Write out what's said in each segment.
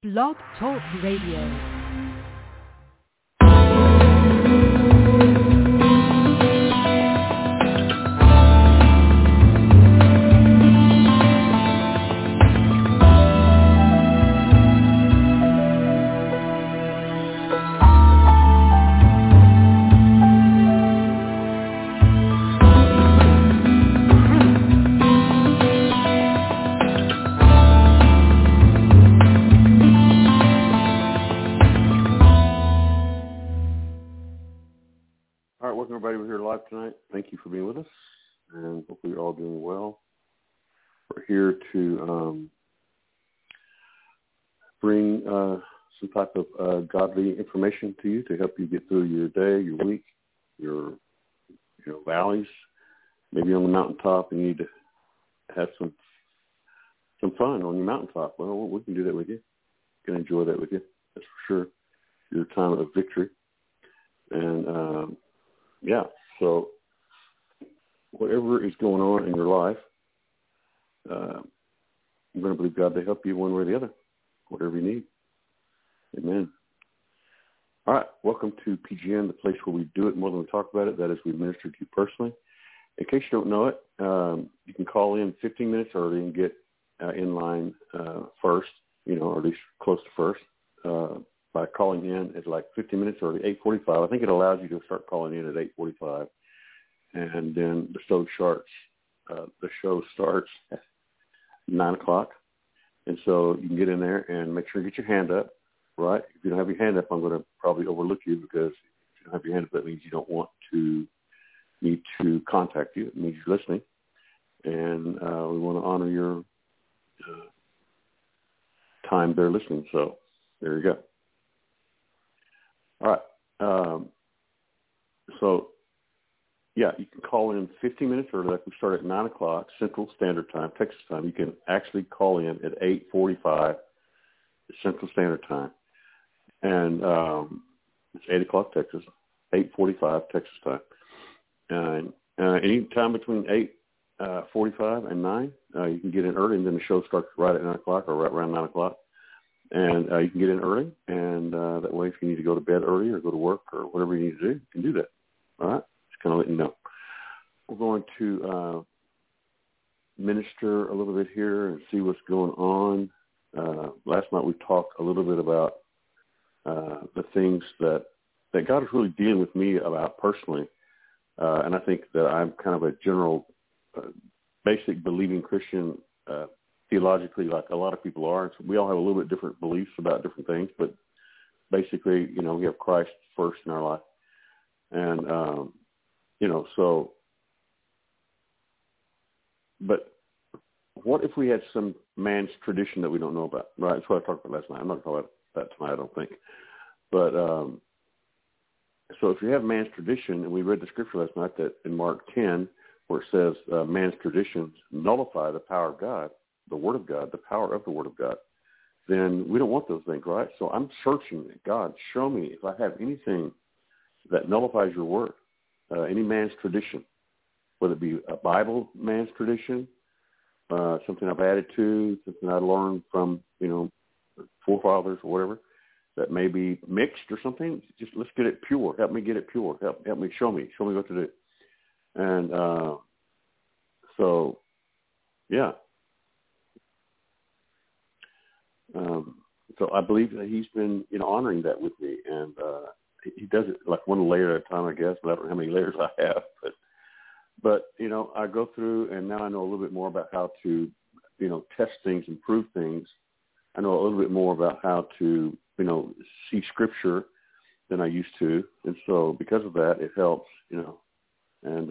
Blog Talk Radio. Tonight. Thank you for being with us, and hopefully you're all doing well. We're here to bring some type of godly information to you to help you get through your day, your week, your valleys. Maybe on the mountaintop and you need to have some fun on your mountaintop. Well, we can do that with you. We can enjoy that with you. That's for sure. Your time of victory. And so whatever is going on in your life, I'm going to believe God to help you one way or the other, whatever you need. Amen. All right, welcome to PGN, the place where we do it more than we talk about it. That is, we minister to you personally. In case you don't know it, you can call in 15 minutes early and get in line first, or at least close to first, by calling in at like 15 minutes early, 8:45. I think it allows you to start calling in at 8:45. And then the show starts at 9 o'clock. And so you can get in there and make sure you get your hand up, right? If you don't have your hand up, I'm going to probably overlook you, because if you don't have your hand up, that means you don't want me to contact you. It means you're listening. And we want to honor your time there listening. So there you go. All right. You can call in 15 minutes early. Like we start at 9 o'clock Central Standard Time, Texas time. You can actually call in at 8:45 Central Standard Time. And it's 8 o'clock Texas, 8:45 Texas time. And any time between 8:45 and 9, you can get in early, and then the show starts right at 9 o'clock or right around 9 o'clock. And you can get in early, and that way if you need to go to bed early or go to work or whatever you need to do, you can do that. All right? Just kind of let you know. We're going to minister a little bit here and see what's going on. Last night we talked a little bit about the things that God is really dealing with me about personally. And I think that I'm kind of a general, basic believing Christian theologically, like a lot of people are. So we all have a little bit different beliefs about different things, but basically, we have Christ first in our life. And, but what if we had some man's tradition that we don't know about, right? That's what I talked about last night. I'm not talking about that tonight, I don't think. But so if you have man's tradition, and we read the scripture last night that in Mark 10, where it says man's traditions nullify the power of God, the Word of God, the power of the Word of God, then we don't want those things, right? So I'm searching, God, show me if I have anything that nullifies your Word, any man's tradition, whether it be a Bible man's tradition, something I've added to, something I learned from, forefathers or whatever, that may be mixed or something. Just let's get it pure. Help me get it pure. Help me, show me what to do. And so I believe that he's been, honoring that with me, and he does it like one layer at a time, I guess. But I don't know how many layers I have, but I go through, and now I know a little bit more about how to, test things, improve things. I know a little bit more about how to, see Scripture than I used to, and so because of that, it helps, and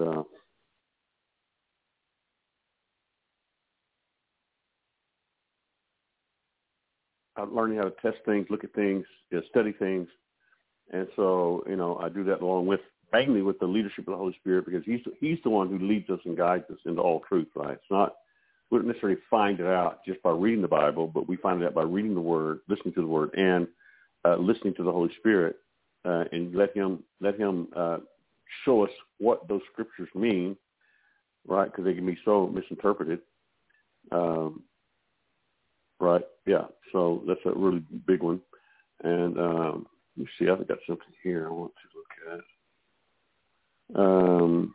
I'm learning how to test things, look at things, study things, and so I do that along with mainly with the leadership of the Holy Spirit, because he's the one who leads us and guides us into all truth. Right? It's not, we don't necessarily find it out just by reading the Bible, but we find it out by reading the Word, listening to the Word, and listening to the Holy Spirit, and let him show us what those scriptures mean, right? Because they can be so misinterpreted. right? Yeah. So that's a really big one. And let me see. I've got something here I want to look at.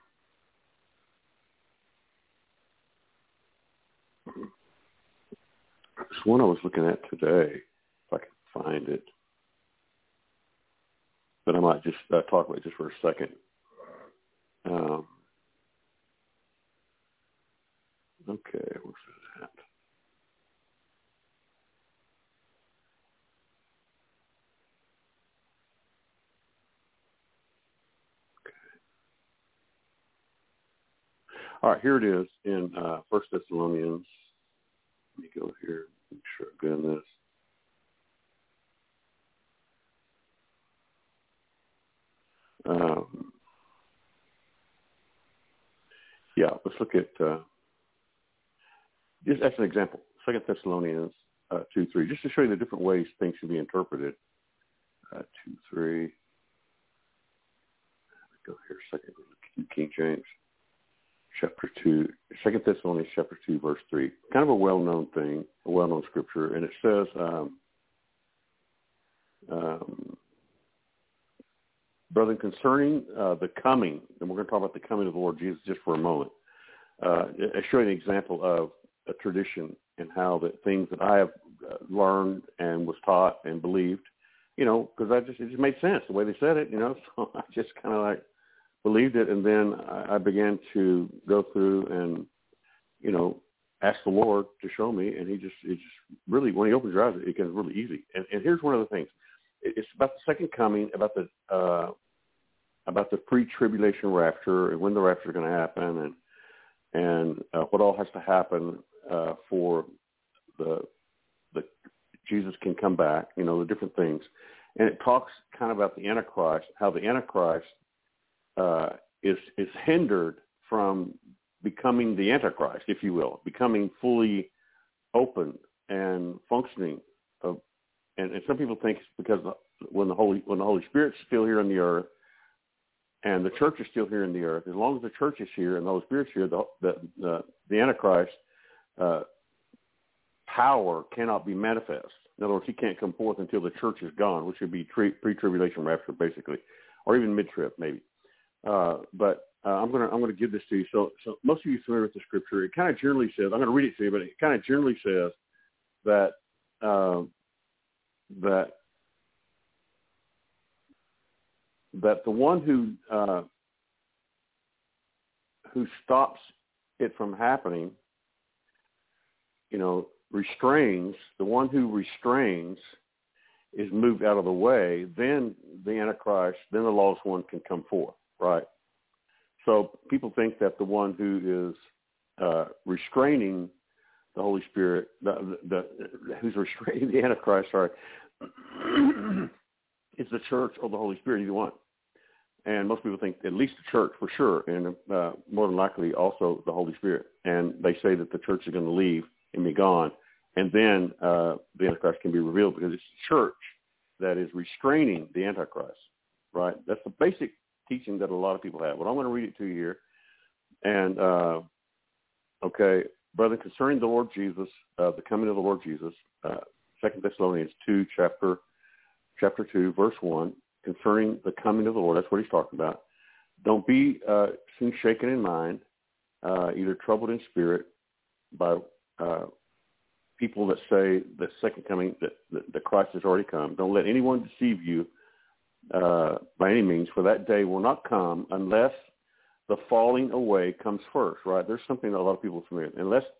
This one I was looking at today, if I can find it. But I might just talk about it just for a second. Okay, where's it at? All right, here it is in 1 Thessalonians. Let me go here, make sure I'm good on this. Yeah, let's look at, just as an example, 2 Thessalonians 2:3, just to show you the different ways things should be interpreted. 2:3. Go here a second. King James, chapter 2, 2 Thessalonians chapter 2, verse 3. Kind of a well-known thing, a well-known scripture, and it says, brethren, concerning the coming, and we're going to talk about the coming of the Lord Jesus just for a moment. I show you an example of a tradition and how that things that I have learned and was taught and believed, because it just made sense the way they said it, so I just kind of like believed it, and then I began to go through and, ask the Lord to show me, and it just really, when he opens your eyes, it gets really easy. And here's one of the things. It's about the second coming, about the pre-tribulation rapture, and when the rapture is going to happen, and what all has to happen for the Jesus can come back, the different things. And it talks kind of about the Antichrist, how the Antichrist is hindered from becoming the Antichrist, if you will, becoming fully open and functioning. And some people think it's because when the Holy Spirit's still here on the earth and the church is still here in the earth, as long as the church is here and the Holy Spirit's here, the Antichrist power cannot be manifest. In other words, he can't come forth until the church is gone, which would be pre-tribulation rapture, basically, or even mid-trib, maybe. But I'm going to give this to you. So most of you are familiar with the scripture. It kind of generally says, I'm going to read it to you, but it kind of generally says that that the one who stops it from happening, restrains, the one who restrains is moved out of the way, then the Antichrist, then the lawless one can come forth, right? So people think that the one who is restraining the Holy Spirit, who's restraining the Antichrist, is the church or the Holy Spirit, either one. And most people think at least the church for sure, and more than likely also the Holy Spirit. And they say that the church is going to leave and be gone, and then the Antichrist can be revealed, because it's the church that is restraining the Antichrist, right? That's the basic teaching that a lot of people have. Well, I'm going to read it to you here. And, okay, brother, concerning the Lord Jesus, the coming of the Lord Jesus, 2 Thessalonians 2, chapter 2, verse 1, concerning the coming of the Lord, that's what he's talking about. Don't be soon shaken in mind, either troubled in spirit by people that say the second coming, that Christ has already come. Don't let anyone deceive you by any means, for that day will not come unless the falling away comes first, right? There's something that a lot of people are familiar with. Unless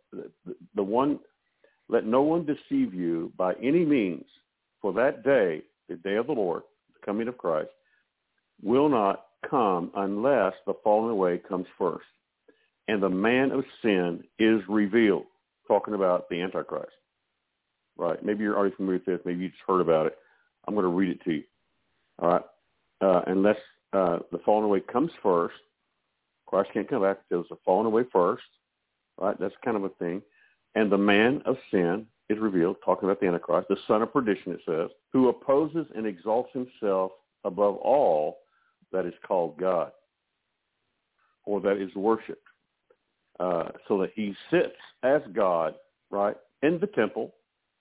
let no one deceive you by any means, for that day, the day of the Lord, the coming of Christ, will not come unless the falling away comes first. And the man of sin is revealed, talking about the Antichrist, right? Maybe you're already familiar with this. Maybe you just heard about it. I'm going to read it to you. All right. Unless the falling away comes first, Christ can't come back until the falling away first, right? That's kind of a thing. And the man of sin is revealed, talking about the Antichrist, the son of perdition, it says, who opposes and exalts himself above all that is called God, or that is worshipped, so that he sits as God, right, in the temple,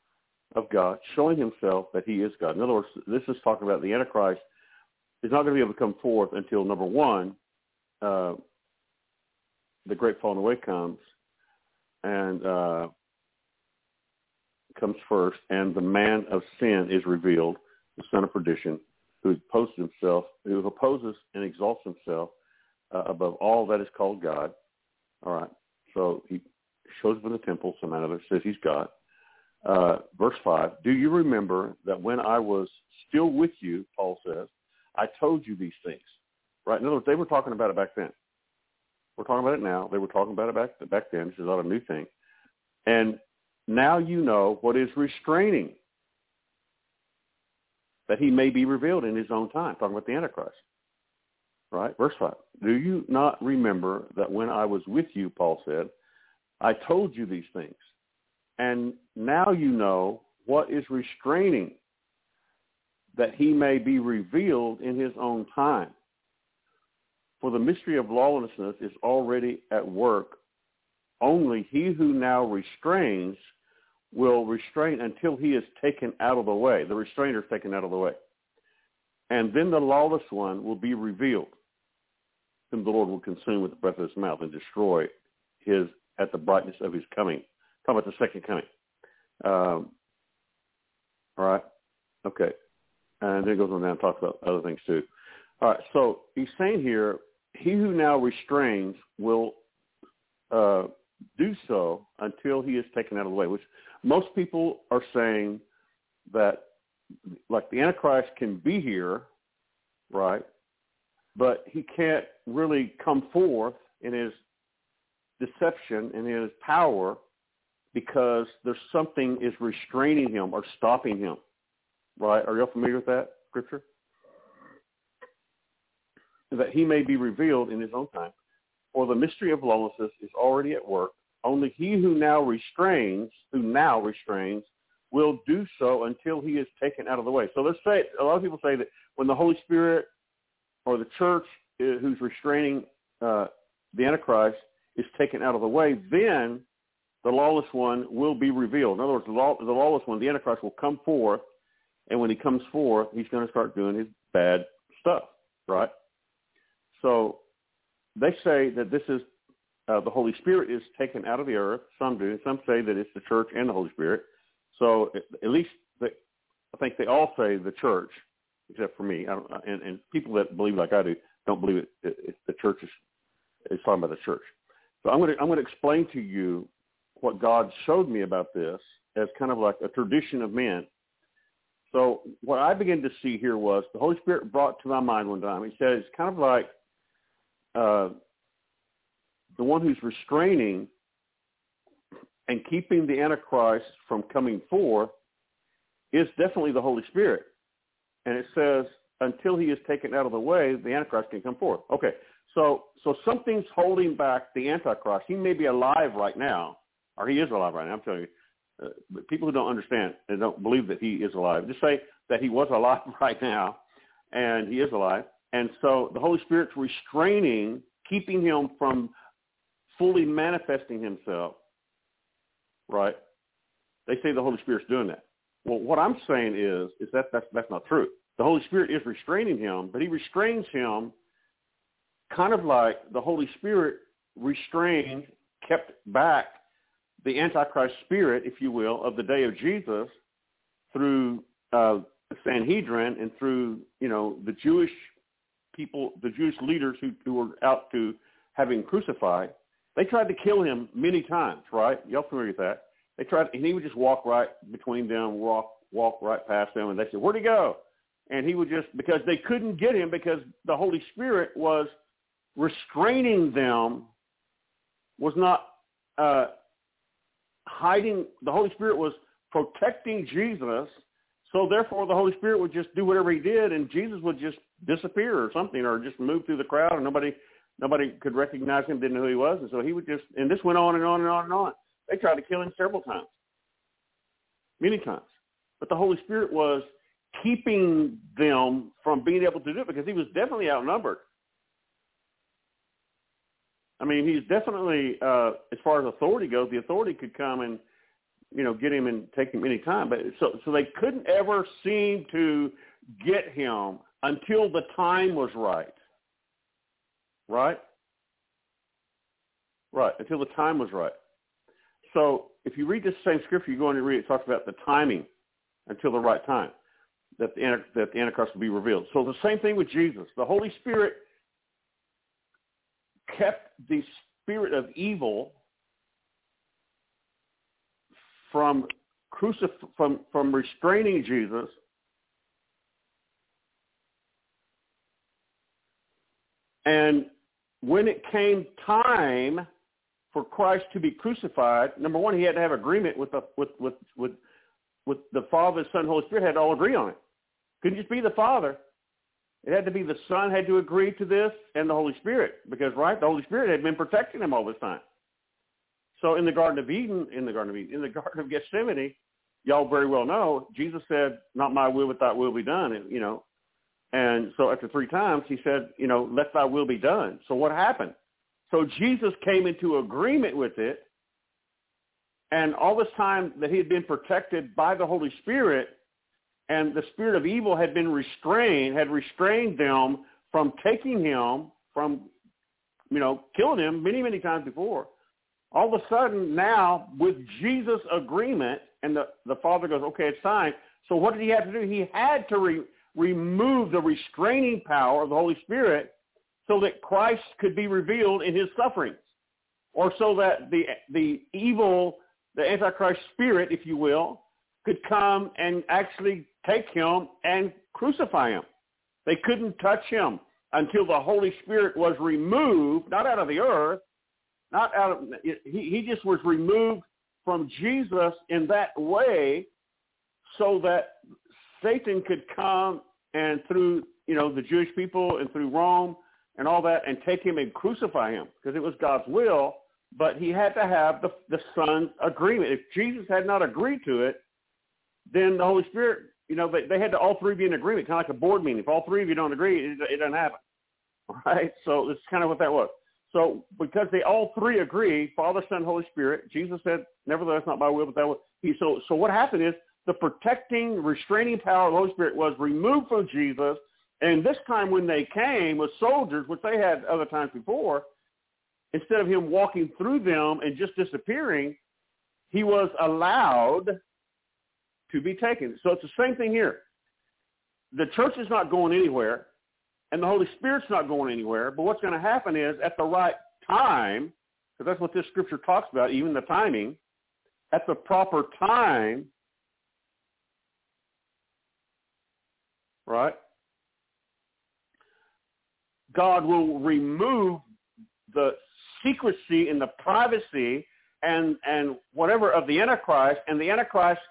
of God, showing himself that he is God. In other words, this is talking about the Antichrist is not going to be able to come forth until, number one, the great falling away comes and comes first, and the man of sin is revealed, the son of perdition, who opposes and exalts himself above all that is called God. All right. So he shows up in the temple, some man of it says he's God. Verse 5, do you remember that when I was still with you, Paul says, I told you these things. Right? In other words, they were talking about it back then. We're talking about it now. They were talking about it back then. This is not a new thing. And now you know what is restraining, that he may be revealed in his own time. Talking about the Antichrist. Right? Verse 5. Do you not remember that when I was with you, Paul said, I told you these things. And now you know what is restraining, that he may be revealed in his own time. For the mystery of lawlessness is already at work. Only he who now restrains will restrain until he is taken out of the way. The restrainer is taken out of the way. And then the lawless one will be revealed, whom the Lord will consume with the breath of his mouth and destroy his at the brightness of his coming. Talking about the second coming. All right. Okay. And then it goes on down and talks about other things too. All right. So he's saying here, he who now restrains will do so until he is taken out of the way, which most people are saying that, like, the Antichrist can be here, right, but he can't really come forth in his deception and his power because there's something is restraining him or stopping him, right? Are you all familiar with that scripture? That he may be revealed in his own time. For the mystery of lawlessness is already at work. Only he who now restrains, will do so until he is taken out of the way. So let's say, a lot of people say that when the Holy Spirit or the church who's restraining the Antichrist is taken out of the way, then the lawless one will be revealed. In other words, the lawless one, the Antichrist, will come forth, and when he comes forth, he's going to start doing his bad stuff, right? So they say that this is the Holy Spirit is taken out of the earth. Some do. Some say that it's the church and the Holy Spirit. So at least I think they all say the church, except for me. And people that believe like I do don't believe it the church is talking about the church. So I'm going to explain to you what God showed me about this as kind of like a tradition of men. So what I began to see here was the Holy Spirit brought to my mind one time. He said it's kind of like the one who's restraining and keeping the Antichrist from coming forth is definitely the Holy Spirit. And it says, until he is taken out of the way, the Antichrist can come forth. Okay, so something's holding back the Antichrist. He may be alive right now, or he is alive right now, I'm telling you. But people who don't understand and don't believe that he is alive, just say that he was alive right now, and he is alive. And so the Holy Spirit's restraining, keeping him from fully manifesting himself, right? They say the Holy Spirit's doing that. Well, what I'm saying is that's not true. The Holy Spirit is restraining him, but he restrains him kind of like the Holy Spirit restrained, kept back the Antichrist spirit, if you will, of the day of Jesus through Sanhedrin and through, the Jewish people, the Jewish leaders who were out to have him crucified. They tried to kill him many times, right? Y'all familiar with that? They tried, and he would just walk right between them, walk right past them, and they said, "Where'd he go?" And he would just, because they couldn't get him because the Holy Spirit was restraining them, was not hiding. The Holy Spirit was protecting Jesus, so therefore the Holy Spirit would just do whatever he did, and Jesus would just disappear or something, or just move through the crowd, and nobody could recognize him, didn't know who he was, and so he would just, and this went on and on and on and on. They tried to kill him several times, many times. But the Holy Spirit was keeping them from being able to do it because he was definitely outnumbered. I mean, he's definitely, as far as authority goes, the authority could come and get him and take him any time. But so they couldn't ever seem to get him until the time was right. Right? Right, until the time was right. So if you read this same scripture, you go on and read it, it talks about the timing until the right time that the Antichrist will be revealed. So the same thing with Jesus. The Holy Spirit kept the spirit of evil from restraining Jesus, and when it came time for Christ to be crucified, number one, he had to have agreement with the Father, the Son, Holy Spirit had to all agree on it. Couldn't just be the Father. It had to be the Son had to agree to this, and the Holy Spirit, because the Holy Spirit had been protecting him all this time. So in the Garden of Gethsemane, y'all very well know, Jesus said, "Not my will, but thy will be done." And so after 3 times, he said, "Let thy will be done." So what happened? So Jesus came into agreement with it, and all this time that he had been protected by the Holy Spirit, and the spirit of evil had restrained them from taking him, from, killing him many, many times before. All of a sudden now, with Jesus' agreement, and the Father goes, "Okay, it's time." So what did he have to do? He had to remove the restraining power of the Holy Spirit so that Christ could be revealed in his sufferings, or so that the evil, the Antichrist spirit, if you will, could come and actually take him and crucify him. They couldn't touch him until the Holy Spirit was removed, not out of the earth, he just was removed from Jesus in that way, so that Satan could come and through, the Jewish people and through Rome and all that, and take him and crucify him, because it was God's will, but he had to have the Son's agreement. If Jesus had not agreed to it, then the Holy Spirit, they had to all three be in agreement, kind of like a board meeting. If all three of you don't agree, it doesn't happen. All right? So it's kind of what that was. So because they all three agree, Father, Son, Holy Spirit, Jesus said, "Nevertheless, not my will, but thy will." So what happened is the protecting, restraining power of the Holy Spirit was removed from Jesus, and this time when they came with soldiers, which they had other times before, instead of him walking through them and just disappearing, he was allowed to be taken. So it's the same thing here. The church is not going anywhere, and the Holy Spirit's not going anywhere, but what's going to happen is at the right time, because that's what this scripture talks about, even the timing, at the proper time, right, God will remove the secrecy and the privacy and whatever of the Antichrist, and the Antichrist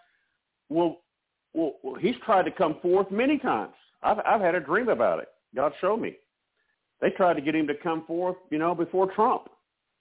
he's tried to come forth many times. I've had a dream about it. God showed me. They tried to get him to come forth, before Trump.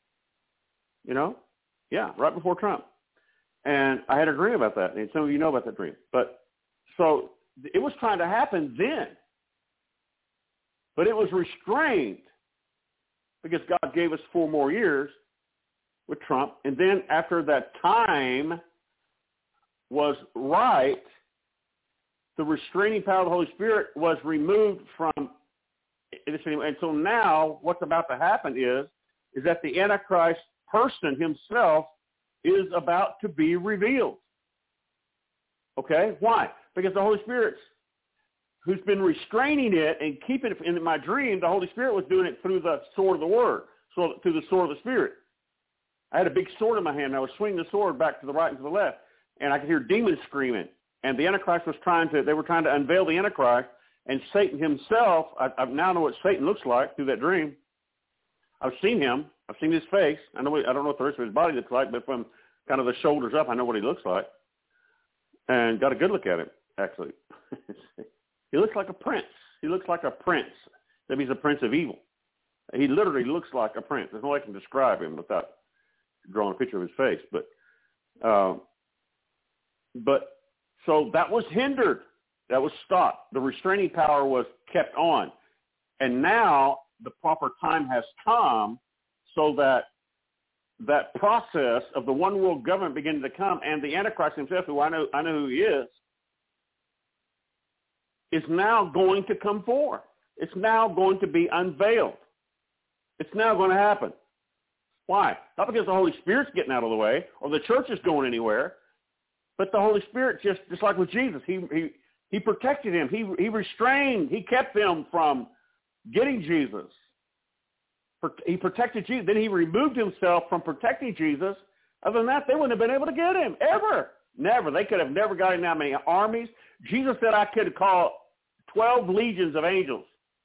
Right before Trump. And I had a dream about that, and some of you know about that dream. But so it was trying to happen then, but it was restrained because God gave us 4 more years with Trump, and then after that time was right, the restraining power of the Holy Spirit was removed from this anyway. And so now what's about to happen is that the Antichrist person himself is about to be revealed. Okay? Why? Because the Holy Spirit, who's been restraining it and keeping it in my dream, the Holy Spirit was doing it through the sword of the Word, so through the sword of the Spirit. I had a big sword in my hand. I was swinging the sword back to the right and to the left, and I could hear demons screaming. And the Antichrist they were trying to unveil the Antichrist, and Satan himself, I now know what Satan looks like through that dream. I've seen him. I've seen his face. I don't know what the rest of his body looks like, but from kind of the shoulders up, I know what he looks like. And got a good look at him, actually. He looks like a prince. He looks like a prince. That means a prince of evil. He literally looks like a prince. There's no way I can describe him without drawing a picture of his face. But so that was hindered. That was stopped. The restraining power was kept on. And now the proper time has come so that that process of the one world government beginning to come, and the Antichrist himself, who I know who he is now going to come forth. It's now going to be unveiled. It's now going to happen. Why? Not because the Holy Spirit's getting out of the way or the church is going anywhere, but the Holy Spirit, just like with Jesus, he protected him. He restrained. He kept them from getting Jesus. He protected Jesus. Then he removed himself from protecting Jesus. Other than that, they wouldn't have been able to get him, ever. Never. They could have never got him that many armies. Jesus said I could call 12 legions of angels.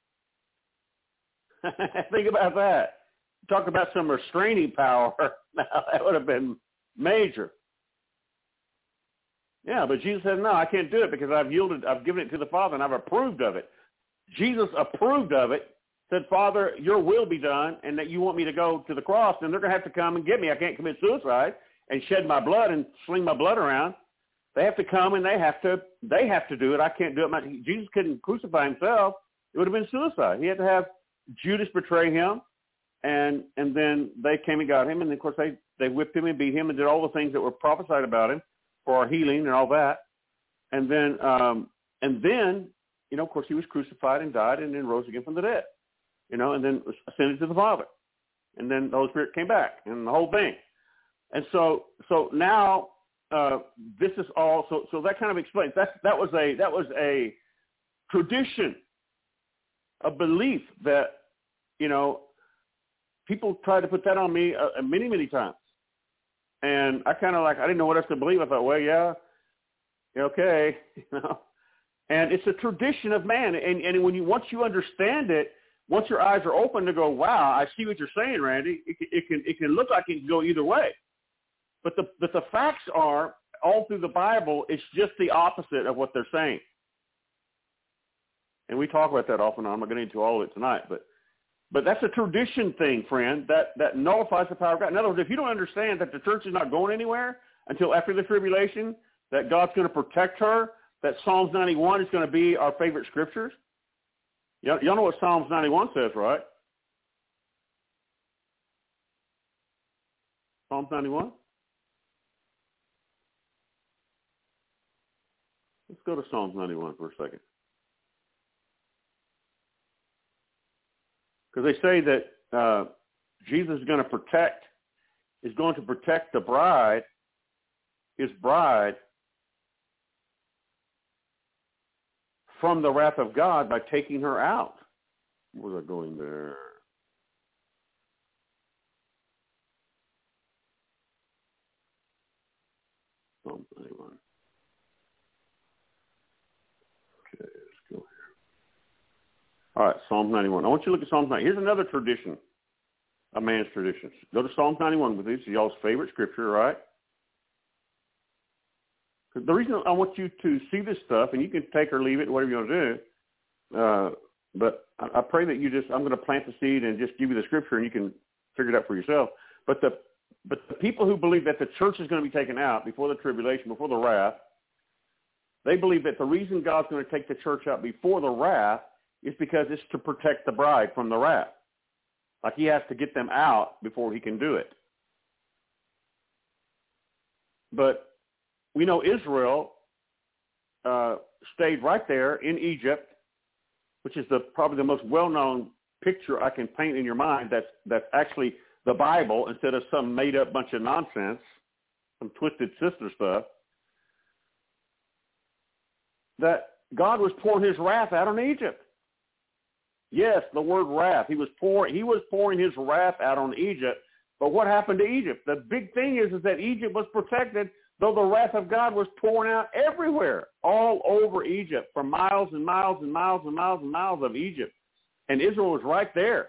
Think about that. Talk about some restraining power. Now, that would have been major. Yeah, but Jesus said, no, I can't do it because I've given it to the Father, and I've approved of it. Jesus approved of it, said, Father, your will be done, and that you want me to go to the cross, and they're going to have to come and get me. I can't commit suicide and shed my blood and sling my blood around. They have to come, and they have to do it. I can't do it. Jesus couldn't crucify himself. It would have been suicide. He had to have Judas betray him, and then they came and got him, and of course they whipped him and beat him and did all the things that were prophesied about him for our healing and all that. And then, of course, he was crucified and died and then rose again from the dead, and then ascended to the Father. And then the Holy Spirit came back and the whole thing. And so now this is all, so that kind of explains. That was a tradition, a belief that, people tried to put that on me many, many times. And I kind of I didn't know what else to believe. I thought, well, yeah, okay, And it's a tradition of man. And once you understand it, once your eyes are open to go, wow, I see what you're saying, Randy. It can look like it can go either way. But the facts are, all through the Bible, it's just the opposite of what they're saying. And we talk about that often. I'm not going into all of it tonight, but that's a tradition thing, friend, that nullifies the power of God. In other words, if you don't understand that the church is not going anywhere until after the tribulation, that God's going to protect her, that Psalms 91 is going to be our favorite scriptures. Y'all know what Psalms 91 says, right? Psalms 91? Let's go to Psalms 91 for a second. Because they say that Jesus is going to protect the bride, his bride, from the wrath of God by taking her out. Where's that going there? Psalm 91. Okay, let's go here. All right, Psalm 91. I want you to look at Psalm 91. Here's another tradition, a man's traditions. Go to Psalm 91 with these. It's y'all's favorite scripture, right? The reason I want you to see this stuff, and you can take or leave it, whatever you want to do, but I pray that I'm going to plant the seed and just give you the scripture, and you can figure it out for yourself. But the people who believe that the church is going to be taken out before the tribulation, before the wrath, they believe that the reason God's going to take the church out before the wrath is because it's to protect the bride from the wrath. Like he has to get them out before he can do it. But we know Israel stayed right there in Egypt, which is probably the most well-known picture I can paint in your mind that's actually the Bible instead of some made-up bunch of nonsense, some twisted sister stuff, that God was pouring his wrath out on Egypt. Yes, the word wrath. He was pouring his wrath out on Egypt. But what happened to Egypt? The big thing is that Egypt was protected, though the wrath of God was pouring out everywhere, all over Egypt, for miles and miles and miles and miles and miles of Egypt. And Israel was right there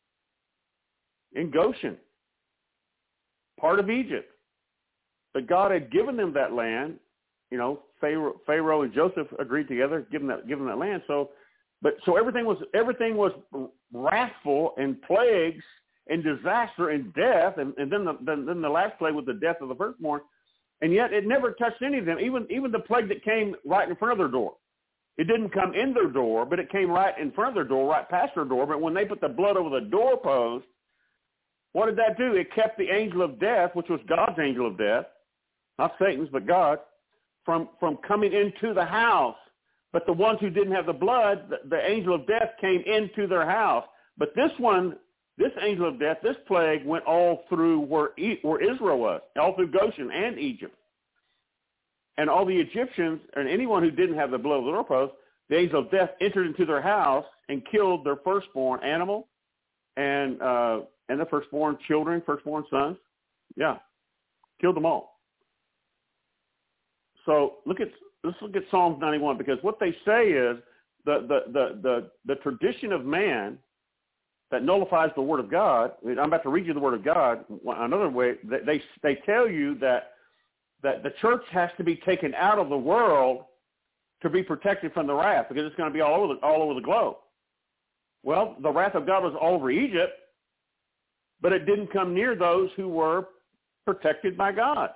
in Goshen, part of Egypt. But God had given them that land. Pharaoh and Joseph agreed together, give them that land. So everything was wrathful and plagues and disaster and death, and then the last plague was the death of the firstborn. And yet it never touched any of them, even the plague that came right in front of their door. It didn't come in their door, but it came right in front of their door, right past their door. But when they put the blood over the doorpost, What did that do? It kept the angel of death, which was God's angel of death, not Satan's, but God, from coming into the house. But the ones who didn't have the blood, the angel of death came into their house. But this angel of death, this plague went all through where Israel was, all through Goshen and Egypt. And all the Egyptians and anyone who didn't have the blood of the doorpost, the angel of death entered into their house and killed their firstborn animal and the firstborn children, firstborn sons. Yeah, killed them all. So let's look at Psalms 91, because what they say is the tradition of man that nullifies the Word of God. I'm about to read you the Word of God. Another way, they tell you that the church has to be taken out of the world to be protected from the wrath, because it's going to be all over the globe. Well, the wrath of God was all over Egypt, but it didn't come near those who were protected by God.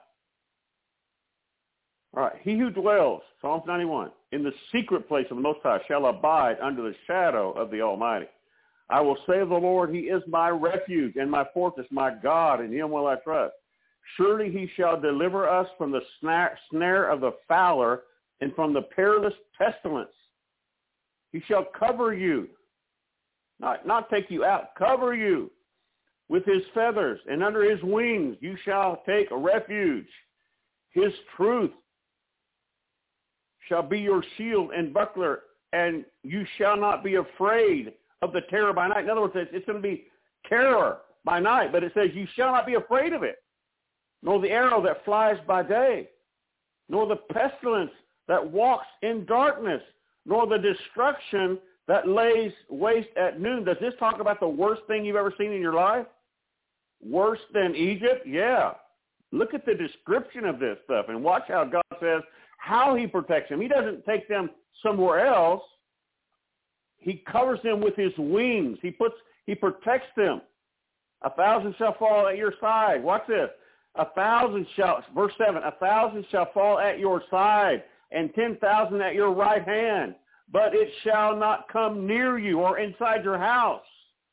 All right, he who dwells, Psalms 91, in the secret place of the Most High shall abide under the shadow of the Almighty. I will say of the Lord, he is my refuge and my fortress, my God, in him will I trust. Surely he shall deliver us from the snare of the fowler and from the perilous pestilence. He shall cover you, not take you out, cover you with his feathers, and under his wings you shall take refuge. His truth shall be your shield and buckler, and you shall not be afraid of the terror by night. In other words, it's going to be terror by night, but it says you shall not be afraid of it, nor the arrow that flies by day, nor the pestilence that walks in darkness, nor the destruction that lays waste at noon. Does this talk about the worst thing you've ever seen in your life? Worse than Egypt? Yeah. Look at the description of this stuff and watch how God says how he protects them. He doesn't take them somewhere else. He covers them with his wings. He protects them. 1,000 shall fall at your side. Watch this. 1,000 shall, verse 7, 1,000 shall fall at your side and 10,000 at your right hand, but it shall not come near you or inside your house.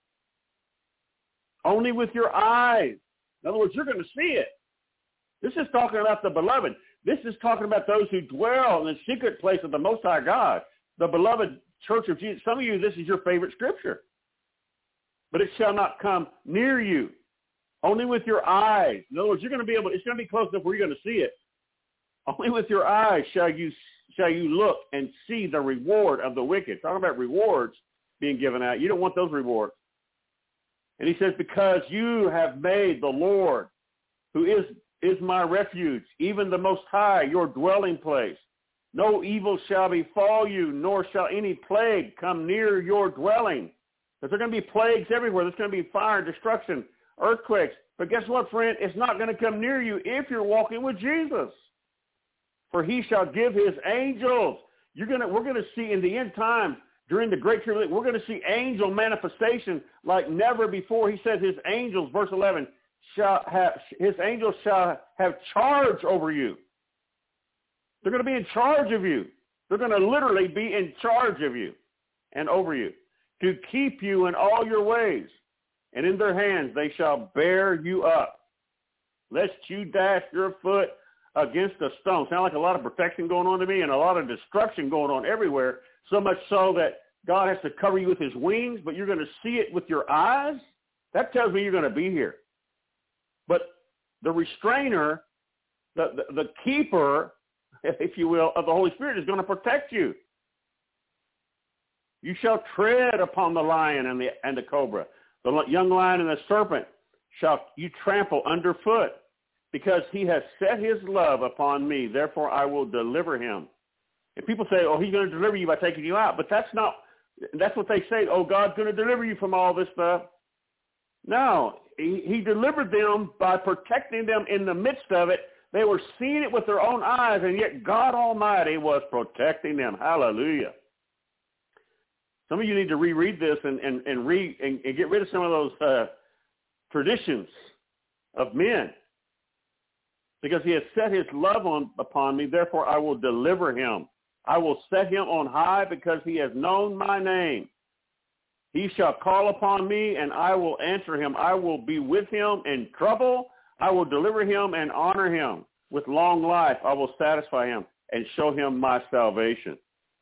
Only with your eyes. In other words, you're going to see it. This is talking about the beloved. This is talking about those who dwell in the secret place of the Most High God, the beloved church of Jesus. Some of you, this is your favorite scripture. But it shall not come near you. Only with your eyes. In other words, you're going to be able, it's going to be close enough where you're going to see it. Only with your eyes shall you look and see the reward of the wicked. Talking about rewards being given out. You don't want those rewards. And he says, because you have made the Lord, who is my refuge, even the Most High, your dwelling place. No evil shall befall you, nor shall any plague come near your dwelling. Because there are going to be plagues everywhere. There's going to be fire, destruction, earthquakes. But guess what, friend? It's not going to come near you if you're walking with Jesus. For he shall give his angels. We're going to see in the end times, during the Great Tribulation, we're going to see angel manifestation like never before. He says his angels, verse 11, his angels shall have charge over you. They're going to be in charge of you. They're going to literally be in charge of you and over you to keep you in all your ways. And in their hands they shall bear you up, lest you dash your foot against a stone. Sound like a lot of protection going on to me and a lot of destruction going on everywhere, so much so that God has to cover you with his wings, but you're going to see it with your eyes? That tells me you're going to be here. But the restrainer, the keeper, if you will, of the Holy Spirit is going to protect you. You shall tread upon the lion and the cobra. The young lion and the serpent shall you trample underfoot, because he has set his love upon me. Therefore I will deliver him. And people say, oh, he's going to deliver you by taking you out. But that's what they say. Oh, God's going to deliver you from all this stuff. No, he delivered them by protecting them in the midst of it. They were seeing it with their own eyes, and yet God Almighty was protecting them. Hallelujah. Some of you need to reread this and get rid of some of those traditions of men. Because he has set his love upon me, therefore I will deliver him. I will set him on high because he has known my name. He shall call upon me, and I will answer him. I will be with him in trouble. I will deliver him and honor him. With long life, I will satisfy him and show him my salvation.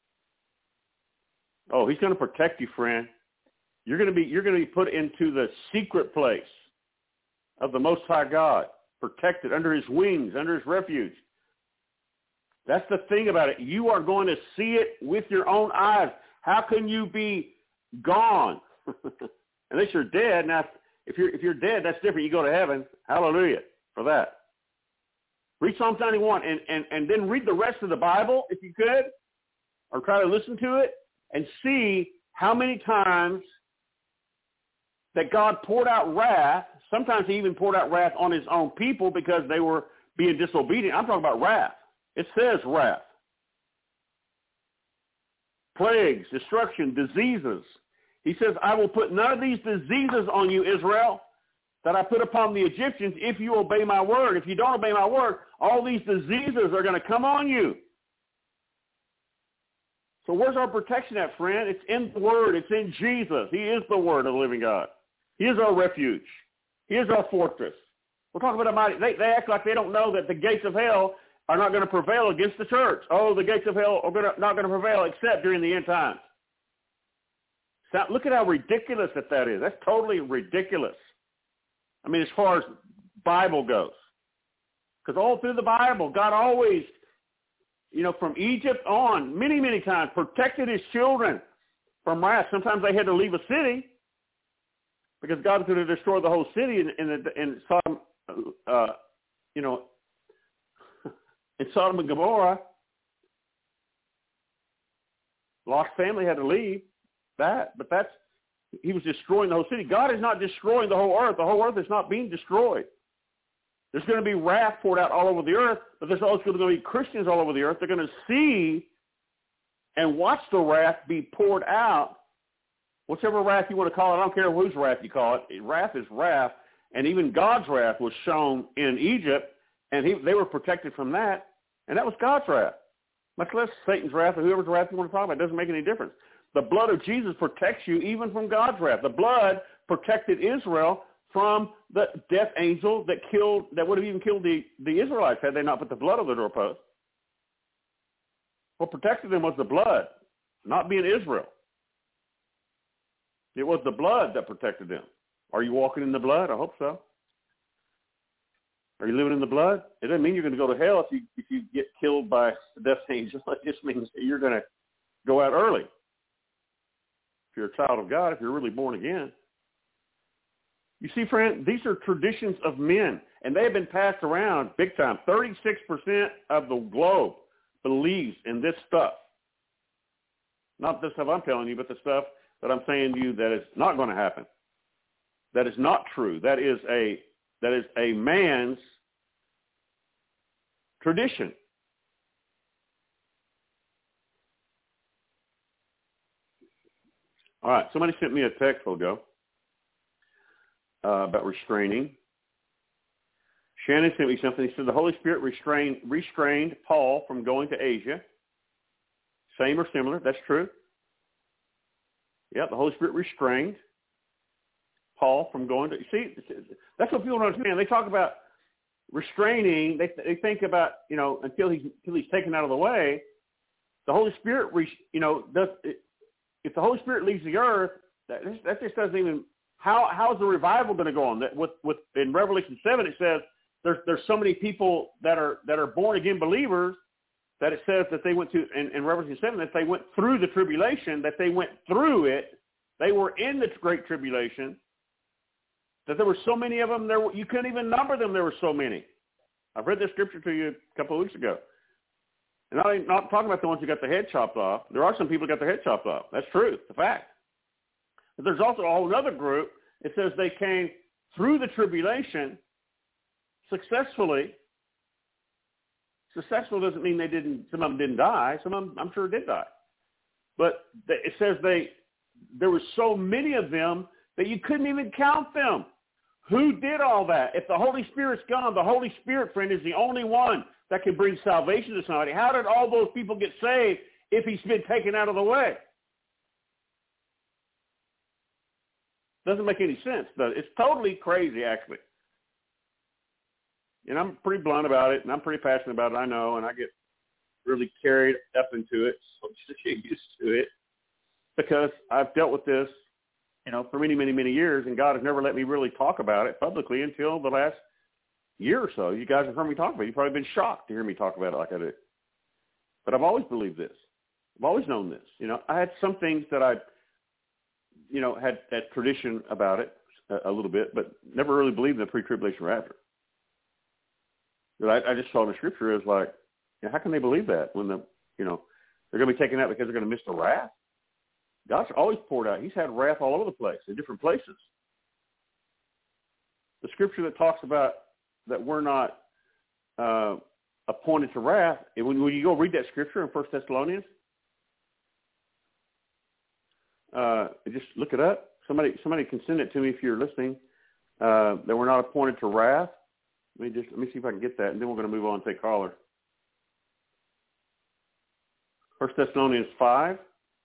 Oh, he's going to protect you, friend. You're going to be put into the secret place of the Most High God, protected under his wings, under his refuge. That's the thing about it. You are going to see it with your own eyes. How can you be gone unless you're dead? Now, if you're dead, that's different. You go to heaven. Hallelujah for that. Read Psalm 91 and then read the rest of the Bible if you could, or try to listen to it and see how many times that God poured out wrath. Sometimes he even poured out wrath on his own people because they were being disobedient. I'm talking about wrath. It says wrath. Plagues, destruction, diseases. He says, I will put none of these diseases on you, Israel, that I put upon the Egyptians if you obey my word. If you don't obey my word, all these diseases are going to come on you. So where's our protection at, friend? It's in the word. It's in Jesus. He is the word of the living God. He is our refuge. He is our fortress. We're talking about a mighty. They act like they don't know that the gates of hell are not going to prevail against the church. Oh, the gates of hell are not going to prevail except during the end times. So look at how ridiculous that is. That's totally ridiculous. I mean, as far as Bible goes. Because all through the Bible, God always, from Egypt on, many, many times, protected his children from wrath. Sometimes they had to leave a city because God was going to destroy the whole city in Sodom, in Sodom and Gomorrah. Lot's family had to leave but he was destroying the whole city. God is not destroying the whole earth. The whole earth is not being destroyed. There's going to be wrath poured out all over the earth, but there's also going to be Christians all over the earth. They're going to see and watch the wrath be poured out. Whichever wrath you want to call it, I don't care whose wrath you call it. Wrath is wrath, and even God's wrath was shown in Egypt, and they were protected from that, and that was God's wrath. Much less Satan's wrath or whoever's wrath you want to talk about. It doesn't make any difference. The blood of Jesus protects you even from God's wrath. The blood protected Israel from the death angel that would have even killed the Israelites had they not put the blood on the doorpost. What protected them was the blood, not being Israel. It was the blood that protected them. Are you walking in the blood? I hope so. Are you living in the blood? It doesn't mean you're going to go to hell if you get killed by the death angel. It just means that you're going to go out early. If you're a child of God, if you're really born again. You see, friend, these are traditions of men, and they have been passed around big time. 36% of the globe believes in this stuff. Not the stuff I'm telling you, but the stuff that I'm saying to you that is not going to happen. That is not true. That is a man's tradition. All right, somebody sent me a text a while ago about restraining. Shannon sent me something. He said the Holy Spirit restrained Paul from going to Asia. Same or similar. That's true. Yeah, the Holy Spirit restrained Paul from going to. See, that's what people don't understand. They talk about restraining. They think about until he's taken out of the way. The Holy Spirit, if the Holy Spirit leaves the earth, that just doesn't even. How is the revival going to go on? That with in Revelation 7 it says there's so many people that are born again believers that it says that they went to in Revelation 7 that they went through the tribulation, that they went through it, they were in the great tribulation, that there were so many of them there you couldn't even number them. There were so many. I've read this scripture to you a couple of weeks ago. And I'm not talking about the ones who got their head chopped off. There are some people who got their head chopped off. That's true. It's a fact. But there's also a whole other group. It says they came through the tribulation successfully. Successful doesn't mean some of them didn't die. Some of them, I'm sure, did die. But it says there were so many of them that you couldn't even count them. Who did all that? If the Holy Spirit's gone, the Holy Spirit, friend, is the only one that can bring salvation to somebody. How did all those people get saved if he's been taken out of the way? Doesn't make any sense, does it? It's totally crazy, actually. And I'm pretty blunt about it, and I'm pretty passionate about it, I know, and I get really carried up into it, so just get used to it, because I've dealt with this, for many, many, many years, and God has never let me really talk about it publicly until the last year or so. You guys have heard me talk about it. You've probably been shocked to hear me talk about it like I do. But I've always believed this. I've always known this. I had some things that I, had that tradition about it a little bit, but never really believed in the pre-tribulation rapture. But I just saw in the scripture as like, how can they believe that when they're going to be taken out because they're going to miss the wrath? God's always poured out. He's had wrath all over the place in different places. The scripture that talks about that we're not appointed to wrath, when you go read that scripture in 1 Thessalonians, just look it up. Somebody can send it to me if you're listening. That we're not appointed to wrath. Let me see if I can get that, and then we're going to move on and take caller. 1 Thessalonians 5.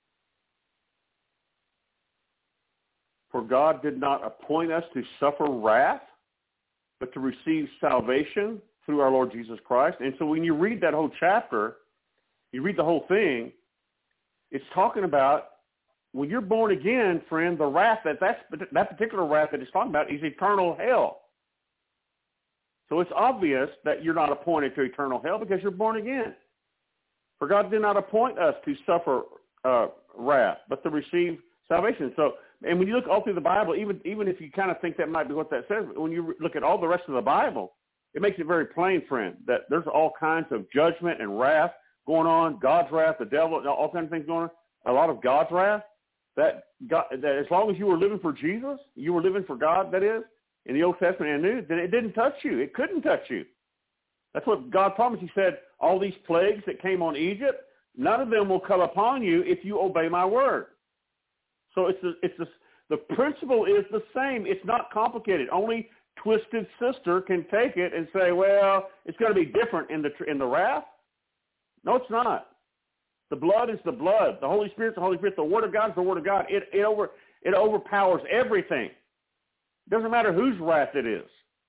For God did not appoint us to suffer wrath, but to receive salvation through our Lord Jesus Christ. And so when you read that whole chapter, you read the whole thing, it's talking about when you're born again, friend, the wrath that particular wrath that it's talking about is eternal hell. So it's obvious that you're not appointed to eternal hell because you're born again. For God did not appoint us to suffer wrath, but to receive salvation. So, and when you look all through the Bible, even if you kind of think that might be what that says, when you look at all the rest of the Bible, it makes it very plain, friend, that there's all kinds of judgment and wrath going on, God's wrath, the devil, all kinds of things going on, a lot of God's wrath, that as long as you were living for Jesus, you were living for God, that is, in the Old Testament and New, then it didn't touch you. It couldn't touch you. That's what God promised. He said, all these plagues that came on Egypt, none of them will come upon you if you obey my word. So the principle is the same. It's not complicated. Only twisted sister can take it and say, well, it's going to be different in the wrath. No, it's not. The blood is the blood. The Holy Spirit's the Holy Spirit. The Word of God is the Word of God. It overpowers everything. It doesn't matter whose wrath it is.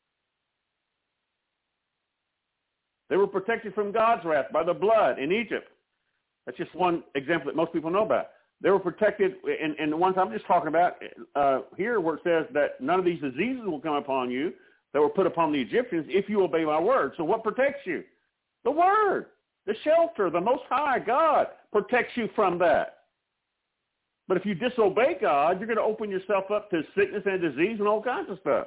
They were protected from God's wrath by the blood in Egypt. That's just one example that most people know about. They were protected, and the ones I'm just talking about here where it says that none of these diseases will come upon you that were put upon the Egyptians if you obey my word. So what protects you? The word, the shelter, the Most High God protects you from that. But if you disobey God, you're going to open yourself up to sickness and disease and all kinds of stuff.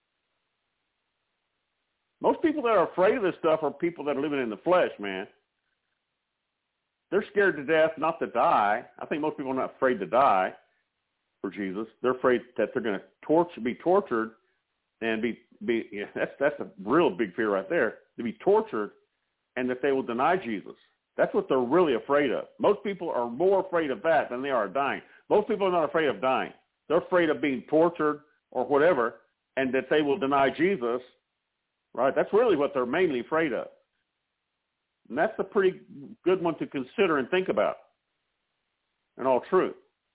Most people that are afraid of this stuff are people that are living in the flesh, man. They're scared to death not to die. I think most people are not afraid to die for Jesus. They're afraid that they're going to be tortured and that's a real big fear right there, to be tortured and that they will deny Jesus. That's what they're really afraid of. Most people are more afraid of that than they are dying. Most people are not afraid of dying. They're afraid of being tortured or whatever, and that they will deny Jesus, right? That's really what they're mainly afraid of. And that's a pretty good one to consider and think about, in all truth.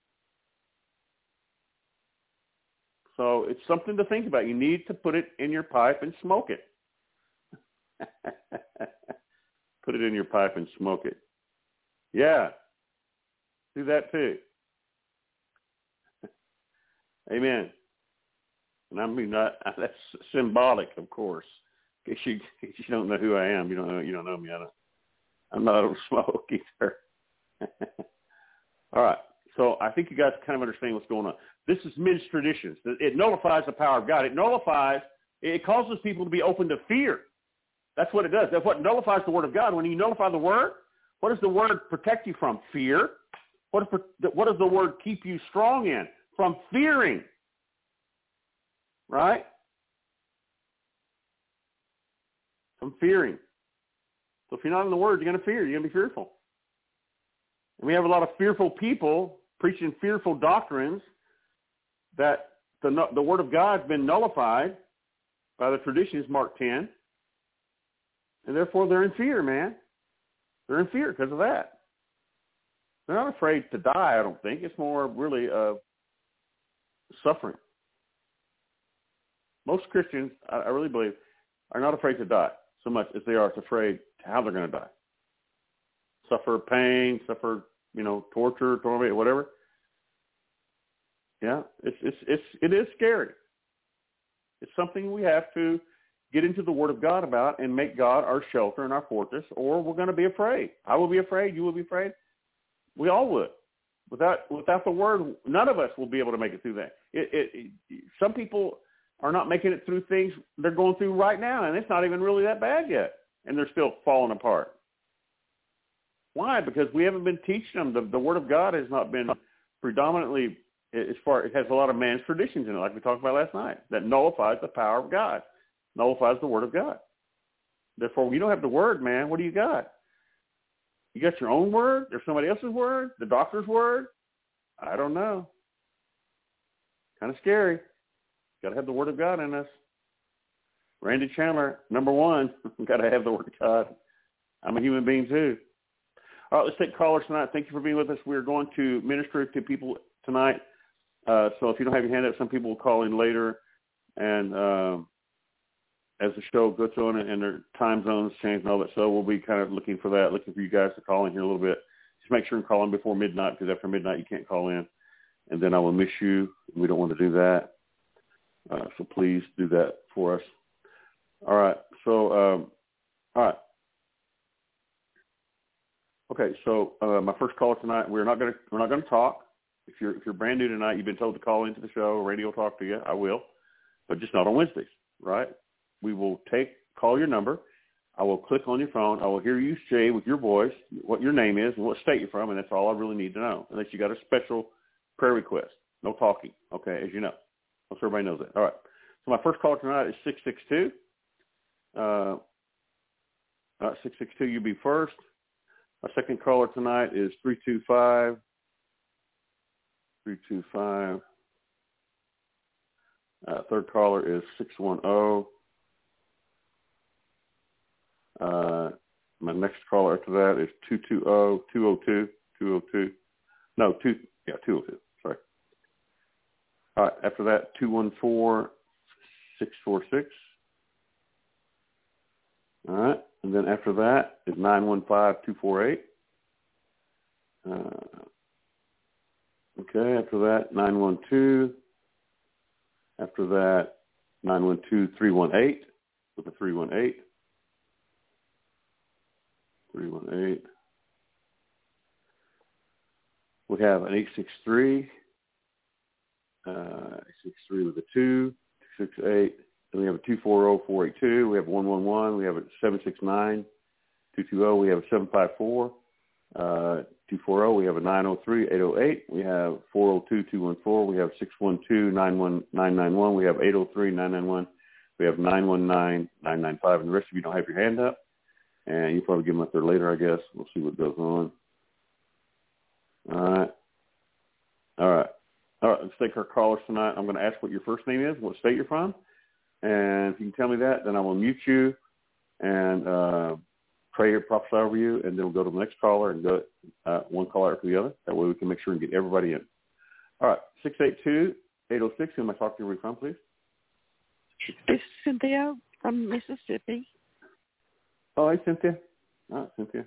So it's something to think about. You need to put it in your pipe and smoke it. Put it in your pipe and smoke it. Yeah. Do that too. Amen. And I mean, that's symbolic, of course. In case you don't know who I am, you don't know me. I'm not a smoke either. All right. So I think you guys kind of understand what's going on. This is men's traditions. It nullifies the power of God. It causes people to be open to fear. That's what it does. That's what nullifies the word of God. When you nullify the word, what does the word protect you from? Fear. What does the word keep you strong in? From fearing. Right? From fearing. So if you're not in the word, you're going to fear. You're going to be fearful. And we have a lot of fearful people preaching fearful doctrines that the word of God has been nullified by the traditions, Mark 10. And therefore, they're in fear, man. They're in fear because of that. They're not afraid to die, I don't think. It's more really suffering. Most Christians, I really believe, are not afraid to die so much as they are afraid how they're going to die. Suffer pain, suffer, torture, torment, whatever. Yeah, it is scary. It's something we have to get into the Word of God about and make God our shelter and our fortress, or we're going to be afraid. I will be afraid. You will be afraid. We all would. Without the Word, none of us will be able to make it through that. Some people are not making it through things they're going through right now, and it's not even really that bad yet, and they're still falling apart. Why? Because we haven't been teaching them. The Word of God has not been predominantly, it has a lot of man's traditions in it, like we talked about last night, that nullifies the power of God, nullifies the Word of God. Therefore, when you don't have the Word, man, what do you got? You got your own word? There's somebody else's word? The doctor's word? I don't know. Kind of scary. Got to have the Word of God in us. Randy Chandler, number one, got to have the Word of God. I'm a human being too. All right, let's take callers tonight. Thank you for being with us. We're going to minister to people tonight. So if you don't have your hand up, some people will call in later. And as the show goes on and their time zones change and all that, so we'll be kind of looking for that, looking for you guys to call in here a little bit. Just make sure and call in before midnight, because after midnight you can't call in. And then I will miss you. We don't want to do that. So please do that for us. All right. So, all right. Okay. So my first caller tonight, we're not going to talk. If you're brand new tonight, you've been told to call into the show. Radio will talk to you. I will, but just not on Wednesdays, right? We will call your number. I will click on your phone. I will hear you say with your voice what your name is and what state you're from, and that's all I really need to know, unless you got a special prayer request. No talking, okay, as you know. Most everybody knows that. All right. So my first caller tonight is 662. 662, you be first. My second caller tonight is 325. 325. Third caller is 610. My next caller after that is 220-202. 202. Sorry. All right. After that, 214-646. All right. And then after that is 915-248. Okay. After that, 912. After that, 912-318 with a 318. 318. We have an 863. 863 with a 2. 268. Then we have a 240-482. We have 111. We have a 769. 220. We have a 754. 240. We have a 903-808. We have 402-214. We have 612-991. We have 803-991. We have 919-995. And the rest of you don't have your hand up. And you'll probably give them up there later, I guess. We'll see what goes on. All right. Let's take our callers tonight. I'm going to ask what your first name is, what state you're from. And if you can tell me that, then I will mute you and pray or prophesy over you, and then we'll go to the next caller and go one caller after the other. That way we can make sure and get everybody in. All right, 682-806. Who am I talking to? Where from, please? This is Cynthia from Mississippi. Oh, hey, Cynthia. All right, Cynthia.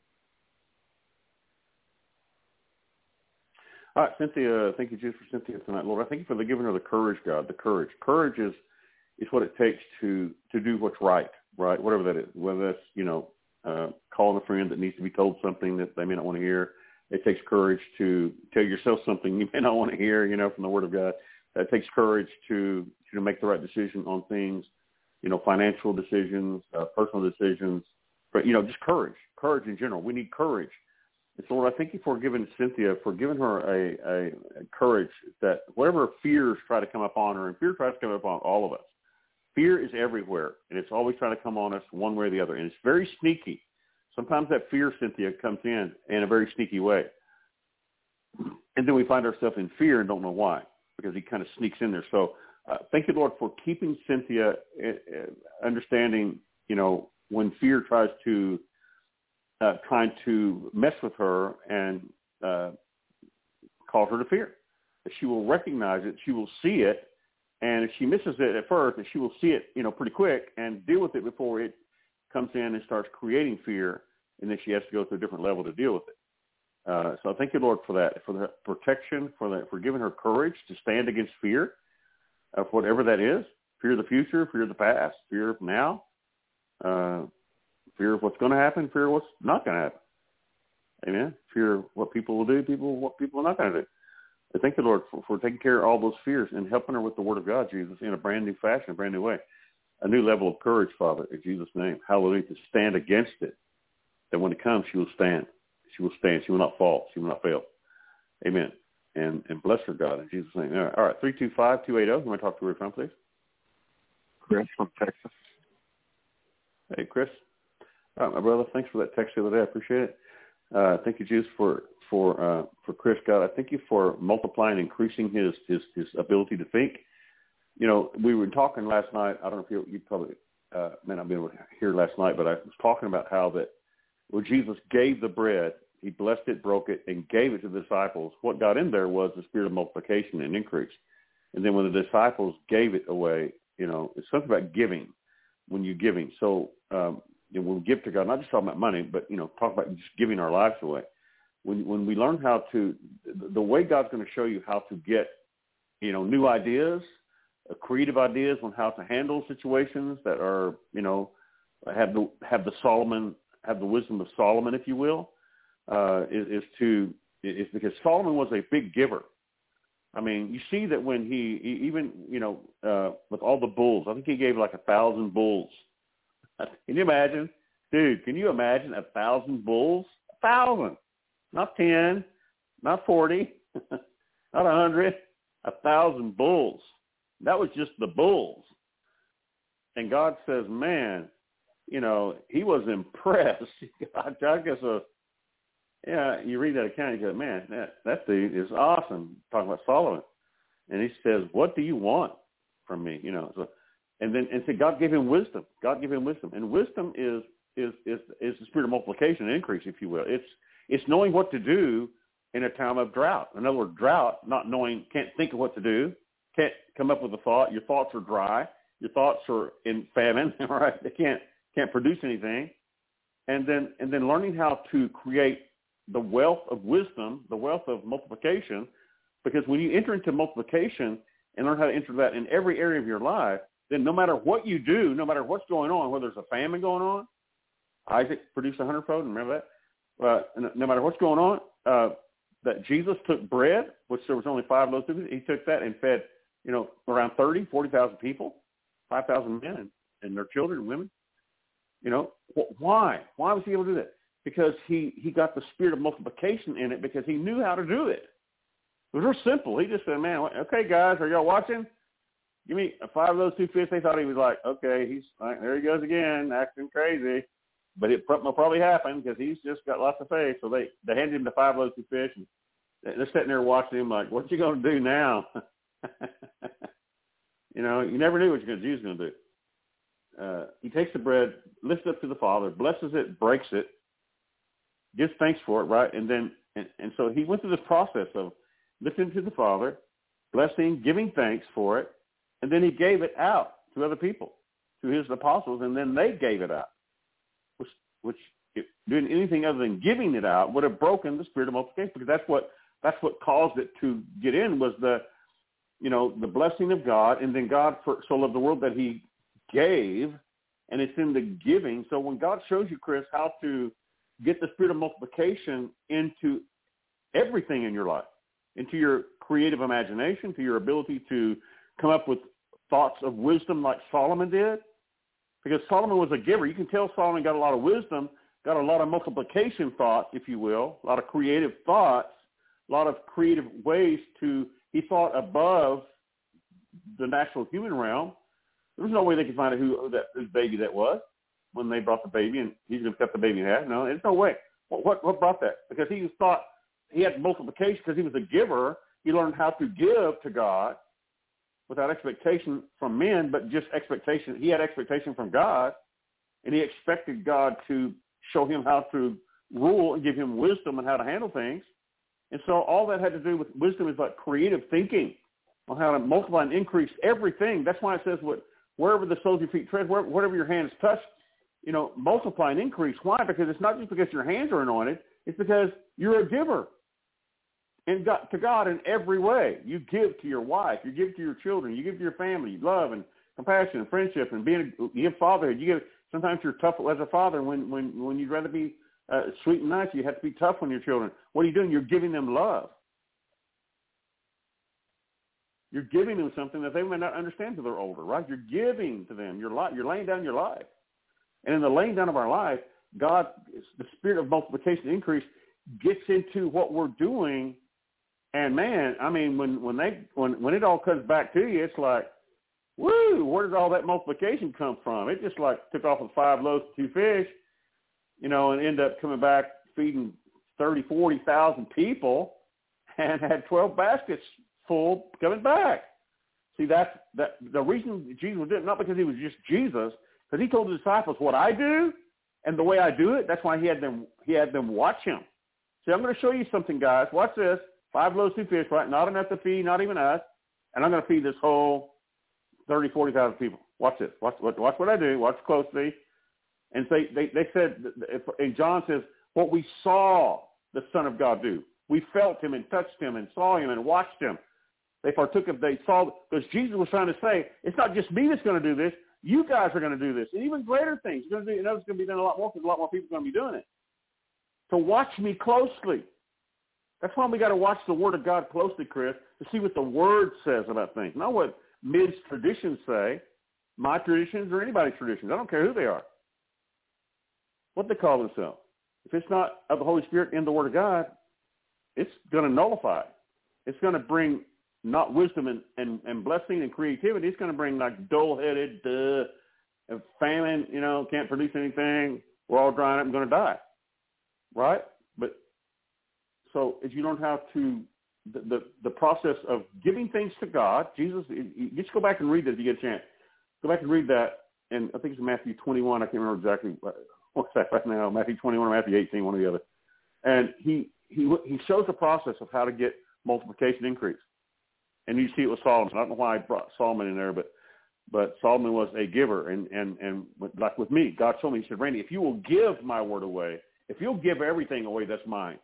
All right, Cynthia, thank you, Jesus, for Cynthia tonight. Lord, I thank you for giving her the courage, God, the courage. Courage is what it takes to do what's right, whatever that is, whether that's, calling a friend that needs to be told something that they may not want to hear. It takes courage to tell yourself something you may not want to hear, from the Word of God. It takes courage to make the right decision on things, financial decisions, personal decisions, but, just courage in general. We need courage. And so, Lord, I thank you for giving Cynthia, for giving her a courage that whatever fears try to come upon her, and fear tries to come upon all of us. Fear is everywhere, and it's always trying to come on us one way or the other, and it's very sneaky. Sometimes that fear, Cynthia, comes in a very sneaky way. And then we find ourselves in fear and don't know why, because he kind of sneaks in there. So thank you, Lord, for keeping Cynthia understanding, when fear tries to trying to mess with her and cause her to fear. That she will recognize it, she will see it, And if she misses it at first, then she will see it, pretty quick and deal with it before it comes in and starts creating fear, and then she has to go to a different level to deal with it. So I thank you, Lord, for that, for the protection, for giving her courage to stand against fear of whatever that is, fear of the future, fear of the past, fear of now, fear of what's going to happen, fear of what's not going to happen. Amen. Fear of what people will do, what people are not going to do. I thank you, Lord, for taking care of all those fears and helping her with the Word of God, Jesus, in a brand new fashion, a brand new way. A new level of courage, Father, in Jesus' name. Hallelujah, to stand against it. That when it comes, she will stand. She will stand. She will not fall. She will not fail. Amen. And bless her, God, in Jesus' name. All right, 325-280. You want to talk to her from, please? Chris from Texas. Hey, Chris. All right, my brother, thanks for that text the other day. I appreciate it. Thank you, Jesus, for Chris, God. I thank you for multiplying, increasing his ability to think. We were talking last night. I don't know if you probably may not be able to hear last night, but I was talking about how that when Jesus gave the bread, he blessed it, broke it, and gave it to the disciples. What got in there was the spirit of multiplication and increase. And then when the disciples gave it away, it's something about giving when you're giving. So when we give to God, not just talking about money, but, talk about just giving our lives away. When we learn how to, the way God's going to show you how to get, new ideas, creative ideas on how to handle situations that are, have the wisdom of Solomon, if you will, is because Solomon was a big giver. I mean, you see that when he even, with all the bulls, I think he gave like 1,000 bulls. Can you imagine? Dude, can you imagine 1,000 bulls? 1,000. Not 10, not 40, not 100, 1,000 bulls. That was just the bulls. And God says, man, he was impressed. I guess, you read that account, you go, man, that dude is awesome, talking about Solomon. And he says, what do you want from me? So God gave him wisdom. God gave him wisdom. And wisdom is the spirit of multiplication and increase, if you will. It's knowing what to do in a time of drought. In other words, drought, not knowing, can't think of what to do, can't come up with a thought. Your thoughts are dry. Your thoughts are in famine, right? They can't produce anything. And then learning how to create the wealth of wisdom, the wealth of multiplication, because when you enter into multiplication and learn how to enter that in every area of your life, then no matter what you do, no matter what's going on, whether there's a famine going on, Isaac produced 100-fold, remember that? No matter what's going on, that Jesus took bread, which there was only 5 loaves, he took that and fed, around 40,000 people, 5,000 men and their children and women. Why? Why was he able to do that? Because he got the spirit of multiplication in it because he knew how to do it. It was real simple. He just said, man, okay, guys, are y'all watching? Give me 5 of those 2 fish. They thought he was like, okay, he's like, there he goes again, acting crazy. But it will probably happen because he's just got lots of faith. So they handed him the 5 loaves of fish, and they're sitting there watching him like, what you going to do now? You never knew what Jesus was going to do. He takes the bread, lifts it up to the Father, blesses it, breaks it, gives thanks for it, right? And so he went through this process of lifting to the Father, blessing, giving thanks for it, and then he gave it out to other people, to his apostles, and then they gave it out. Which doing anything other than giving it out would have broken the spirit of multiplication, because that's what caused it to get in was the blessing of God, and then God so loved the world that he gave, and it's in the giving. So when God shows you, Chris, how to get the spirit of multiplication into everything in your life, into your creative imagination, to your ability to come up with thoughts of wisdom like Solomon did. Because Solomon was a giver. You can tell Solomon got a lot of wisdom, got a lot of multiplication thoughts, if you will, a lot of creative thoughts, a lot of creative ways he thought above the natural human realm. There was no way they could find out whose baby that was when they brought the baby, and he's going to cut the baby in half. No, there's no way. What brought that? Because he thought he had multiplication because he was a giver. He learned how to give to God without expectation from men, but just expectation. He had expectation from God, and he expected God to show him how to rule and give him wisdom on how to handle things. And so all that had to do with wisdom is like creative thinking. on how to multiply and increase everything. That's why it says wherever the soles of your feet tread, whatever your hands touch, multiply and increase. Why? Because it's not just because your hands are anointed. It's because you're a giver to God in every way. You give to your wife. You give to your children. You give to your family. Love and compassion and friendship and you give fatherhood. You give. Sometimes you're tough as a father when you'd rather be sweet and nice. You have to be tough on your children. What are you doing? You're giving them love. You're giving them something that they may not understand till they're older, right? You're giving to them your life. You're laying down your life. And in the laying down of our life, God, the spirit of multiplication increase gets into what we're doing. And man, I mean, when it all comes back to you, it's like, woo, where did all that multiplication come from? It just like took off with 5 loaves and 2 fish, and ended up coming back feeding 30, 40,000 people and had 12 baskets full coming back. See, that's the reason Jesus did it, not because he was just Jesus, because he told the disciples what I do and the way I do it. That's why he had them watch him. See, I'm going to show you something, guys. Watch this. 5 loaves, 2 fish, right? Not enough to feed, not even us. And I'm going to feed this whole 30, 40,000 people. Watch this. Watch what I do. Watch closely. And they said, and John says, what we saw the Son of God do. We felt him and touched him and saw him and watched him. They partook of, they saw, because Jesus was trying to say, it's not just me that's going to do this. You guys are going to do this. And even greater things. You're going to do, it's going to be done a lot more because a lot more people are going to be doing it. So watch me closely. That's why we got to watch the Word of God closely, Chris, to see what the Word says about things. Not what Mid's traditions say, my traditions or anybody's traditions. I don't care who they are. What they call themselves. If it's not of the Holy Spirit in the Word of God, it's going to nullify it. It's going to bring not wisdom and blessing and creativity. It's going to bring like dull-headed, famine, can't produce anything. We're all drying up and going to die. Right? But so as you learn how to, the process of giving things to God, Jesus, you just go back and read that if you get a chance. Go back and read that, and I think it's Matthew 21. I can't remember exactly what's that right now, Matthew 21 or Matthew 18, one or the other. And he shows the process of how to get multiplication increase. And you see it with Solomon. I don't know why I brought Solomon in there, but Solomon was a giver. And like with me, God told me, he said, Randy, if you will give my word away, if you'll give everything away, that's mine.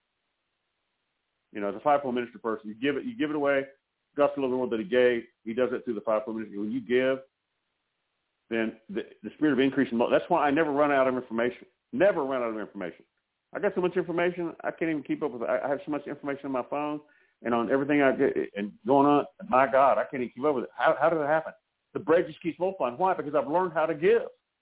As a fivefold ministry person, you give it away. God's the little one that he gave. He does it through the fivefold ministry. When you give, then the spirit of increase. That's why I never run out of information. Never run out of information. I got so much information, I can't even keep up with it. I have so much information on my phone and on everything I get and going on. My God, I can't even keep up with it. How did it happen? The bread just keeps multiplying. Why? Because I've learned how to give.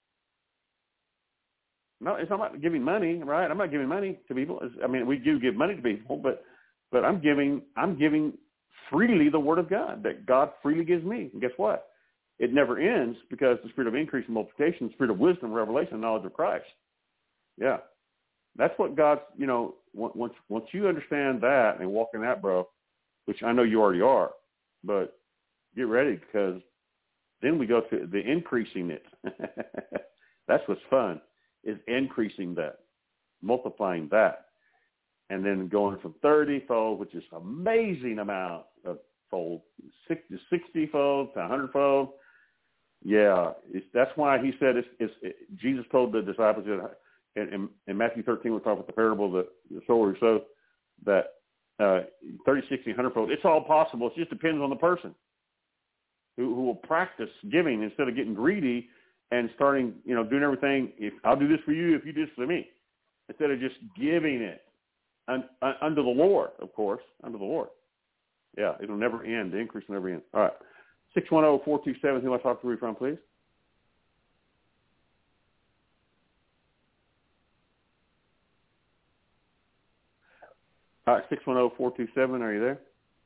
No, I'm not giving money, right? I'm not giving money to people. I mean, we do give money to people, but I'm giving freely the word of God that God freely gives me. And guess what? It never ends because the spirit of increase and multiplication, the spirit of wisdom, revelation, knowledge of Christ. Yeah. That's what God's, once you understand that and walk in that, bro, which I know you already are, but get ready because then we go to the increasing it. That's what's fun, is increasing that, multiplying that, and then going from 30-fold, which is an amazing amount of fold, 60-fold to 100-fold. Yeah, that's why he said Jesus told the disciples in Matthew 13, we're talking about the parable of the sower. So that 30, 60, 100-fold, it's all possible. It just depends on the person who will practice giving instead of getting greedy and starting, doing everything. If I'll do this for you, if you do this for me, instead of just giving it under the Lord, of course, under the Lord. Yeah, it'll never end. The increase will never end. All right. 610-427, who I talk to you from, please? All right, 610-427, are you there?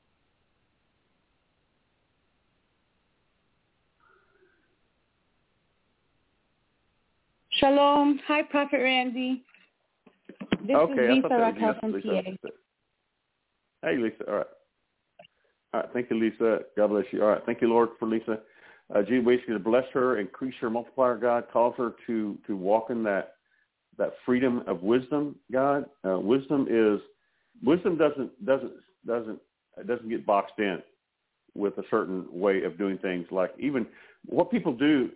Shalom. Hi, Prophet Randy. This is Lisa Raquel from PA. Hey, Lisa. All right. All right. Thank you, Lisa. God bless you. All right. Thank you, Lord, for Lisa. Jesus, we ask you to bless her, increase her multiplier, God. Cause her to walk in that freedom of wisdom, God. Wisdom doesn't get boxed in. with a certain way of doing things. Like even what people do,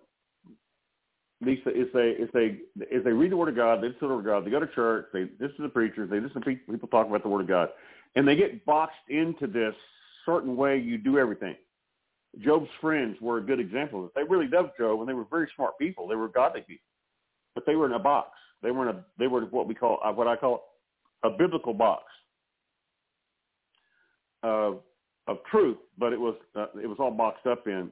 Lisa, is they read the Word of God, they listen to the Word of God, they go to church, they listen to the preachers, they listen to people talk about the Word of God, and they get boxed into this certain way you do everything. Job's friends were a good example of it. They really loved Job, and they were very smart people. They were godly people, but they were in a box. They were what I call a biblical box of truth, but it was all boxed up in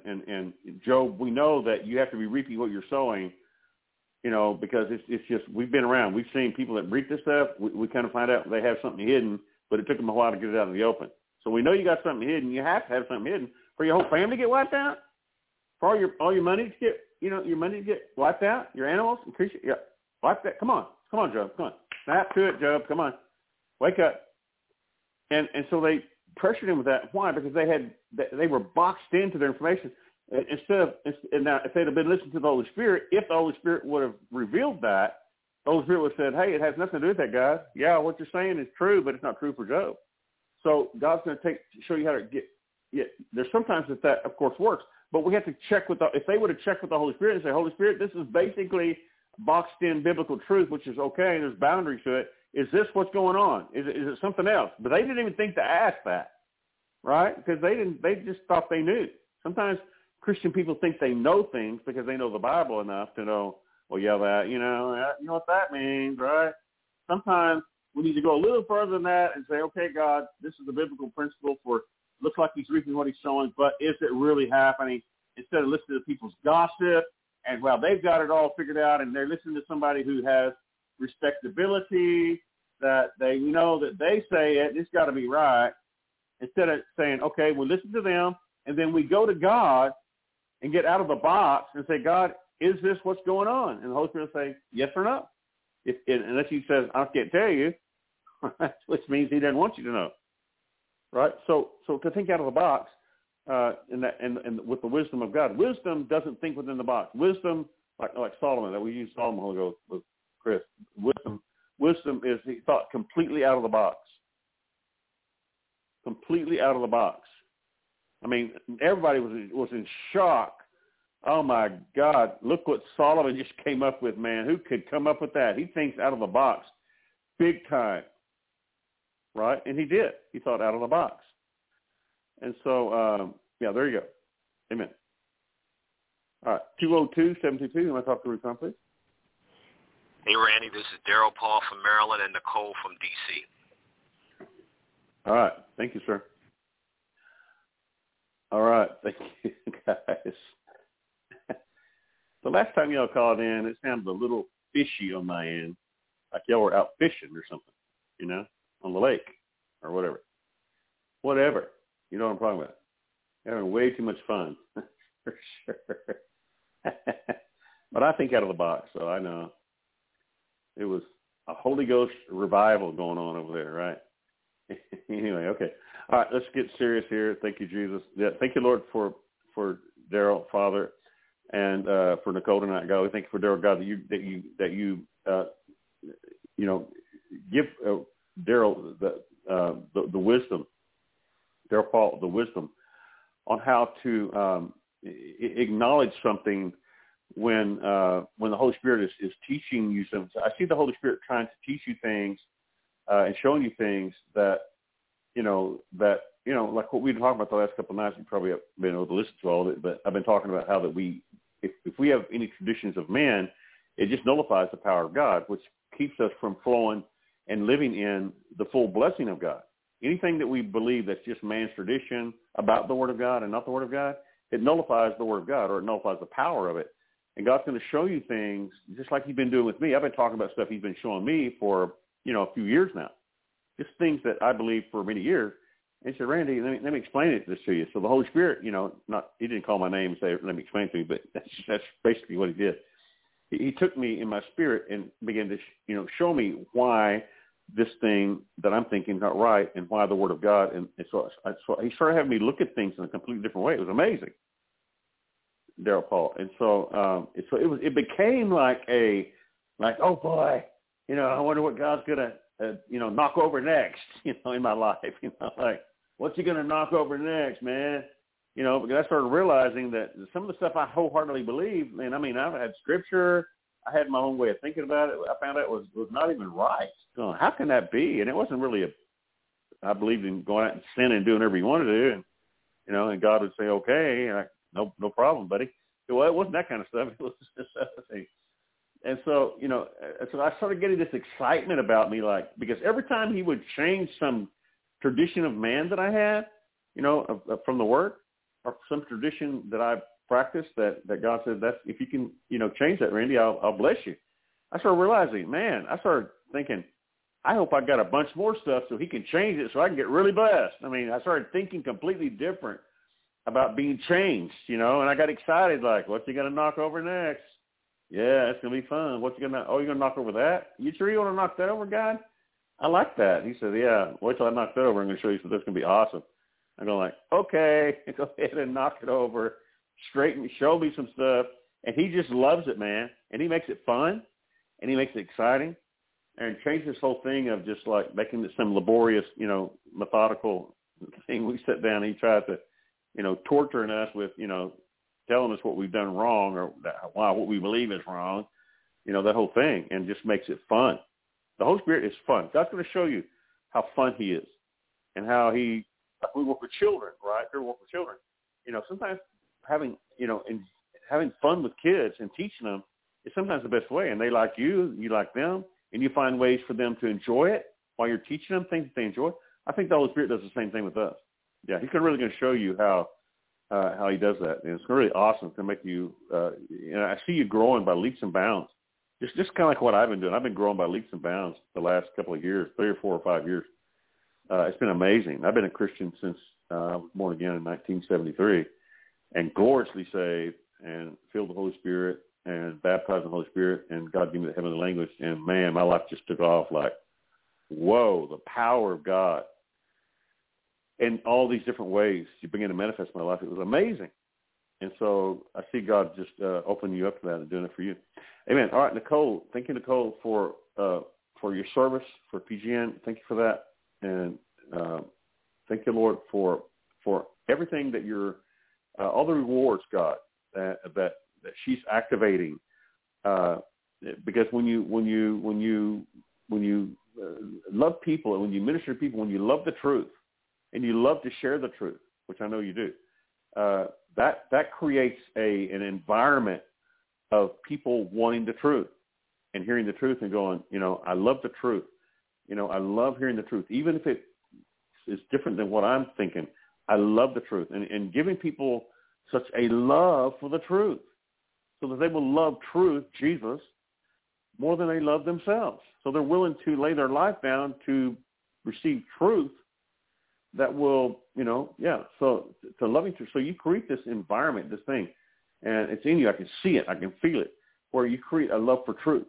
Job. We know that you have to be reaping what you're sowing, because it's just, we've been around. We've seen people that reap this stuff. We kind of find out they have something hidden, but it took them a while to get it out in the open. So we know you got something hidden. You have to have something hidden for your whole family to get wiped out, for all your money to get, your money to get wiped out, your animals, increase, wipe that. Come on, Job, come on, snap to it, Job, come on, wake up. And so they pressured him with that. Why? Because they were boxed into their information. Now, if they'd have been listening to the Holy Spirit, if the Holy Spirit would have revealed that, the Holy Spirit would have said, hey, it has nothing to do with that, guy. Yeah, what you're saying is true, but it's not true for Job. So God's going to show you how to get. There's sometimes that of course works, but we have to check if they would have checked with the Holy Spirit and say, Holy Spirit, this is basically boxed in biblical truth, which is okay, and there's boundaries to it. Is this what's going on? Is it something else? But they didn't even think to ask that, right? Because they just thought they knew. Sometimes Christian people think they know things because they know the Bible enough to know, well, yeah, that, you know what that means, right? Sometimes we need to go a little further than that and say, okay, God, this is the biblical principle for, looks like he's reaping what he's sowing, but is it really happening? Instead of listening to people's gossip and, well, they've got it all figured out and they're listening to somebody who has respectability, that they know that they say it's got to be right, instead of saying, okay, we'll listen to them, and then we go to God and get out of the box and say, God, is this what's going on? And the Holy Spirit will say, yes or no. Unless he says, I can't tell you, which means he doesn't want you to know. Right? So to think out of the box, and with the wisdom of God, wisdom doesn't think within the box. Wisdom, like Solomon, that we used Solomon a while ago with Chris. Wisdom is, he thought completely out of the box. Completely out of the box. I mean, everybody was in shock. Oh my God! Look what Solomon just came up with, man. Who could come up with that? He thinks out of the box, big time. Right? And he did. He thought out of the box. And so, there you go. Amen. All right, 202-722. You want to talk to Ruth, please? Hey, Randy, this is Daryl Paul from Maryland and Nicole from D.C. All right. Thank you, sir. All right. Thank you, guys. The last time y'all called in, it sounded a little fishy on my end, like y'all were out fishing or something, on the lake or whatever. Whatever. You know what I'm talking about. Having way too much fun, for sure. But I think out of the box, so I know. It was a Holy Ghost revival going on over there, right? Anyway, okay. All right, let's get serious here. Thank you, Jesus. Yeah, thank you, Lord, for Daryl, Father, and for Nicole tonight, God. We thank you for Daryl, God, that you give Daryl the wisdom, Daryl Paul, the wisdom on how to acknowledge something when the Holy Spirit is teaching you something. I see the Holy Spirit trying to teach you things and showing you things that like what we've been talking about the last couple of nights. You probably have been able to listen to all of it, but I've been talking about how that if we have any traditions of man, it just nullifies the power of God, which keeps us from flowing and living in the full blessing of God. Anything that we believe that's just man's tradition about the Word of God and not the Word of God, it nullifies the Word of God, or it nullifies the power of it. And God's going to show you things just like he's been doing with me. I've been talking about stuff he's been showing me for, a few years now. Just things that I believe for many years. And he said, Randy, let me explain this to you. So the Holy Spirit, he didn't call my name and say, let me explain it to you, but that's basically what he did. He took me in my spirit and began to, show me why this thing that I'm thinking is not right and why the Word of God. And so he started having me look at things in a completely different way. It was amazing, Daryl Paul. And so it became like oh boy, I wonder what God's going to, knock over next, in my life, like, what's he going to knock over next, man? You know, because I started realizing that some of the stuff I wholeheartedly believe, and I mean, I've had scripture, I had my own way of thinking about it. I found out it was not even right. So how can that be? And it wasn't really I believed in going out and sinning and doing whatever you want to do, and you know, and God would say, okay, and no problem, buddy. Well, it wasn't that kind of stuff. It was just other things. And so, you know, so I started getting this excitement about me, like, because every time he would change some tradition of man that I had, you know, from the Word, or some tradition that I practiced that God said, that's, if you can, you know, change that, Randy, I'll bless you. I started realizing, man, I started thinking, I hope I got a bunch more stuff so he can change it so I can get really blessed. I mean, I started thinking completely different about being changed, you know, and I got excited, like, what's he going to knock over next? Yeah, it's going to be fun. What's he going to, you're going to knock over that? You sure you want to knock that over, God? I like that. He said, yeah, wait till I knock that over. I'm going to show you, so that's going to be awesome. I'm going like, okay, go ahead and knock it over, straighten me, show me some stuff. And he just loves it, man. And he makes it fun, and he makes it exciting, and change this whole thing of just like making it some laborious, you know, methodical thing. We sat down and he tried to, you know, torturing us with, you know, telling us what we've done wrong or what we believe is wrong, you know, that whole thing, and just makes it fun. The Holy Spirit is fun. God's going to show you how fun he is and how we work with children, right? We work with children. You know, sometimes having fun with kids and teaching them is sometimes the best way. And they like you, you like them, and you find ways for them to enjoy it while you're teaching them things that they enjoy. I think the Holy Spirit does the same thing with us. Yeah, he's really going to show you how he does that. And it's really awesome to make you, and I see you growing by leaps and bounds. Just kind of like what I've been doing. I've been growing by leaps and bounds the last couple of years, 3 or 4 or 5 years. It's been amazing. I've been a Christian since I was born again in 1973, and gloriously saved and filled with the Holy Spirit and baptized in the Holy Spirit, and God gave me the heavenly language. And, man, my life just took off like, whoa, the power of God. In all these different ways you begin to manifest in my life. It was amazing. And so I see God just opening you up to that and doing it for you. Amen. All right, Nicole, thank you, Nicole, for your service, for PGN. Thank you for that. And thank you, Lord, for everything that you're, all the rewards, God, that she's activating. Because when you love people and when you minister to people, when you love the truth and you love to share the truth, which I know you do, that creates an environment of people wanting the truth and hearing the truth and going, you know, I love the truth. You know, I love hearing the truth, even if it is different than what I'm thinking. I love the truth, and giving people such a love for the truth so that they will love truth, Jesus, more than they love themselves. So they're willing to lay their life down to receive truth that will, you know, so to loving truth. So you create this environment, this thing, and it's in you. I can see it. I can feel it, where you create a love for truth.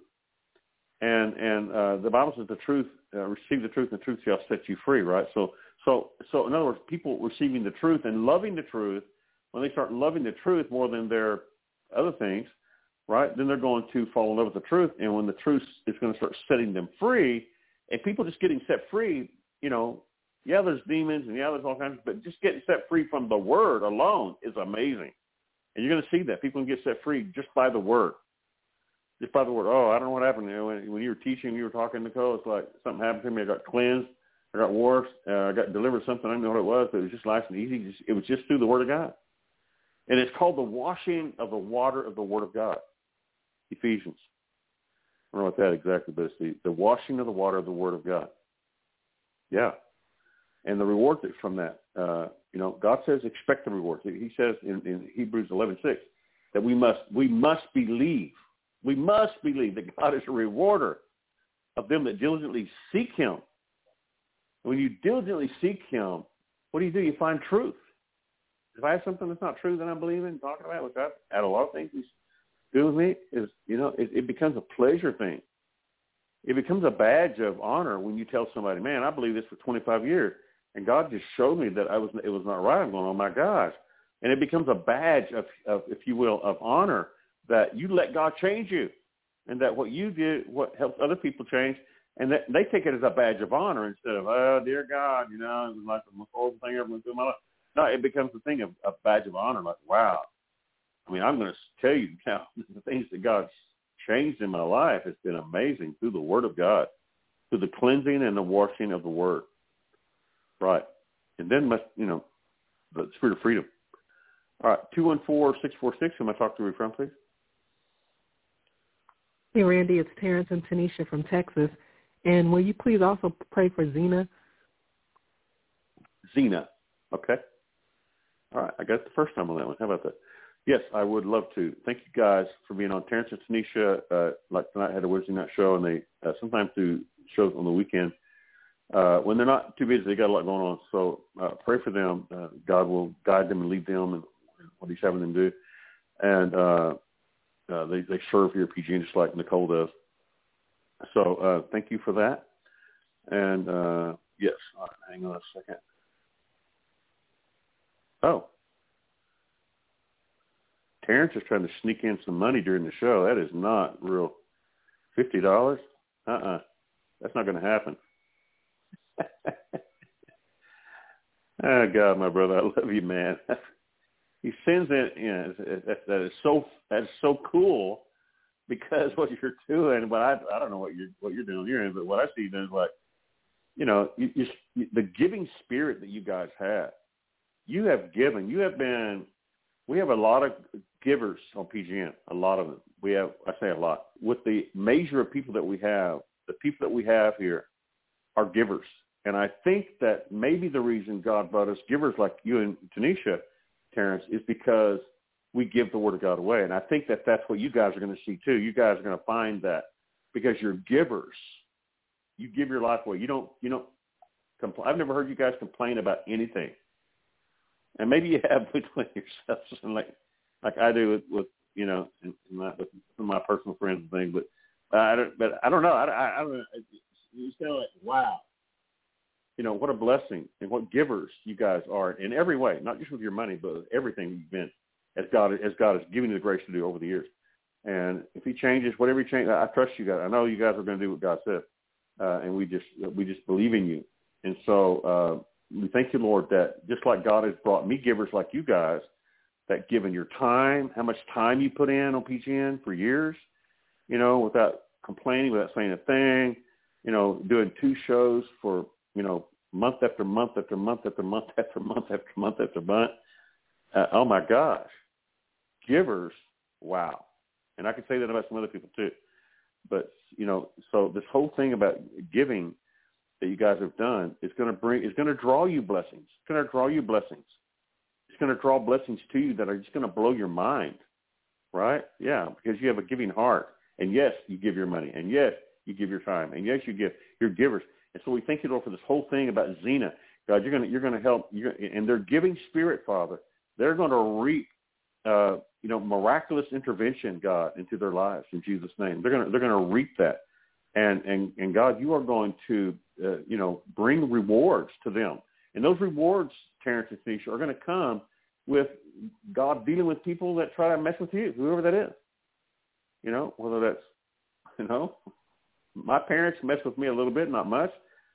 And the Bible says the truth, receive the truth, and the truth shall set you free, right? So in other words, people receiving the truth and loving the truth, when they start loving the truth more than their other things, right, then they're going to fall in love with the truth. And when the truth is going to start setting them free, and people just getting set free, you know, yeah, there's demons and yeah, there's all kinds, but just getting set free from the word alone is amazing. And you're going to see that. People can get set free just by the word. Just by the word. Oh, I don't know what happened. You know, when you were teaching, you were talking, Nicole, it's like something happened to me. I got cleansed. I got washed. I got delivered something. I didn't know what it was, but it was just nice and easy. It was just through the word of God. And it's called the washing of the water of the word of God. Ephesians. I don't know what that exactly, but it's the washing of the water of the word of God. Yeah. And the reward that's from that, you know, God says expect the reward. He says in Hebrews 11:6 that we must believe. We must believe that God is a rewarder of them that diligently seek him. When you diligently seek him, what do? You find truth. If I have something that's not true that I believe in, talking about, which I've had a lot of things he's doing with me, is, you know, it becomes a pleasure thing. It becomes a badge of honor when you tell somebody, man, I believe this for 25 years. And God just showed me that it was not right. I'm going, oh, my gosh. And it becomes a badge of, if you will, of honor that you let God change you, and that what you did, what helps other people change, And they take it as a badge of honor instead of, oh, dear God, it was like the most horrible thing ever went through my life. No, it becomes a thing of a badge of honor, like, wow. I mean, I'm going to tell you now, the things that God's changed in my life has been amazing through the Word of God, through the cleansing and the washing of the Word. Right. And then, the spirit of freedom. All right, 214-646, who am I talking to from, please? Hey, Randy, it's Terrence and Tanisha from Texas. And will you please also pray for Zena? Zena. Okay. All right, I got it the first time on that one. How about that? Yes, I would love to. Thank you guys for being on. Terrence and Tanisha, like tonight, had a Wednesday night show, and they sometimes do shows on the weekend. When they're not too busy, they got a lot going on. So pray for them. God will guide them and lead them in what he's having them do. And they serve here at PGN just like Nicole does. So thank you for that. And yes, all right, hang on a second. Oh. Terrence is trying to sneak in some money during the show. That is not real. $50? That's not going to happen. Oh, God, my brother, I love you, man. He sends in, that is so cool because what you're doing, but I don't know what you're doing here, but what I see then is like, the giving spirit that you guys have. You have given. We have a lot of givers on PGN, a lot of them. I say a lot. With the measure of people that we have, the people that we have here are givers. And I think that maybe the reason God brought us givers like you and Tanisha, Terrence, is because we give the Word of God away. And I think that that's what you guys are going to see too. You guys are going to find that because you're givers. You give your life away. You don't complain. I've never heard you guys complain about anything. And maybe you have between yourselves, and like I do with with my personal friends and things. But I don't know. I don't know. It's kind of like, wow. What a blessing and what givers you guys are in every way, not just with your money, but with everything you've been, as God has given you the grace to do over the years. And if he changes, whatever he changes, I trust you guys. I know you guys are going to do what God said, and we just believe in you. And so we thank you, Lord, that just like God has brought me givers like you guys, that given your time, how much time you put in on PGN for years, without complaining, without saying a thing, doing 2 shows for, month after month after month after month after month after month after month. Oh, my gosh. Givers, wow. And I can say that about some other people too. But, so this whole thing about giving that you guys have done is going to draw you blessings. It's going to draw you blessings. It's going to draw blessings to you that are just going to blow your mind, right? Yeah, because you have a giving heart. And yes, you give your money. And yes, you give your time. And yes, you're givers. And so we thank you, Lord, for this whole thing about Zena. God, you're going to help. And their giving spirit, Father, they're going to reap, miraculous intervention, God, into their lives in Jesus' name. They're going to reap that. And God, you are going to, bring rewards to them. And those rewards, Terrence and Tanisha, are going to come with God dealing with people that try to mess with you, whoever that is. Whether that's, my parents messed with me a little bit, not much.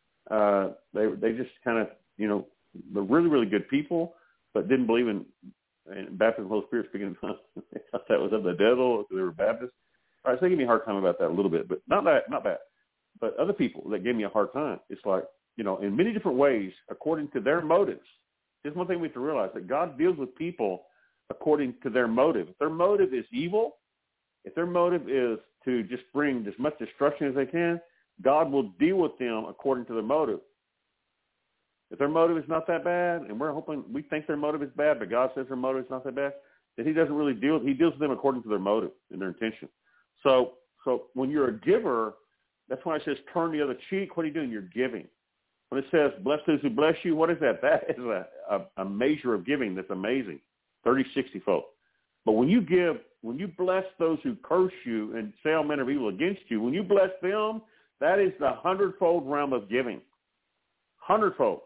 They just kind of, they're really, really good people, but didn't believe in baptism of the Holy Spirit, speaking in tongues. They thought that was of the devil, if they were Baptists. All right, so they gave me a hard time about that a little bit, but not bad. But other people that gave me a hard time, it's like, in many different ways, according to their motives. Here's one thing we have to realize, that God deals with people according to their motive. If their motive is evil, if their motive is to just bring as much destruction as they can, God will deal with them according to their motive. If their motive is not that bad, and we think their motive is bad, but God says their motive is not that bad, then he doesn't really he deals with them according to their motive and their intention. So when you're a giver, that's why it says turn the other cheek. What are you doing? You're giving. When it says bless those who bless you, what is that? That is a measure of giving that's amazing, 30, 60-fold. But when you bless those who curse you and say all manner of evil against you, when you bless them, that is the 100-fold realm of giving. 100-fold.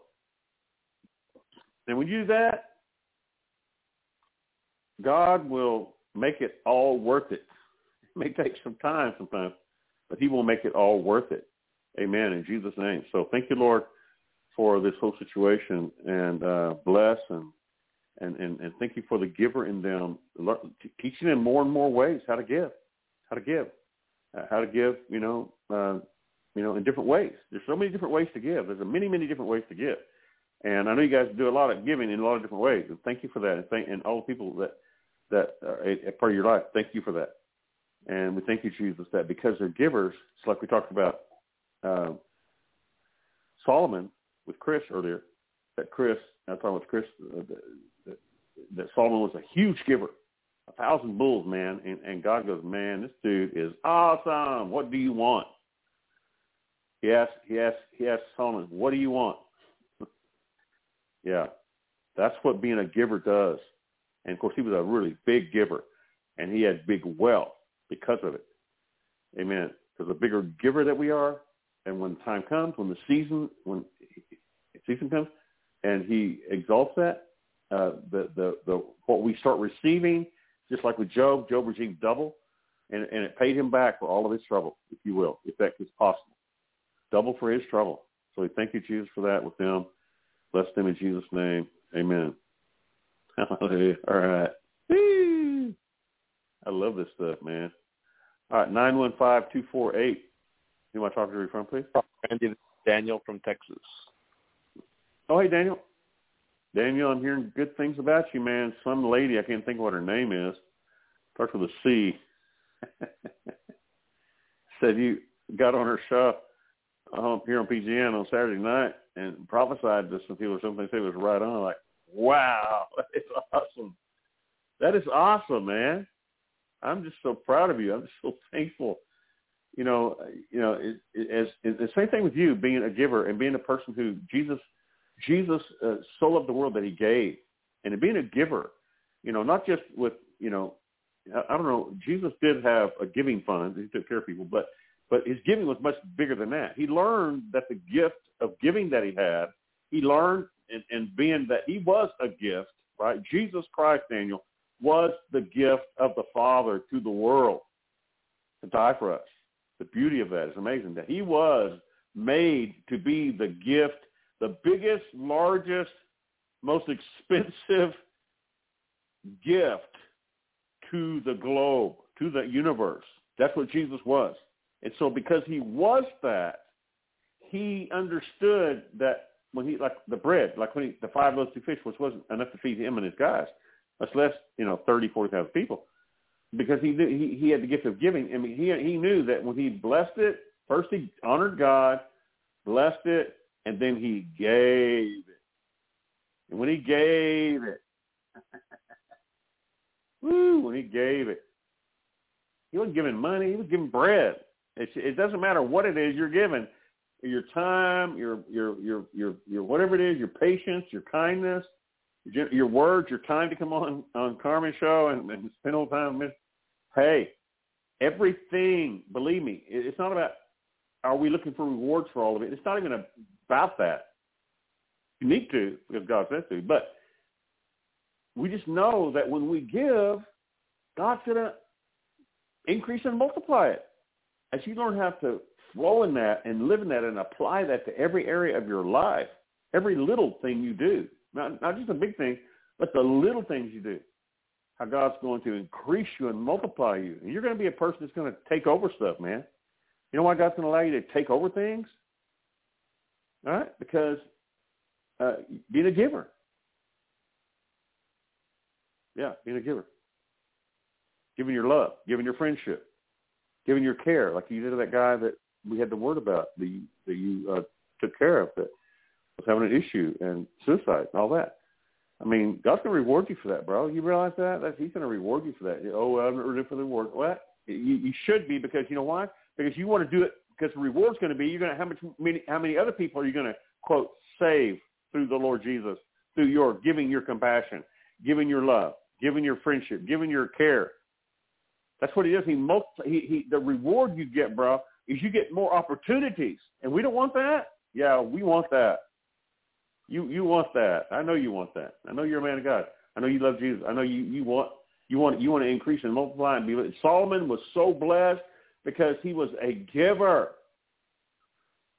And when you do that, God will make it all worth it. It may take some time sometimes, but he will make it all worth it. Amen, in Jesus' name. So thank you, Lord, for this whole situation, and bless and thank you for the giver in them, teaching them more and more ways how to give, in different ways. There's so many different ways to give. There's many, many different ways to give. And I know you guys do a lot of giving in a lot of different ways. And thank you for that. And all the people that are a part of your life, thank you for that. And we thank you, Jesus, that because they're givers, it's like we talked about Solomon with Chris earlier, that Solomon was a huge giver, 1,000 bulls, man. And God goes, man, this dude is awesome. What do you want? He asked Solomon, what do you want? Yeah, that's what being a giver does. And, of course, he was a really big giver, and he had big wealth because of it. Amen. Because the bigger giver that we are, and when time comes, when season comes, and he exalts that, what we start receiving, just like with Job received double, and it paid him back for all of his trouble, if you will, if that is possible. Double for his trouble. So we thank you, Jesus, for that with them. Bless them in Jesus' name. Amen. Hallelujah. All right. Whee! I love this stuff, man. All right, 915-248. You want to talk to me from, please? Randy, Daniel from Texas. Oh, hey, Daniel. Daniel, I'm hearing good things about you, man. Some lady, I can't think of what her name is, starts with a C, said you got on her show here on PGN on Saturday night and prophesied to some people or something. They said it was right on. Like, wow, that is awesome. That is awesome, man. I'm just so proud of you. I'm just so thankful. It's the same thing with you, being a giver and being a person who Jesus so loved the world that he gave. And being a giver, not just with, I don't know, Jesus did have a giving fund. He took care of people, but his giving was much bigger than that. He learned that the gift of giving that he had, he learned and being that he was a gift, right? Jesus Christ, Daniel, was the gift of the Father to the world to die for us. The beauty of that is amazing, that he was made to be the gift, the biggest, largest, most expensive gift to the globe, to the universe. That's what Jesus was. And so because he was that, he understood that when he, like the bread, like when the 5 loaves 2 fish, which wasn't enough to feed him and his guys, much less, 30,000-40,000 people, because he knew he had the gift of giving. I mean, he knew that when he blessed it, first he honored God, blessed it, and then he gave it. And when he gave it, when he gave it, he wasn't giving money, he was giving bread. It doesn't matter what it is you're giving. Your time, your whatever it is, your patience, your kindness, your words, your time to come on Carmen's show and spend all the time with. Hey, everything, believe me, it's not about are we looking for rewards for all of it. It's not even about that. You need to, because God says to, but we just know that when we give, God's going to increase and multiply it. As you learn how to flow in that and live in that and apply that to every area of your life, every little thing you do, not just the big things, but the little things you do, how God's going to increase you and multiply you. And you're going to be a person that's going to take over stuff, man. You know why God's going to allow you to take over things? All right? Because being a giver. Yeah, being a giver. Giving your love, giving your friendship, giving your care, like you did to that guy that we had the word about that you took care of that was having an issue and suicide and all that. I mean, God's going to reward you for that, bro. You realize that? He's going to reward you for that. Oh, I'm not ready for the reward. Well, you should be, because you know why? Because you want to do it because the reward's going to be, you're going to, how many other people are you going to, quote, save through the Lord Jesus, through your giving your compassion, giving your love, giving your friendship, giving your care. That's what he does. The reward you get, bro, is you get more opportunities. And we don't want that? Yeah, we want that. You want that. I know you want that. I know you're a man of God. I know you love Jesus. I know you want to increase and multiply and be. Solomon was so blessed because he was a giver.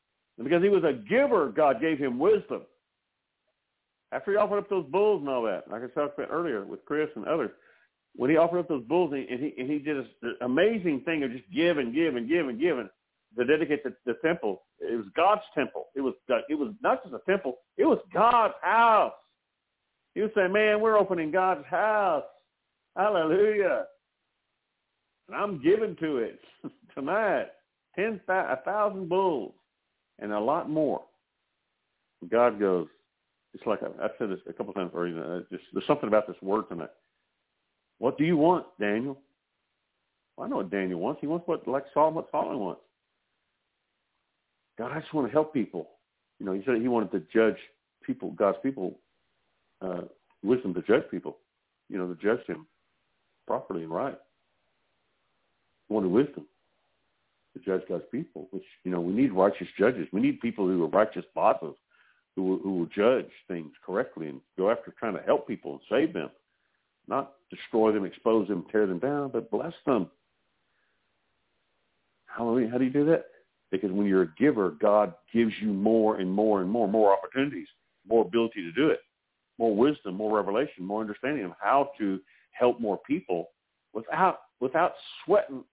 And because he was a giver, God gave him wisdom. After he offered up those bulls and all that, like I talked about earlier with Chris and others, when he offered up those bulls, and he did this amazing thing of just give and give and give and give to dedicate the temple. It was God's temple. It was not just a temple. It was God's house. He was saying, man, we're opening God's house. Hallelujah. And I'm giving to it tonight 1,000 bulls and a lot more. God goes, it's like I've said this a couple times already. There's something about this word tonight. What do you want, Daniel? Well, I know what Daniel wants. He wants what Solomon wants. God, I just want to help people. You know, he said he wanted to judge people, God's people, wisdom to judge people, you know, to judge them properly and right. He wanted wisdom to judge God's people, which, you know, we need righteous judges. We need people who are righteous bosses, who will judge things correctly and go after trying to help people and save them, not destroy them, expose them, tear them down, but bless them. Hallelujah. How do you do that? Because when you're a giver, God gives you more and more and more opportunities, more ability to do it, more wisdom, more revelation, more understanding of how to help more people without sweating.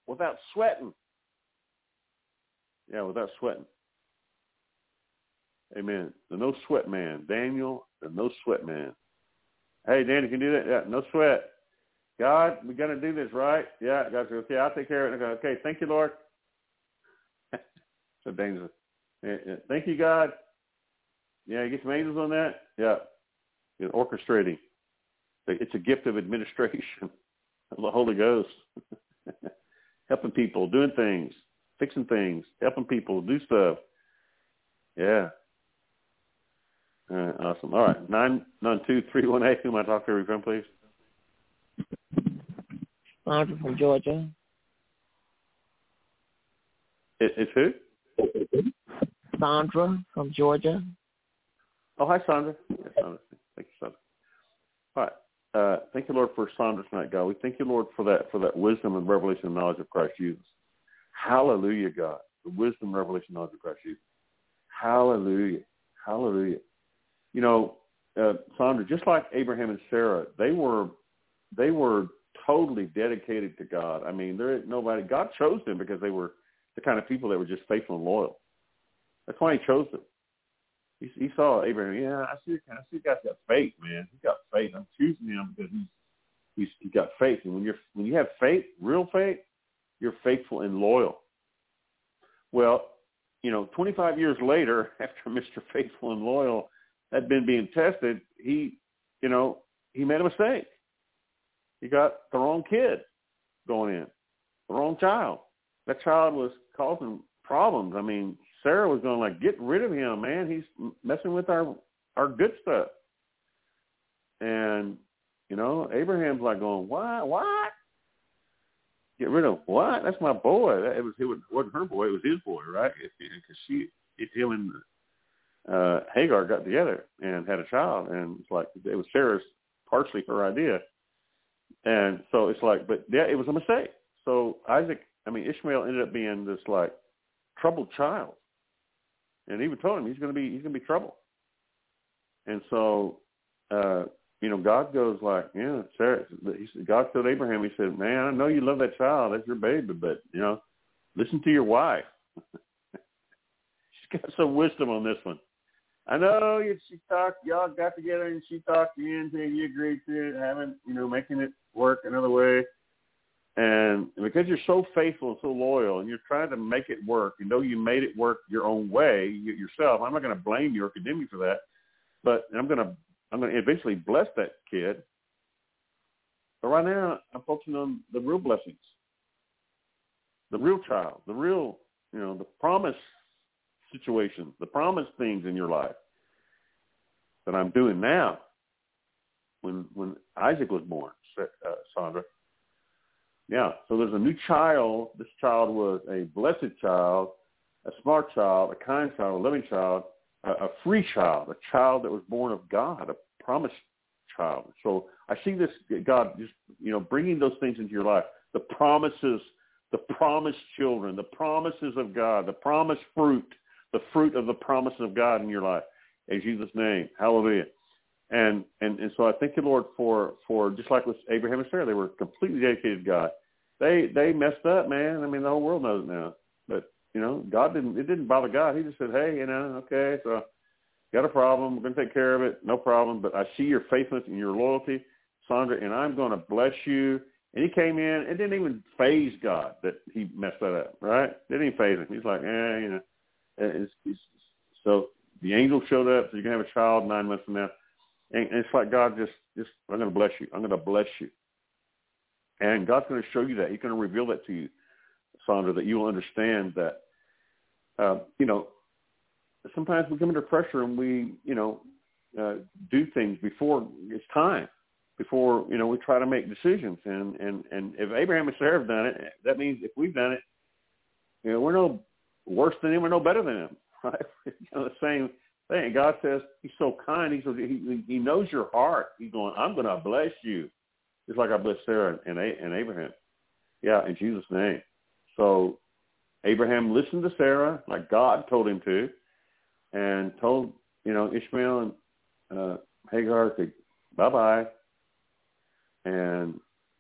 Yeah, without sweating. Amen. The no sweat man. Daniel, the no sweat man. Hey, Danny, can you do that? Yeah, no sweat. God, we're going to do this, right? Yeah, God said, okay, I'll take care of it. Okay, thank you, Lord. So Daniel said, thank you, God. Yeah, get some angels on that. Yeah, orchestrating. It's a gift of administration. The Holy Ghost. Helping people, doing things, fixing things, helping people do stuff. Yeah. Awesome. All right. 992-318. Who am I talking to? Repeat, please. Sandra from Georgia. It's who? Sandra from Georgia. Oh, hi, Sandra. Yes, Sandra. Thank you, Sandra. All right. Thank you, Lord, for Sandra tonight, God. We thank you, Lord, for that wisdom and revelation and knowledge of Christ Jesus. Hallelujah, God. The wisdom, revelation, knowledge of Christ Jesus. Hallelujah. Hallelujah. You know, Sandra, just like Abraham and Sarah, they were totally dedicated to God. I mean, there ain't nobody. God chose them because they were the kind of people that were just faithful and loyal. That's why he chose them. He saw Abraham. Yeah, I see the guy's got faith, man. He's got faith. I'm choosing him because he's got faith. And when you have faith, real faith, you're faithful and loyal. Well, you know, 25 years later, after Mr. Faithful and Loyal had been being tested, he made a mistake. He got the wrong kid going in, the wrong child. That child was causing problems. I mean, Sarah was going like, get rid of him, man. He's messing with our good stuff. And, you know, Abraham's like going, what? Get rid of what? That's my boy. It wasn't her boy. It was his boy, right? Because him and Hagar got together and had a child, and it's like it was Sarah's partially her idea, and so it's like, but yeah, it was a mistake. So Ishmael ended up being this like troubled child, and even told him he's going to be trouble, and so. God goes like, yeah, Sarah. God told Abraham, he said, man, I know you love that child. That's your baby, but, listen to your wife. She's got some wisdom on this one. I know y'all got together and she talked you into it. You agreed to it, making it work another way. And because you're so faithful and so loyal and you're trying to make it work, you made it work your own way yourself. I'm not going to blame you or condemn you for that, but I'm going to eventually bless that kid. But right now, I'm focusing on the real blessings, the real child, the real, the promise situation, the promise things in your life that I'm doing now. When Isaac was born, Sandra. Yeah, so there's a new child. This child was a blessed child, a smart child, a kind child, a loving child, a free child, a child that was born of God, a promised child. So I see this, God just, bringing those things into your life, the promises, the promised children, the promises of God, the promised fruit, the fruit of the promises of God in your life. In Jesus' name, hallelujah. And so I thank you, Lord, for just like with Abraham and Sarah, they were completely dedicated to God. They messed up, man. I mean, the whole world knows it now. But, it didn't bother God. He just said, hey, okay, so got a problem. We're going to take care of it. No problem. But I see your faithfulness and your loyalty, Sandra, and I'm going to bless you. And he came in. It didn't even faze God that he messed that up, right? It didn't even faze him. He's like, So the angel showed up. So you're going to have a child 9 months from now. And it's like God just I'm going to bless you. I'm going to bless you. And God's going to show you that. He's going to reveal that to you, Sandra, that you will understand that, sometimes we come under pressure and we, do things before it's time, before, we try to make decisions. And if Abraham and Sarah have done it, that means if we've done it, we're no worse than him, we're no better than him, right? The same thing. God says he's so kind. He knows your heart. He's going, I'm going to bless you, just like I blessed Sarah and Abraham. Yeah, in Jesus' name. So Abraham listened to Sarah like God told him to, and told, Ishmael and Hagar to bye-bye. And,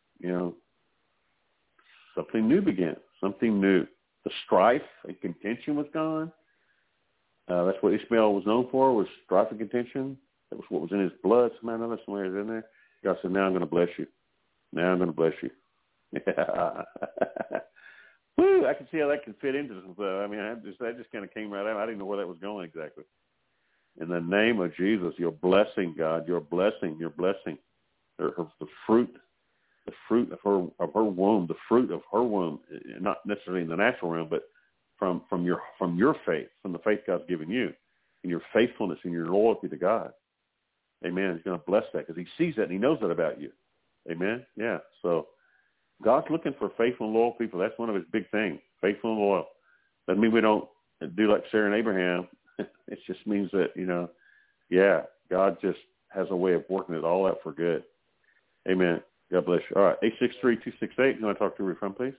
something new began, something new. The strife and contention was gone. That's what Ishmael was known for, was strife and contention. That was what was in his blood. Somewhere is in there. God said, now I'm going to bless you. Now I'm going to bless you. Yeah. Woo, I can see how that can fit into some stuff. I mean, that just kind of came right out. I didn't know where that was going exactly. In the name of Jesus, your blessing, God, your blessing. The fruit of her womb, not necessarily in the natural realm, but from your faith, from the faith God's given you, and your faithfulness and your loyalty to God. Amen. He's going to bless that because he sees that and he knows that about you. Amen. Yeah. So God's looking for faithful and loyal people. That's one of his big things, faithful and loyal. Doesn't mean we don't do like Sarah and Abraham. It just means that, God just has a way of working it all out for good. Amen. God bless you. All right, 863-268. You want to talk to me from, please?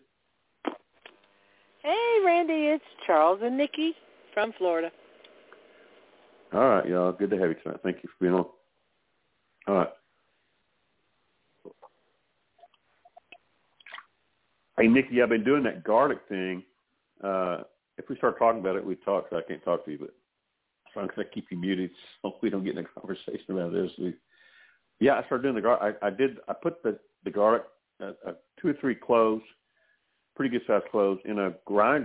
Hey, Randy, it's Charles and Nikki from Florida. All right, y'all. Good to have you tonight. Thank you for being on. All right. Hey, Nikki, I've been doing that garlic thing. If we start talking about it, we talk, so I can't talk to you, but so I'm going to keep you muted so we don't get in a conversation about this. I started doing the garlic. I put the garlic, 2 or 3 cloves, pretty good sized cloves, in a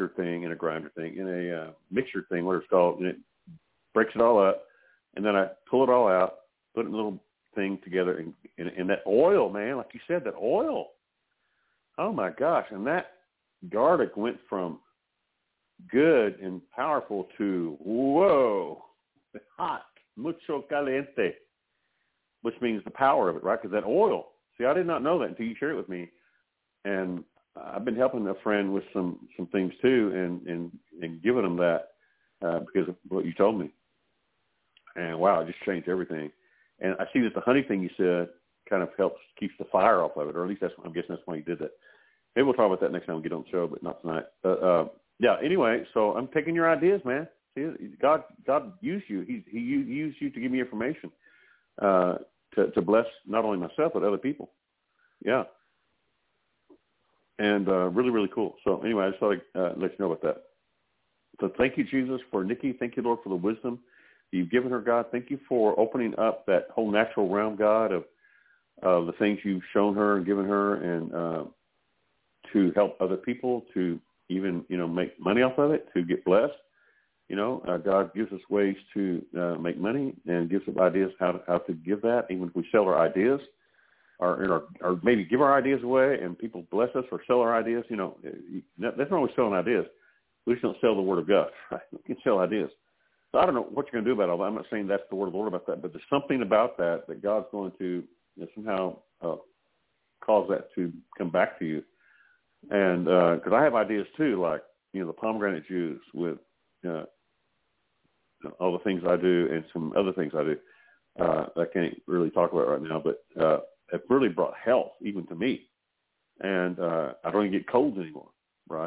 mixer thing, what it's called, and it breaks it all up, and then I pull it all out, put it in a little thing together, and that oil, man, like you said, that oil. Oh, my gosh. And that garlic went from good and powerful to, whoa, hot, mucho caliente, which means the power of it, right? Because that oil. See, I did not know that until you shared it with me. And I've been helping a friend with some things, too, and giving them that because of what you told me. And, wow, it just changed everything. And I see that the honey thing you said kind of helps keeps the fire off of it, or at least I'm guessing that's why you did that. Maybe we'll talk about that next time we get on the show, but not tonight. Anyway, so I'm taking your ideas, man. See, God used you. He used you to give me information to bless not only myself but other people. Yeah. And really, really cool. So anyway, I just thought I'd let you know about that. So thank you, Jesus, for Nikki. Thank you, Lord, for the wisdom you've given her, God. Thank you for opening up that whole natural realm, God, of the things you've shown her and given her, and to help other people, to even, make money off of it, to get blessed. God gives us ways to make money and gives us ideas how to give that, even if we sell our ideas or maybe give our ideas away and people bless us or sell our ideas. That's not always selling ideas. We just don't sell the word of God, right? We can sell ideas. So I don't know what you're going to do about all that. I'm not saying that's the word of the Lord about that, but there's something about that God's going to somehow cause that to come back to you. And because I have ideas too, like the pomegranate juice with all the things I do and some other things I do. I can't really talk about right now, but it really brought health even to me. And I don't even get colds anymore, right?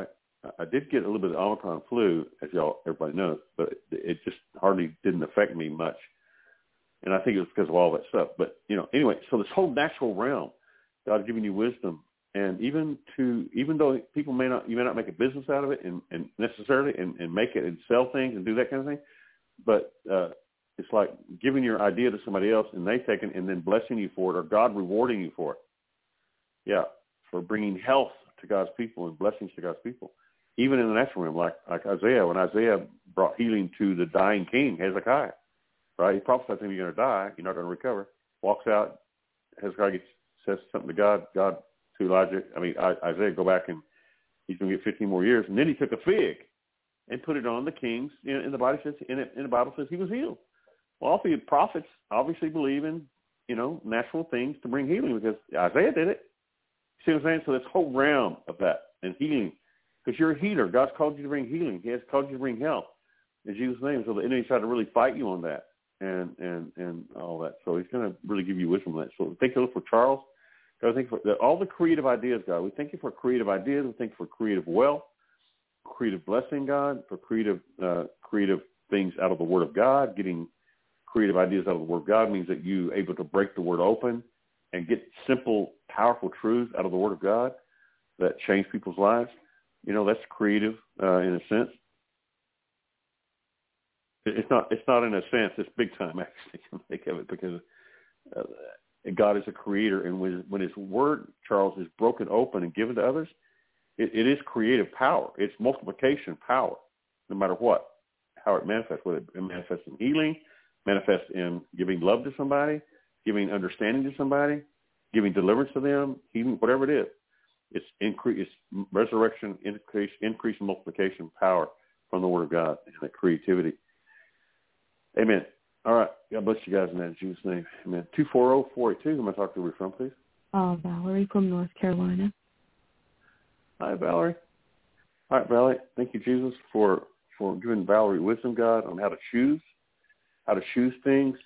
I did get a little bit of Omicron flu, as everybody knows, but it just hardly didn't affect me much. And I think it was because of all that stuff. But, anyway, so this whole natural realm, God giving you wisdom. And even though you may not make a business out of it and necessarily and make it and sell things and do that kind of thing, but it's like giving your idea to somebody else and they take it and then blessing you for it, or God rewarding you for it. Yeah, for bringing health to God's people and blessings to God's people. Even in the natural realm, like Isaiah, when Isaiah brought healing to the dying king, Hezekiah, right? He prophesied to him, you're going to die, you're not going to recover. Walks out, Hezekiah says something to God to Isaiah, go back and he's going to get 15 more years. And then he took a fig and put it on the king's, and the Bible says, in the Bible says he was healed. Well, all the prophets obviously believe in, natural things to bring healing because Isaiah did it. See what I'm saying? So this whole realm of that and healing, because you're a healer. God's called you to bring healing. He has called you to bring health in Jesus' name. So the enemy tried to really fight you on that and all that. So he's going to really give you wisdom on that. So thank you for Charles. God, thank you for all the creative ideas, God. We thank you for creative ideas. We thank you for creative wealth, creative blessing, God, for creative things out of the Word of God. Getting creative ideas out of the Word of God means that you're able to break the Word open and get simple, powerful truths out of the Word of God that change people's lives. That's creative in a sense. It's not in a sense. It's big time, actually, I think of it, because God is a creator. And when His Word, Charles, is broken open and given to others, it is creative power. It's multiplication power, no matter what, how it manifests. Whether it manifests in healing, manifests in giving love to somebody, giving understanding to somebody, giving deliverance to them, healing, whatever it is. It's resurrection, increase and multiplication power from the Word of God and that creativity. Amen. All right. God bless you guys in that in Jesus' name. Amen. 240-482. Who am I talking to from, please? Valerie from North Carolina. Hi, Valerie. All right, Valerie. Thank you, Jesus, for giving Valerie wisdom, God, on how to choose things.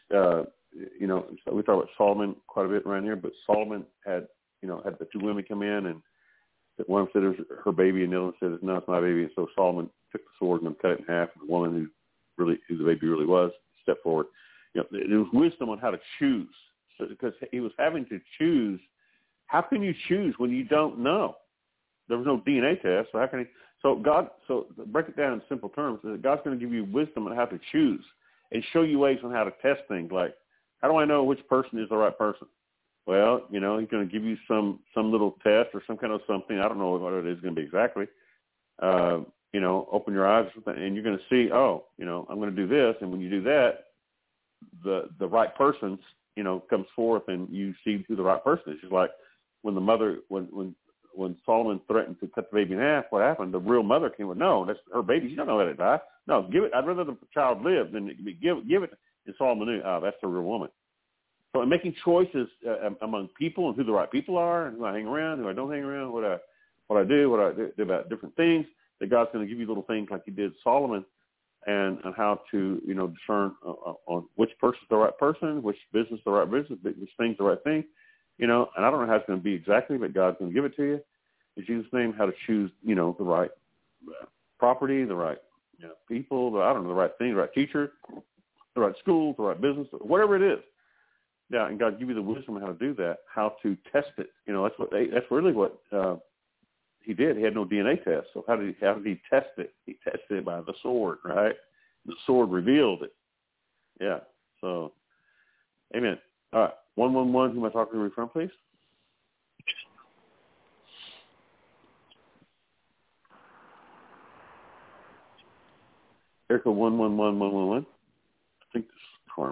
So we talk about Solomon quite a bit around here, but Solomon had the two women come in, and one said it was her baby, and the other one said, no, it's my baby. And so Solomon took the sword and cut it in half, and the woman who the baby really was stepped forward. There was wisdom on how to choose, because he was having to choose. How can you choose when you don't know? There was no DNA test, so how can he? So break it down in simple terms. God's going to give you wisdom on how to choose and show you ways on how to test things. Like, how do I know which person is the right person? Well, he's going to give you some little test or some kind of something. I don't know what it is going to be exactly. Open your eyes or something, and you're going to see, I'm going to do this. And when you do that, the right person, comes forth, and you see who the right person is. Just like when the mother, when Solomon threatened to cut the baby in half, what happened? The real mother came with, no, that's her baby. She don't know let it die. No, give it. I'd rather the child live than give it. And Solomon knew, that's the real woman. So in making choices among people and who the right people are, and who I hang around, who I don't hang around, what I do about different things, that God's going to give you little things like He did Solomon, and how to discern on which person's the right person, which business the right business, which thing's the right thing, and I don't know how it's going to be exactly, but God's going to give it to you. In Jesus' name, how to choose the right property, the right people, the right thing, the right teacher, the right school, the right business, whatever it is. Yeah, and God give you the wisdom on how to do that, how to test it. That's really what He did. He had no DNA test. So how did he test it? He tested it by the sword, right? The sword revealed it. Yeah. So, amen. All right. 111. Who am I talking to from, please? Erica 111111. I think this is Carmen,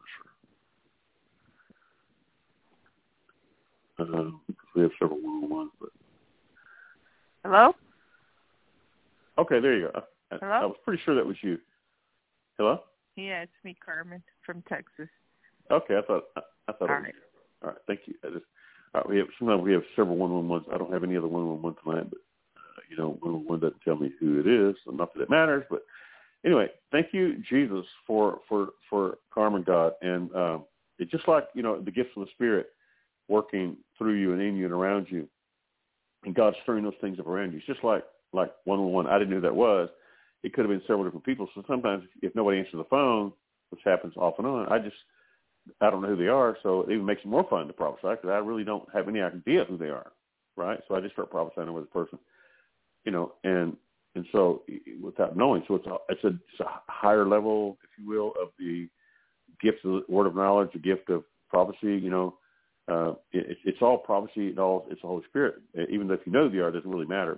but I'm not sure. We have several 111s, but. Hello? Okay, there you go. Hello? I was pretty sure that was you. Hello? Yeah, it's me, Carmen, from Texas. Okay, I thought All it was right. you. All right, thank you. All right, sometimes we have several 111s. I don't have any other 111 tonight, but 111 doesn't tell me who it is, so not that it matters. But anyway, thank you, Jesus, for Carmen, God, and it's just like the gifts of the Spirit working through you and in you and around you. And God's stirring those things up around you. It's just like like one-on-one. I didn't know who that was. It could have been several different people. So sometimes if nobody answers the phone, which happens off and on, I don't know who they are. So it even makes it more fun to prophesy because I really don't have any idea who they are, right? So I just start prophesying over the person, and so without knowing. So it's a higher level, if you will, of the gift of the word of knowledge, the gift of prophecy. It's all prophecy. It's the Holy Spirit. Even though if you know who they are, it doesn't really matter.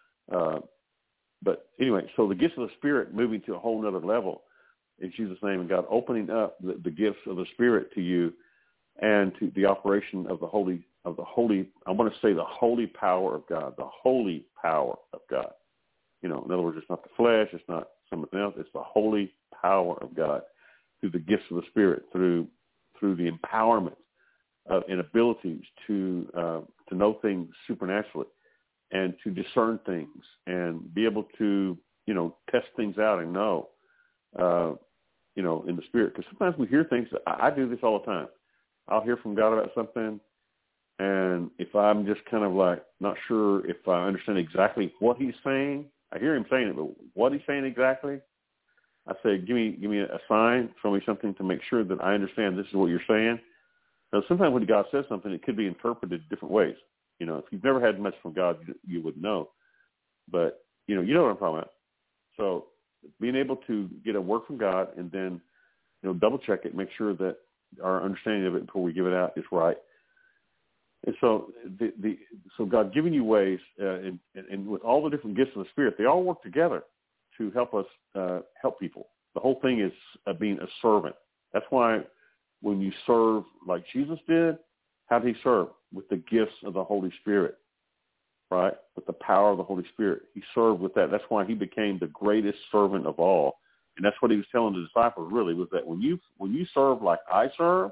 But anyway, so the gifts of the Spirit moving to a whole nother level in Jesus' name, and God opening up the gifts of the Spirit to you and to the operation of the holy. I want to say the holy power of God, the holy power of God. In other words, it's not the flesh, it's not something else. It's the holy power of God through the gifts of the Spirit, through the empowerment and abilities to know things supernaturally and to discern things and be able to, test things out and know, in the Spirit. Because sometimes we hear things. I do this all the time. I'll hear from God about something, and if I'm just kind of like not sure if I understand exactly what he's saying, I hear him saying it, but what he's saying exactly, I say, give me a sign, show me something to make sure that I understand this is what you're saying. Now, sometimes when God says something, it could be interpreted different ways. If you've never had much from God, you would know. But, you know what I'm talking about. So being able to get a word from God and then, double check it, make sure that our understanding of it before we give it out is right. And so so God giving you ways, and with all the different gifts of the Spirit, they all work together to help us help people. The whole thing is being a servant. That's why when you serve like Jesus did, how did he serve? With the gifts of the Holy Spirit, right? With the power of the Holy Spirit. He served with that. That's why he became the greatest servant of all. And that's what he was telling the disciples, really, was that when you serve like I serve,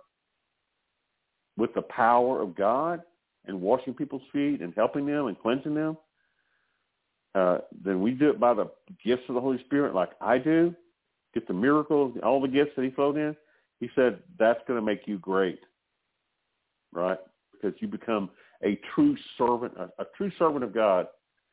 with the power of God and washing people's feet and helping them and cleansing them, then we do it by the gifts of the Holy Spirit like I do, get the miracles, all the gifts that he flowed in. He said that's going to make you great, right? Because you become a true servant, a true servant of God.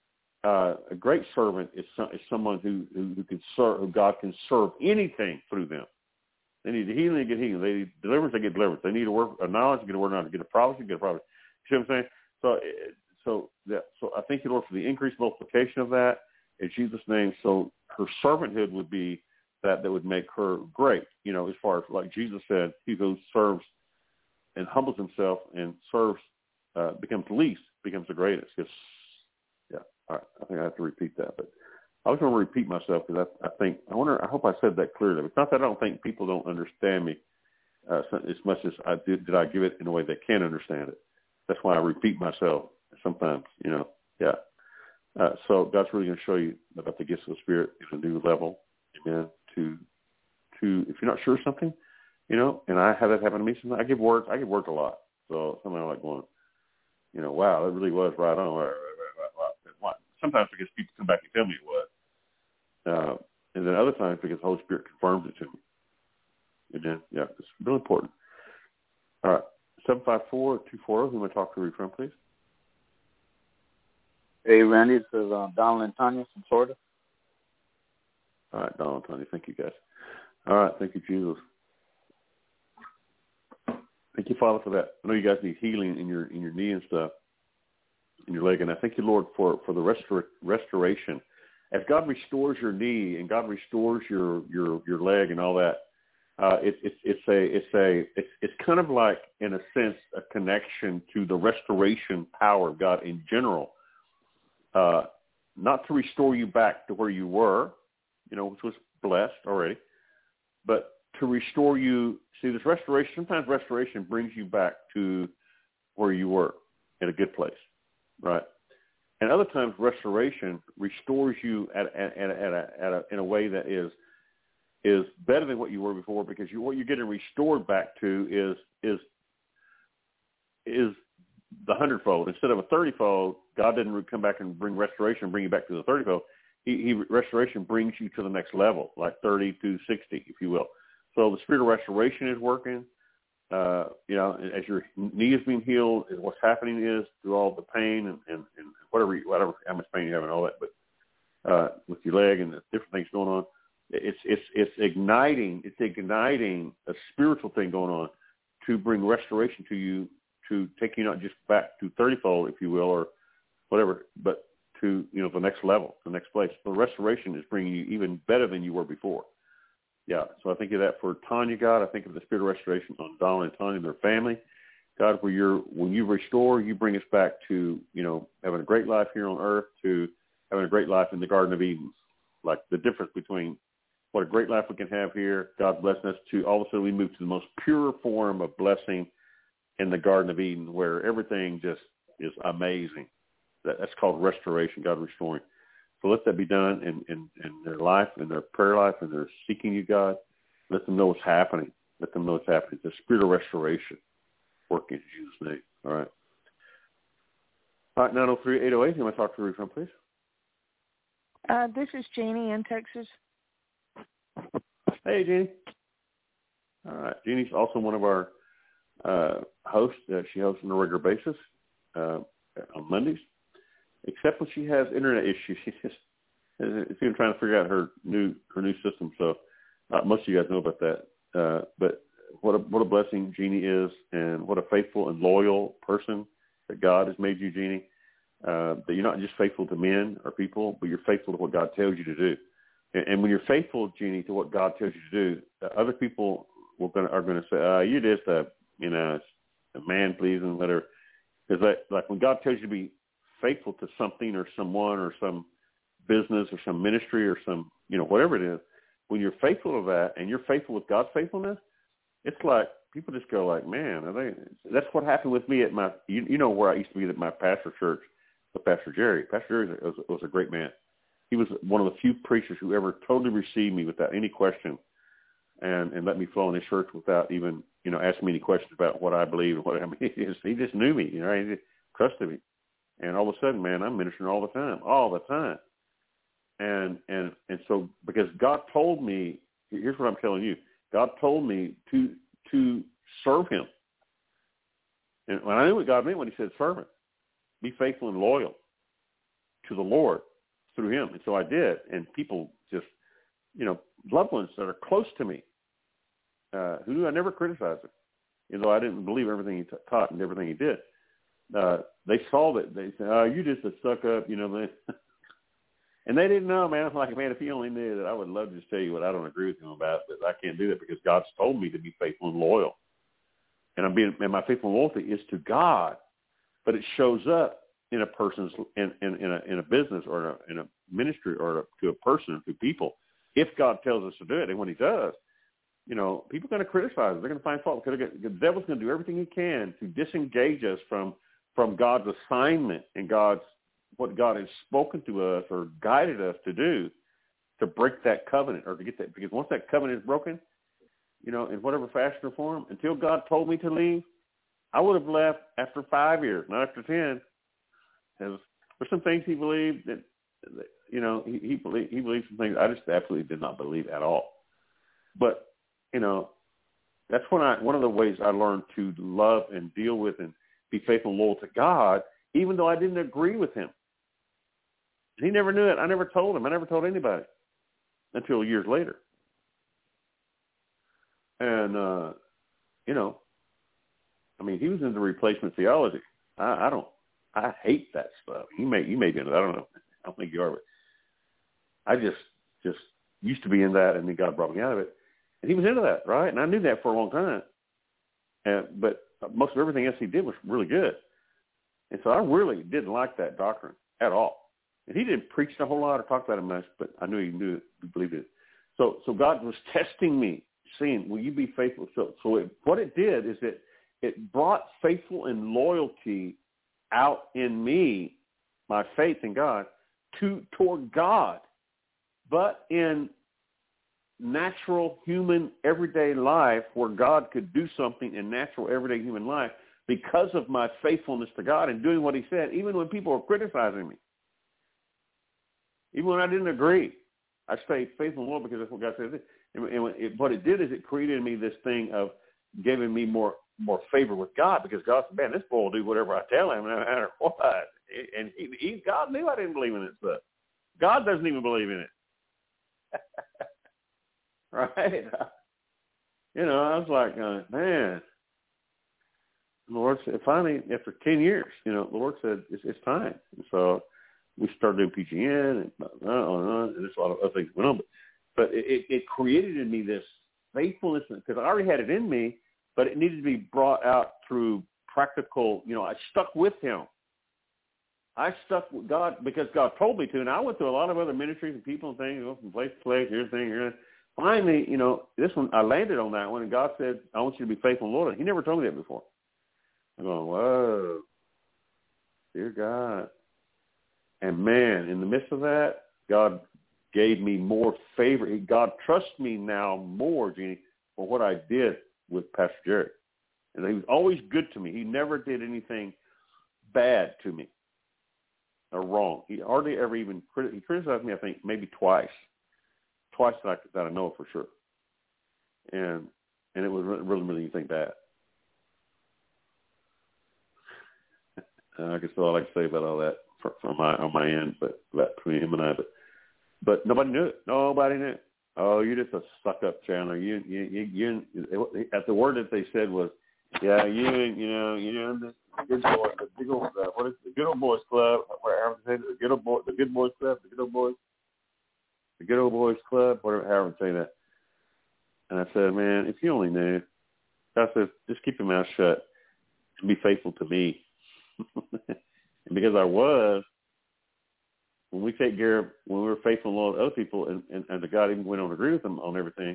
A great servant is someone who can serve, who God can serve anything through them. They need healing, they get healing. They need deliverance, they get deliverance. They need a knowledge, they get a word of knowledge. They get a prophecy, get a prophecy. You see what I'm saying? So I thank you, Lord, for the increased multiplication of that in Jesus' name. So her servanthood would be that would make her great. As far as like Jesus said, he who serves and humbles himself and serves becomes least, becomes the greatest. All right, I think I have to repeat that, but I was going to repeat myself because I hope I said that clearly. It's not that I don't think people don't understand me as much as I did I give it in a way they can understand it. That's why I repeat myself sometimes, So God's really going to show you about the gifts of the Spirit at a new level, amen, to if you're not sure of something, and I have that happen to me sometimes. I give words a lot. So sometimes I'm like going, wow, that really was right on. Sometimes because people come back and tell me it was. And then other times because the Holy Spirit confirms it to me. And then, it's really important. All right. 754-240, who want to talk to you from, please? Hey, Randy, this is Donald and Tanya from Florida. All right, Donald and Tanya, thank you, guys. All right, thank you, Jesus. Thank you, Father, for that. I know you guys need healing in your knee and stuff, in your leg, and I thank you, Lord, for the restoration. As God restores your knee and God restores your leg and all that, it's kind of like, in a sense, a connection to the restoration power of God in general. Not to restore you back to where you were, which was blessed already, but to restore you. See, this restoration, sometimes restoration brings you back to where you were in a good place, right? And other times restoration restores you in a way that is better than what you were before, because what you're getting restored back to is the 100-fold. Instead of a 30-fold, God didn't come back and bring restoration and bring you back to the 30-fold. Restoration brings you to the next level, like 30 to 60, if you will. So the spirit of restoration is working. As your knee is being healed, what's happening is through all the pain and whatever how much pain you have and all that, but with your leg and the different things going on. It's igniting a spiritual thing going on to bring restoration to you, to take you not just back to 30-fold, if you will, or whatever, but to, the next level, the next place. The restoration is bringing you even better than you were before. Yeah, so I think of that for Tanya, God. I think of the spirit of restoration on Donald and Tanya and their family. God, when you restore, you bring us back to, having a great life here on earth, to having a great life in the Garden of Eden. Like the difference between what a great life we can have here, God blessing us, to all of a sudden we move to the most pure form of blessing in the Garden of Eden, where everything just is amazing. That's called restoration, God restoring. So let that be done in their life, in their prayer life, and their seeking you, God. Let them know what's happening. Let them know what's happening. The spirit of restoration working in Jesus' name. All right. All right, 903-808. You want to talk to Ruth, please? This is Jeannie in Texas. Hey, Jeannie. All right. Jeannie's also one of our hosts. She hosts on a regular basis on Mondays, except when she has internet issues. She's even trying to figure out her new system. So most of you guys know about that. But what a blessing Jeannie is, and what a faithful and loyal person that God has made you, Jeannie. That you're not just faithful to men or people, but you're faithful to what God tells you to do. And when you're faithful, Jeannie, to what God tells you to do, other people are going to say, you're just a man pleasing, whatever. Because like when God tells you to be faithful to something or someone or some business or some ministry or some, whatever it is, when you're faithful to that and you're faithful with God's faithfulness, it's like people just go like, man, that's what happened with me at my, where I used to be at my pastor church with Pastor Jerry. Pastor Jerry was a great man. He was one of the few preachers who ever totally received me without any question and let me flow in his church without even, asking me any questions about what I believe and what I mean. He just knew me, he just trusted me. And all of a sudden, man, I'm ministering all the time. And so because God told me, here's what I'm telling you, God told me to serve him. And when I knew what God meant when he said servant, be faithful and loyal to the Lord through him. And so I did. And people just, loved ones that are close to me, who knew I never criticized him, even though I didn't believe everything he taught and everything he did. They saw that. They said, you just a stuck up, And they didn't know, man. I'm like, man, if you only knew that, I would love to just tell you what I don't agree with him about, but I can't do that because God's told me to be faithful and loyal. And my faithful and loyalty is to God, but it shows up in a person's, in a business or in a ministry or to a person, to people. If God tells us to do it, and when he does, people are going to criticize us. They're going to find fault. Because the devil's going to do everything he can to disengage us from God's assignment and what God has spoken to us or guided us to do, to break that covenant or to get that. Because once that covenant is broken, in whatever fashion or form, until God told me to leave, I would have left after 5 years, not after 10. There's some things he believed that he believed some things I just absolutely did not believe at all. But, that's one of the ways I learned to love and deal with and be faithful and loyal to God, even though I didn't agree with him. He never knew it. I never told him. I never told anybody until years later. And, he was into replacement theology. I hate that stuff. You may be into that. I don't know. I don't think you are, but I just used to be in that, and then God brought me out of it. And he was into that, right? And I knew that for a long time. But most of everything else he did was really good. And so I really didn't like that doctrine at all. And he didn't preach a whole lot or talk about it much, but I knew he believed it. So God was testing me, seeing, will you be faithful? What it did is it brought faithful and loyalty out in me, my faith in God, toward God. But in natural human everyday life, where God could do something in natural everyday human life because of my faithfulness to God and doing what he said, even when people were criticizing me, even when I didn't agree, I stayed faithful and loyal because that's what God said. And what it did is it created in me this thing of giving me more favor with God, because God said, man, this boy will do whatever I tell him, no matter what. And God knew I didn't believe in it stuff. God doesn't even believe in it. Right? You know, I was like, man. The Lord said, finally, after 10 years, you know, the Lord said, it's time. And so we started doing PGN and there's a lot of other things going on. But it created in me this faithfulness, because I already had it in me, but it needed to be brought out through practical, you know, I stuck with him. I stuck with God because God told me to, and I went through a lot of other ministries and people and things, you know, from place to place, here's a thing, here. Finally, you know, this one, I landed on that one, and God said, I want you to be faithful in the Lord. He never told me that before. I'm going, whoa, dear God. And, man, in the midst of that, God gave me more favor. God trusts me now more, Jeannie, for what I did with Pastor Jerry. And he was always good to me. He never did anything bad to me or wrong. He hardly ever even he criticized me, I think, maybe twice that I know for sure. And it was really anything bad. I guess all I like to say about all that on my end, but between him and I, but nobody knew it. Nobody knew it. Oh, you're just a suck-up, Chandler. You. At the word that they said was, yeah, you're the good boy, the big old, what is it, the good old boys club? Whatever they say, the good old boys club, the good old boys club, whatever, however they say that. And I said, man, if you only knew, I said, just keep your mouth shut and be faithful to me. And because I was, when we were faithful and loyal to other people, and the God even went on to agree with them on everything,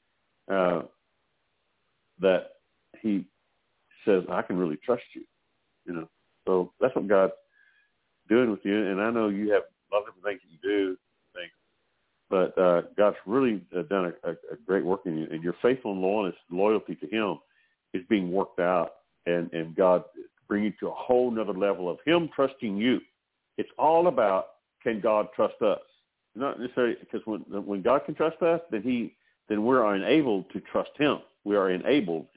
that he says, I can really trust you, you know. So that's what God's doing with you. And I know you have a lot of different things that you do, but God's really done a great work in you. And your faithful and loyalty to him is being worked out, and God bring you to a whole nother level of him trusting you. It's all about, can God trust us? Not necessarily, because when God can trust us, then we're enabled to trust him. We are able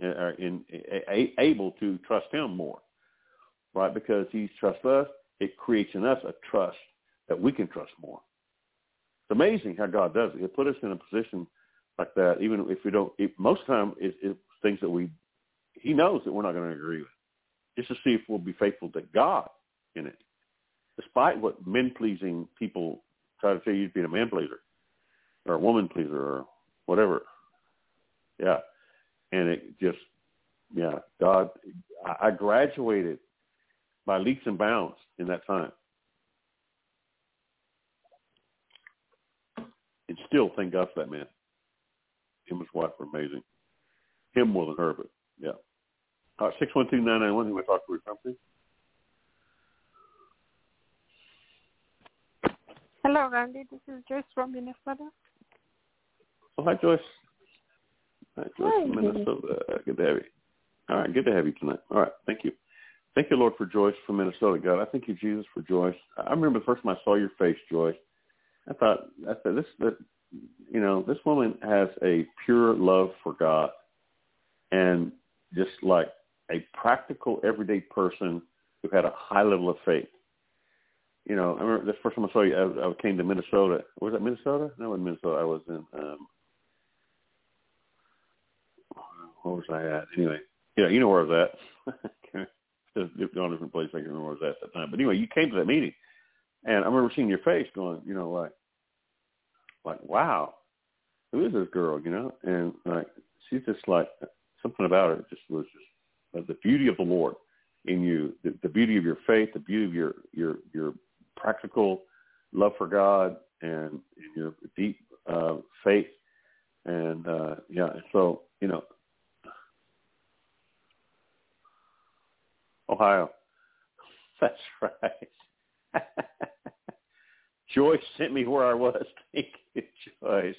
to trust him more, right? Because he trusts us, it creates in us a trust that we can trust more. It's amazing how God does it. He'll put us in a position like that, even if we don't. Most of the time, it's things that he knows that we're not going to agree with, just to see if we'll be faithful to God in it, despite what men-pleasing people try to tell you being a man pleaser or a woman pleaser or whatever. Yeah. And it just, yeah, God, I graduated by leaps and bounds in that time. And still thank God for that man. Him and his wife were amazing. Him more than her, but yeah. All right, 612-991, who we talk to your company? Hello, Randy. This is Joyce from Minnesota. Oh, hi, Joyce. Hi, Joyce from Minnesota. Good to have you. All right, good to have you tonight. All right, thank you. Thank you, Lord, for Joyce from Minnesota. God, I thank you, Jesus, for Joyce. I remember the first time I saw your face, Joyce. I said, this woman has a pure love for God, and just like a practical, everyday person who had a high level of faith. You know, I remember the first time I saw you, I came to Minnesota. Was that Minnesota? No, in Minnesota. I was in, where was I at? Anyway, yeah, you know where I was at. Just going to different places. I can't remember where I was at that time. But anyway, you came to that meeting, and I remember seeing your face going, you know, like, wow, who is this girl, you know? And like, she's just like, something about it just was just the beauty of the Lord in you, the beauty of your faith, the beauty of your practical love for God and your deep faith. And, so, you know, Ohio. That's right. Joyce sent me where I was. Thank you, Joyce.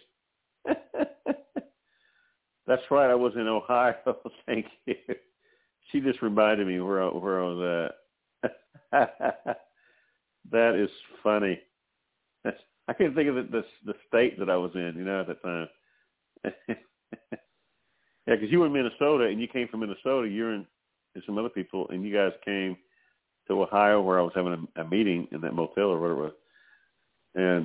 That's right. I was in Ohio. Thank you. She just reminded me where I was at. That is funny. I can't think of the state that I was in, you know, at that time. Yeah, because you were in Minnesota, and you came from Minnesota. You're in some other people, and you guys came to Ohio where I was having a meeting in that motel or whatever it was. And,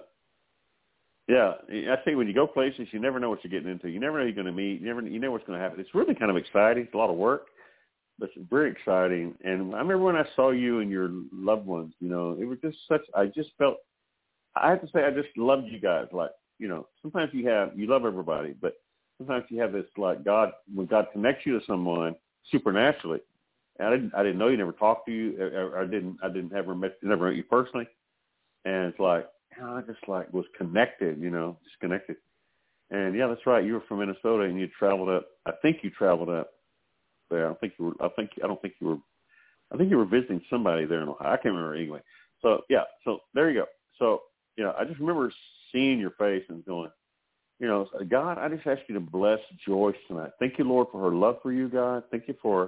I think when you go places, you never know what you're getting into. You never know who you're going to meet. You know what's going to happen. It's really kind of exciting. It's a lot of work, but it's very exciting. And I remember when I saw you and your loved ones, it was just I just felt, I have to say, I just loved you guys. Like, sometimes you love everybody, but sometimes you have this, like, when God connects you to someone supernaturally. And I didn't know you, never talked to you. I never met you personally. And it's like, I just was connected, just connected. And yeah, that's right. You were from Minnesota and you traveled up. I think you traveled up there. I think you were visiting somebody there in Ohio. I can't remember anyway. So yeah, so there you go. So, I just remember seeing your face and going, God, I just ask you to bless Joyce tonight. Thank you, Lord, for her love for you, God. Thank you for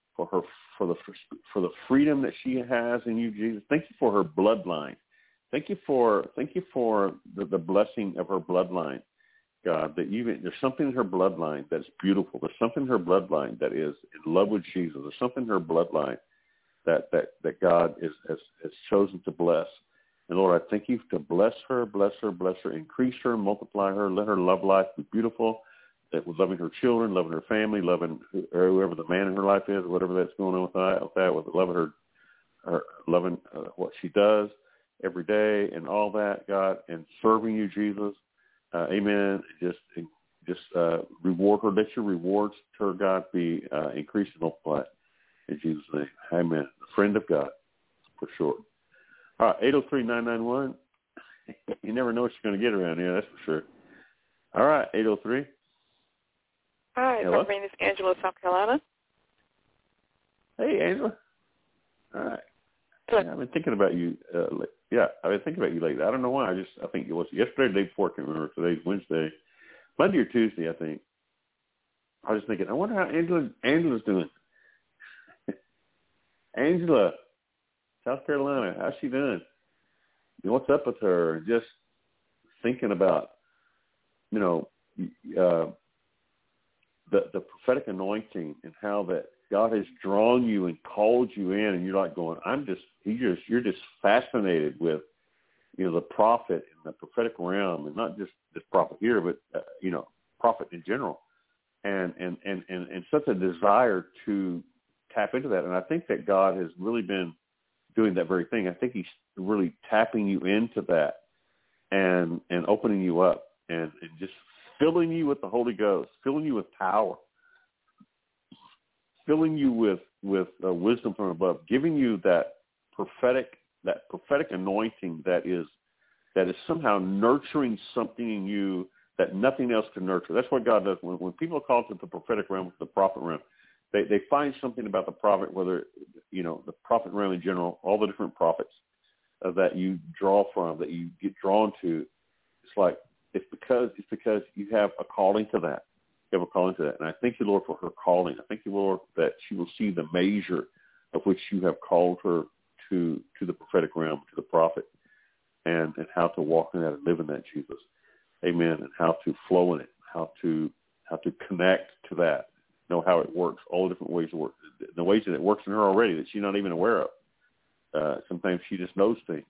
the freedom that she has in you, Jesus. Thank you for her bloodline. Thank you for the blessing of her bloodline, God, that there's something in her bloodline that's beautiful. There's something in her bloodline that is in love with Jesus. There's something in her bloodline that God has chosen to bless. And Lord, I thank you to bless her, increase her, multiply her, let her love life be beautiful, that with loving her children, loving her family, loving whoever the man in her life is, whatever that's going on with that, with loving her loving what she does every day and all that, God, and serving you, Jesus. Amen. Just reward her. Let your rewards to her, God, be increased and multiplied. In Jesus' name. Amen. A friend of God, for sure. All right, 803-991. You never know what you're going to get around here, that's for sure. All right, 803. Hi, Hello? my name is Angela, South Carolina. Hey, Angela. All right. Yeah, I've been thinking about you. I've been thinking about you lately. I don't know why. I think it was yesterday, the day before. I can't remember. Today's Wednesday, Monday or Tuesday, I think. I was thinking, I wonder how Angela's doing. Angela, South Carolina, how's she doing? What's up with her? Just thinking about, the prophetic anointing and how that God has drawn you and called you in, and you're like going, you're just fascinated with, the prophet and the prophetic realm, and not just this prophet here, but prophet in general, and such a desire to tap into that. And I think that God has really been doing that very thing. I think He's really tapping you into that and opening you up and just filling you with the Holy Ghost, filling you with power, filling you with wisdom from above, giving you that prophetic anointing that is somehow nurturing something in you that nothing else can nurture. That's what God does. When people are called to the prophetic realm, the prophet realm, they find something about the prophet, whether, the prophet realm in general, all the different prophets that you draw from, that you get drawn to. It's because you have a calling to that. You have a calling to that. And I thank you, Lord, for her calling. I thank you, Lord, that she will see the measure of which you have called her to the prophetic realm, to the prophet, and how to walk in that and live in that, Jesus. Amen. And how to flow in it, how to connect to that, know how it works, all the different ways it works, the ways that it works in her already that she's not even aware of. Sometimes she just knows things.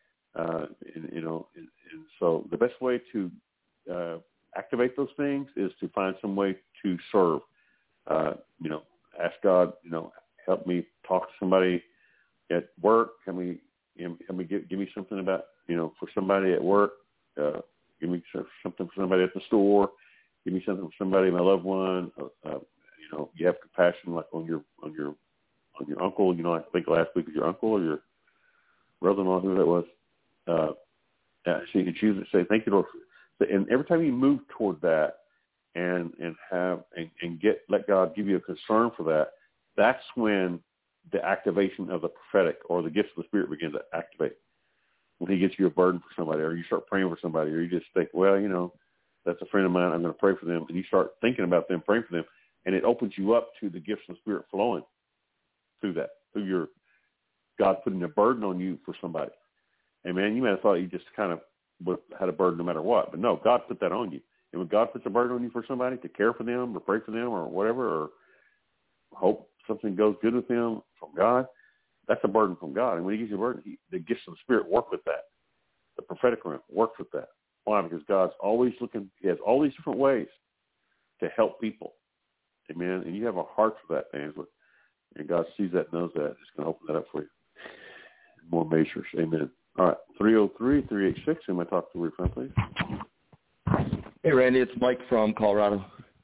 And so the best way to activate those things is to find some way to serve. Ask God, help me talk to somebody at work. Can we give me something about, for somebody at work? Give me something for somebody at the store. Give me something for somebody, my loved one. You have compassion, like on your uncle. I think last week was your uncle or your brother-in-law, who that was. So you can choose to say, thank you, Lord. And every time you move toward that and let God give you a concern for that, that's when the activation of the prophetic or the gifts of the Spirit begins to activate. When He gets you a burden for somebody, or you start praying for somebody, or you just think, well, that's a friend of mine, I'm going to pray for them, and you start thinking about them, praying for them, and it opens you up to the gifts of the Spirit flowing through that, through your God putting a burden on you for somebody. Amen. You may have thought you just kind of had a burden no matter what, but no, God put that on you. And when God puts a burden on you for somebody to care for them or pray for them or whatever, or hope something goes good with them from God, that's a burden from God. And when He gives you a burden, the gifts of the Spirit work with that. the prophetic realm works with that. Why? Because God's always looking. He has all these different ways to help people. Amen. And you have a heart for that, Angela. And God sees that, knows that. He's going to open that up for you. More measures. Amen. All right. 303-386. Am I talking to your friend, please? Hey, Randy. It's Mike from Colorado.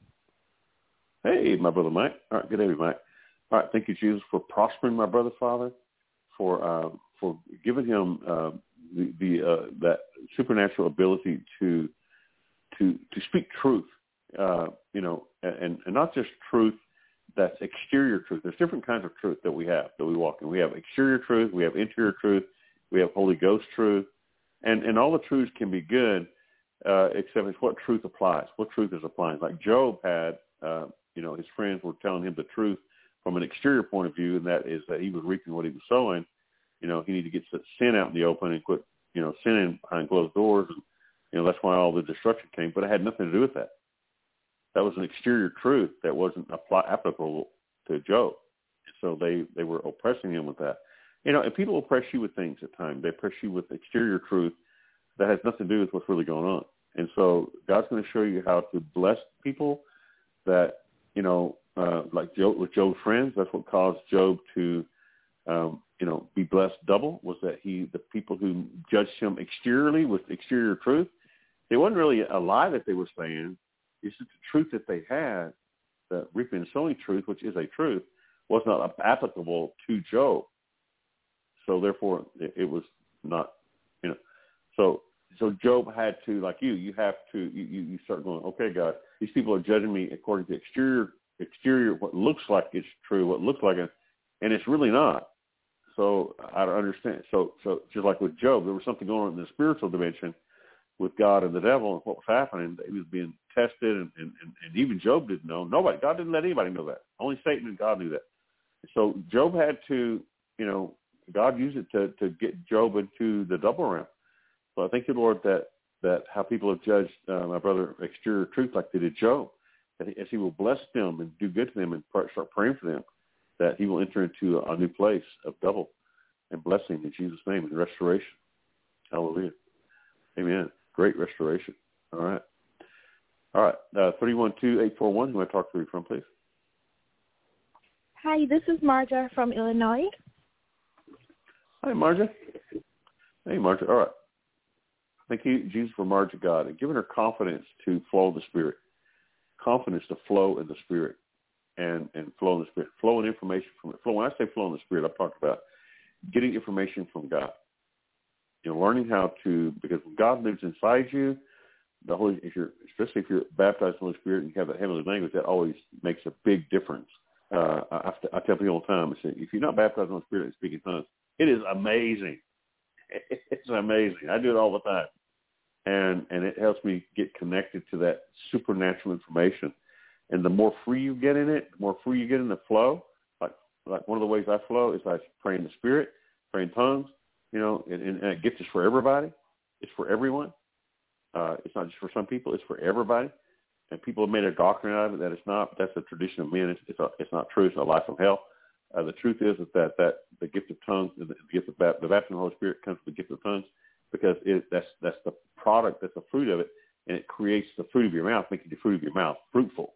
Hey, my brother Mike. All right. Good evening, Mike. All right. Thank you, Jesus, for prospering my brother, Father, for giving him that supernatural ability to speak truth. And not just truth that's exterior truth. There's different kinds of truth that we walk in. We have exterior truth, we have interior truth, we have Holy Ghost truth, and all the truths can be good, except it's what truth applies, what truth is applying. Like Job had, his friends were telling him the truth from an exterior point of view, and that is that he was reaping what he was sowing. He needed to get sin out in the open and quit, sinning behind closed doors, and that's why all the destruction came. But it had nothing to do with that. That was an exterior truth that wasn't applicable to Job. So they were oppressing him with that. And people oppress you with things at times. They oppress you with exterior truth that has nothing to do with what's really going on. And so God's going to show you how to bless people that, like Job, with Job's friends. That's what caused Job to, be blessed double, was that the people who judged him exteriorly with exterior truth, it wasn't really a lie that they were saying. It's just the truth that they had, the reaping and sowing truth, which is a truth, was not applicable to Job. So therefore, it was not, So Job had to, like you have to, you start going, okay, God, these people are judging me according to exterior, what looks like it's true, what looks like it, and it's really not. So I don't understand. So just like with Job, there was something going on in the spiritual dimension with God and the devil, and what was happening. He was being tested, and even Job didn't know. God didn't let anybody know that. Only Satan and God knew that. So Job had to, God used it to get Job into the double realm. So I thank you, Lord, that how people have judged my brother exterior truth like they did Job, that as he will bless them and do good to them and start praying for them, that he will enter into a new place of double and blessing in Jesus' name and restoration. Hallelujah. Amen. Great restoration. All right. 312-841. Who I talk to you from, please? Hi, this is Marja from Illinois. Hi, Marja. Hey, Marja. All right. Thank you, Jesus, for Marja, God, and giving her confidence to flow in the Spirit. Confidence to flow in the Spirit and flow in the Spirit. Flow in information from it. When I say flow in the Spirit, I'm talking about getting information from God. Learning how to, because when God lives inside you, especially if you're baptized in the Holy Spirit and you have that heavenly language, that always makes a big difference. I tell people all the time, I say, if you're not baptized in the Holy Spirit and speaking tongues, it is amazing. It's amazing. I do it all the time. And it helps me get connected to that supernatural information. And the more free you get in it, the more free you get in the flow. Like one of the ways I flow is I pray in the Spirit, pray in tongues, and that gift is for everybody. It's for everyone. It's not just for some people. It's for everybody. And people have made a doctrine out of it that it's not. That's a tradition of men. It's not true. It's not life from hell. The truth is that the gift of tongues, the gift of the baptism of the Holy Spirit comes from the gift of tongues, because that's the product, that's the fruit of it, and it creates the fruit of your mouth, making the fruit of your mouth fruitful.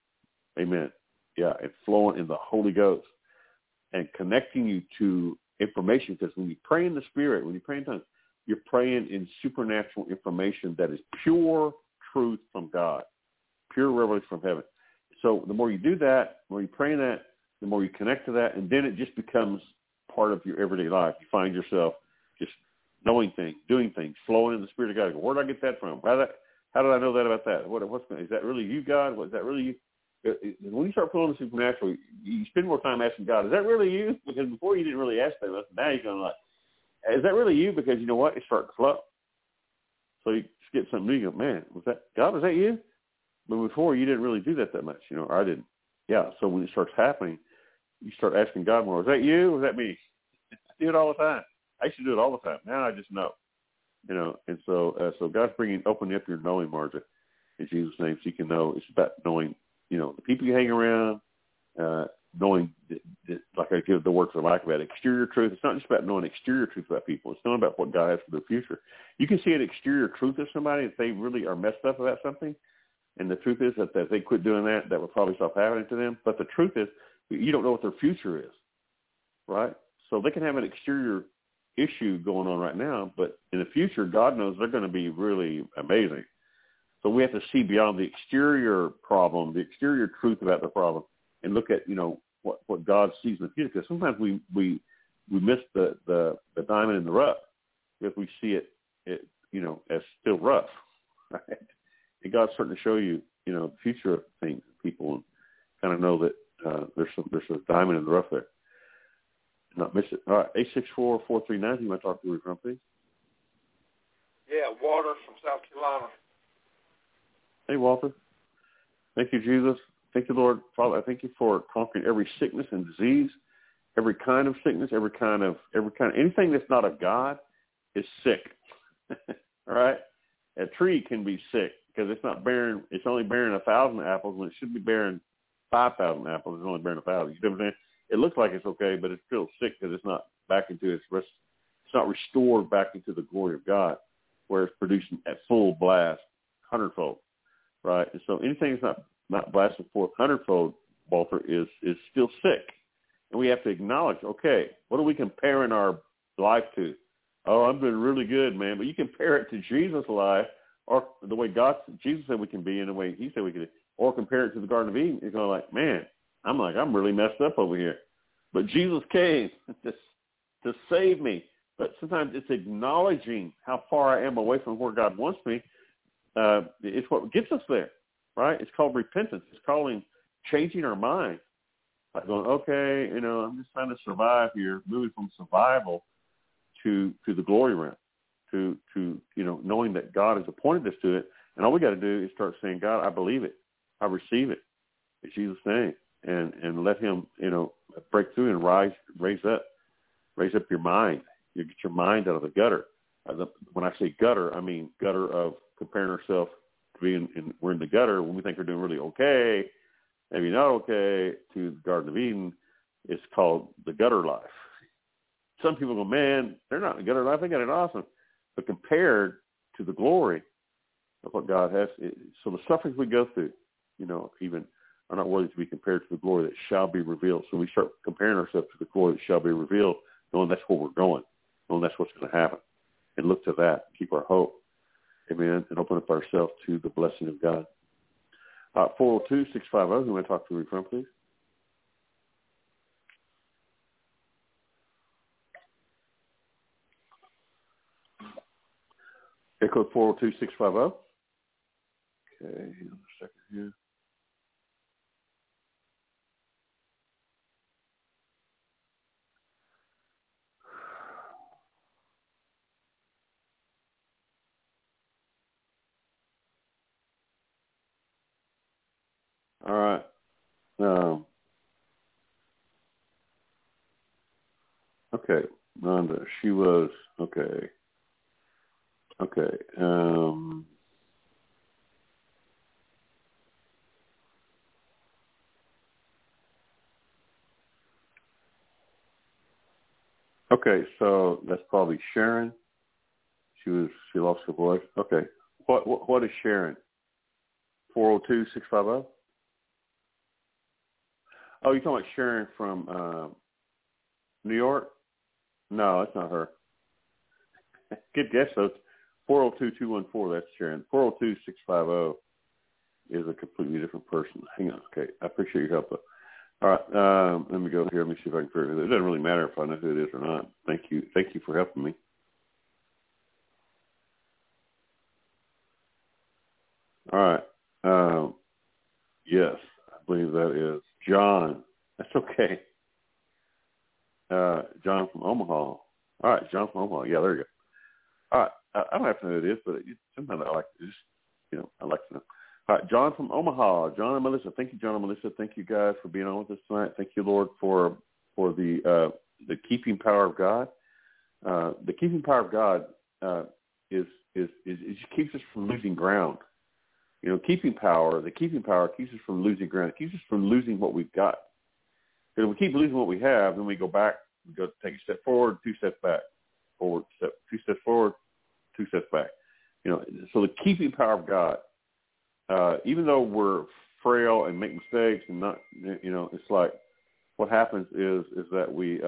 Amen. Yeah, it's flowing in the Holy Ghost and connecting you to information, because when you pray in the Spirit, when you pray in tongues, you're praying in supernatural information that is pure truth from God, pure revelation from heaven. So the more you do that, the more you pray in that, the more you connect to that, and then it just becomes part of your everyday life. You find yourself just knowing things, doing things, flowing in the Spirit of God. Where did I get that from? How did I know that about that? Is that really you, God? Was that really you? When you start flowing the supernatural, you spend more time asking God, is that really you? Because before you didn't really ask that. Now you're going is that really you? Because you know what? It's starting to flow. So you just get something new. You go, man, was that God? Was that you? But before you didn't really do that much. Or I didn't. Yeah. So when it starts happening, you start asking God more, was that you? Or was that me? I do it all the time. I used to do it all the time. Now I just know. And so God's opening up your knowing, Marja, in Jesus' name, so you can know. It's about knowing, the people you hang around, knowing, like I give the word for lack of it, exterior truth. It's not just about knowing exterior truth about people. It's not about what God has for their future. You can see an exterior truth of somebody if they really are messed up about something, and the truth is that if they quit doing that, that would probably stop happening to them. But the truth is, you don't know what their future is, right? So they can have an exterior issue going on right now, but in the future, God knows they're going to be really amazing. So we have to see beyond the exterior problem, the exterior truth about the problem, and look at, what God sees in the future. Because sometimes we miss the diamond in the rough because we see it as still rough, right? And God's starting to show you, the future of things, people, and kind of know that there's a diamond in the rough there. Not miss it. All right, 864-439. You want to talk to me from, please? Yeah, Walter from South Carolina. Hey, Walter. Thank you, Jesus. Thank you, Lord. Father, I thank you for conquering every sickness and disease, every kind of sickness, every kind of anything that's not of God is sick. All right? A tree can be sick because it's only bearing 1,000 apples when it should be bearing 5,000 apples. It's only bearing 1,000. You know what I'm saying? It looks like it's okay, but it's still sick because it's not back into it's not restored back into the glory of God, where it's producing at full blast, 100-fold, right? And so anything that's not blasting forth 100-fold, Walter, is still sick. And we have to acknowledge, okay, what are we comparing our life to? Oh, I'm doing really good, man. But you compare it to Jesus' life, or the way Jesus said we can be, and the way he said we could be, or compare it to the Garden of Eden. You're going like, man, I'm really messed up over here. But Jesus came to save me. But sometimes it's acknowledging how far I am away from where God wants me. It's what gets us there, right? It's called repentance. It's calling changing our mind. Like going, okay, I'm just trying to survive here, moving from survival to the glory realm, to knowing that God has appointed us to it. And all we got to do is start saying, God, I believe it. I receive it. In Jesus' name. And let him, break through and raise up your mind. You get your mind out of the gutter. When I say gutter, I mean gutter of comparing ourselves to being we're in the gutter when we think we're doing really okay, maybe not okay, to the Garden of Eden. It's called the gutter life. Some people go, man, they're not in the gutter life. They got it awesome. But compared to the glory of what God has, so the sufferings we go through, even are not worthy to be compared to the glory that shall be revealed. So we start comparing ourselves to the glory that shall be revealed, knowing that's where we're going, knowing that's what's going to happen. And look to that, keep our hope, amen, and open up ourselves to the blessing of God. 402-650, who want to talk to me from, please? Echo 402-650. Okay, hang on a second here. All right. Okay, Rhonda, she was, okay. Okay, so that's probably Sharon. She lost her voice. Okay. What is Sharon? 402-650? Oh, you're talking about Sharon from New York? No, that's not her. Good guess, though. 402-214, that's Sharon. 402-650 is a completely different person. Hang on. Okay, I appreciate your help, though. All right, let me go here. Let me see if I can figure it out. It doesn't really matter if I know who it is or not. Thank you for helping me. All right. Yes, I believe that is John. That's okay. John from Omaha. All right, John from Omaha. Yeah, there you go. All right. I don't have to know who it is, but sometimes I like to just, I like to know. All right, John from Omaha. John and Melissa. Thank you, John and Melissa. Thank you guys for being on with us tonight. Thank you, Lord, for the keeping power of God. The keeping power of God is keeps us from losing ground. The keeping power keeps us from losing ground. It keeps us from losing what we've got. Because if we keep losing what we have, then we go back, we go take a step forward, 2 steps back, forward, 2 steps forward, 2 steps back. So the keeping power of God, even though we're frail and make mistakes and not, it's like what happens is that we,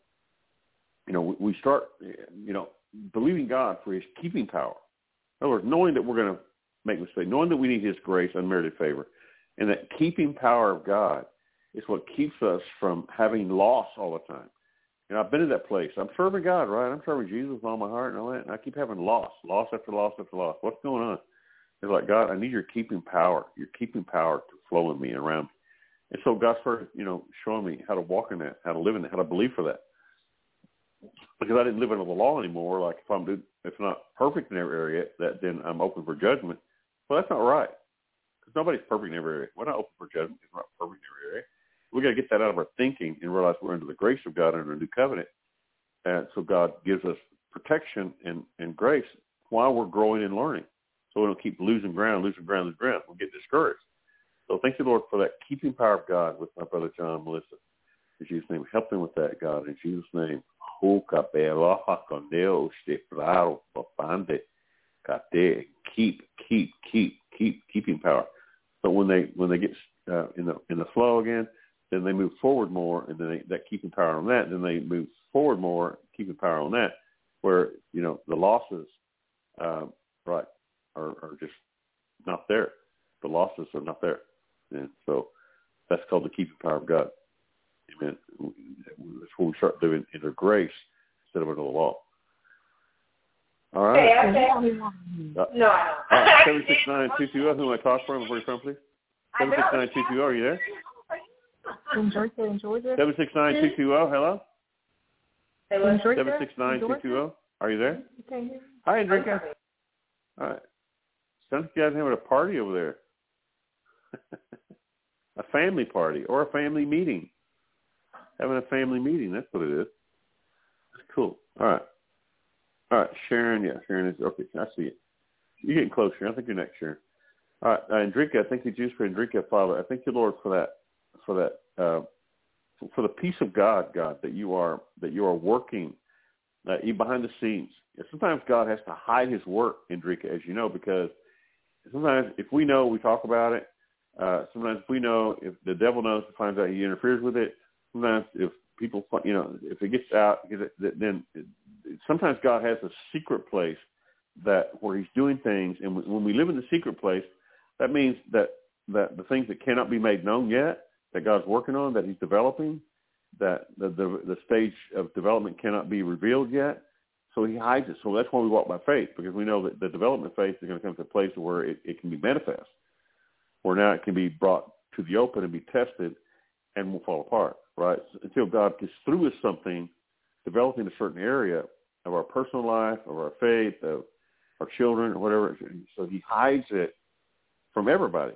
we start, believing God for his keeping power. In other words, knowing that we're going to make mistakes, knowing that we need his grace, unmerited favor, and that keeping power of God is what keeps us from having loss all the time. I've been in that place. I'm serving God, right? I'm serving Jesus with all my heart and all that, and I keep having loss after loss after loss. What's going on? It's like, God, I need your keeping power to flow in me and around me. And so God started, showing me how to walk in that, how to live in that, how to believe for that. Because I didn't live under the law anymore. Like if it's not perfect in every area, then I'm open for judgment. Well, that's not right. Because nobody's perfect in every area. We're not open for judgment. It's not perfect in every area. We got to get that out of our thinking and realize we're under the grace of God under a new covenant. And so God gives us protection and grace while we're growing and learning. So we don't keep losing ground. We'll get discouraged. So thank you, Lord, for that keeping power of God with my brother John and Melissa. In Jesus' name, help them with that, God. In Jesus' name. Keeping power. So when they get in the flow again, then they move forward more, and then that keeping power on that. Then they move forward more, keeping power on that, where the losses, are just not there. The losses are not there, and so that's called the keeping power of God. Amen. That's when we start living under grace instead of under the law. All right. Okay. No, I don't. 769-220. Who am I talking from? Where are you from, please? 769-220. Are you there? In Georgia. 769-220. Hello. 769-220. Are you there? Okay. Hi, Enrique. All right. Sounds like you guys are having a party over there. A family party or a family meeting. Having a family meeting. That's what it is. That's cool. All right. Sharon. Yeah, Sharon is. Okay, I see it. You're getting close, Sharon. I think you're next, Sharon. All right. Enrique, I thank you, Jesus, for Enrique, Father. I thank you, Lord, for that, for the peace of God, that you are working behind the scenes. Sometimes God has to hide his work, Enrique, as you know, because sometimes if we know, we talk about it. Sometimes if we know, if the devil knows, he finds out, he interferes with it. Sometimes if people, if it gets out, then sometimes God has a secret place where he's doing things. And when we live in the secret place, that means that the things that cannot be made known yet, that God's working on, that he's developing, that the stage of development cannot be revealed yet. So he hides it. So that's why we walk by faith, because we know that the development phase is going to come to a place where it can be manifest, where now it can be brought to the open and be tested and will fall apart, right? Until God gets through with something, developing a certain area of our personal life, of our faith, of our children, or whatever. So he hides it from everybody,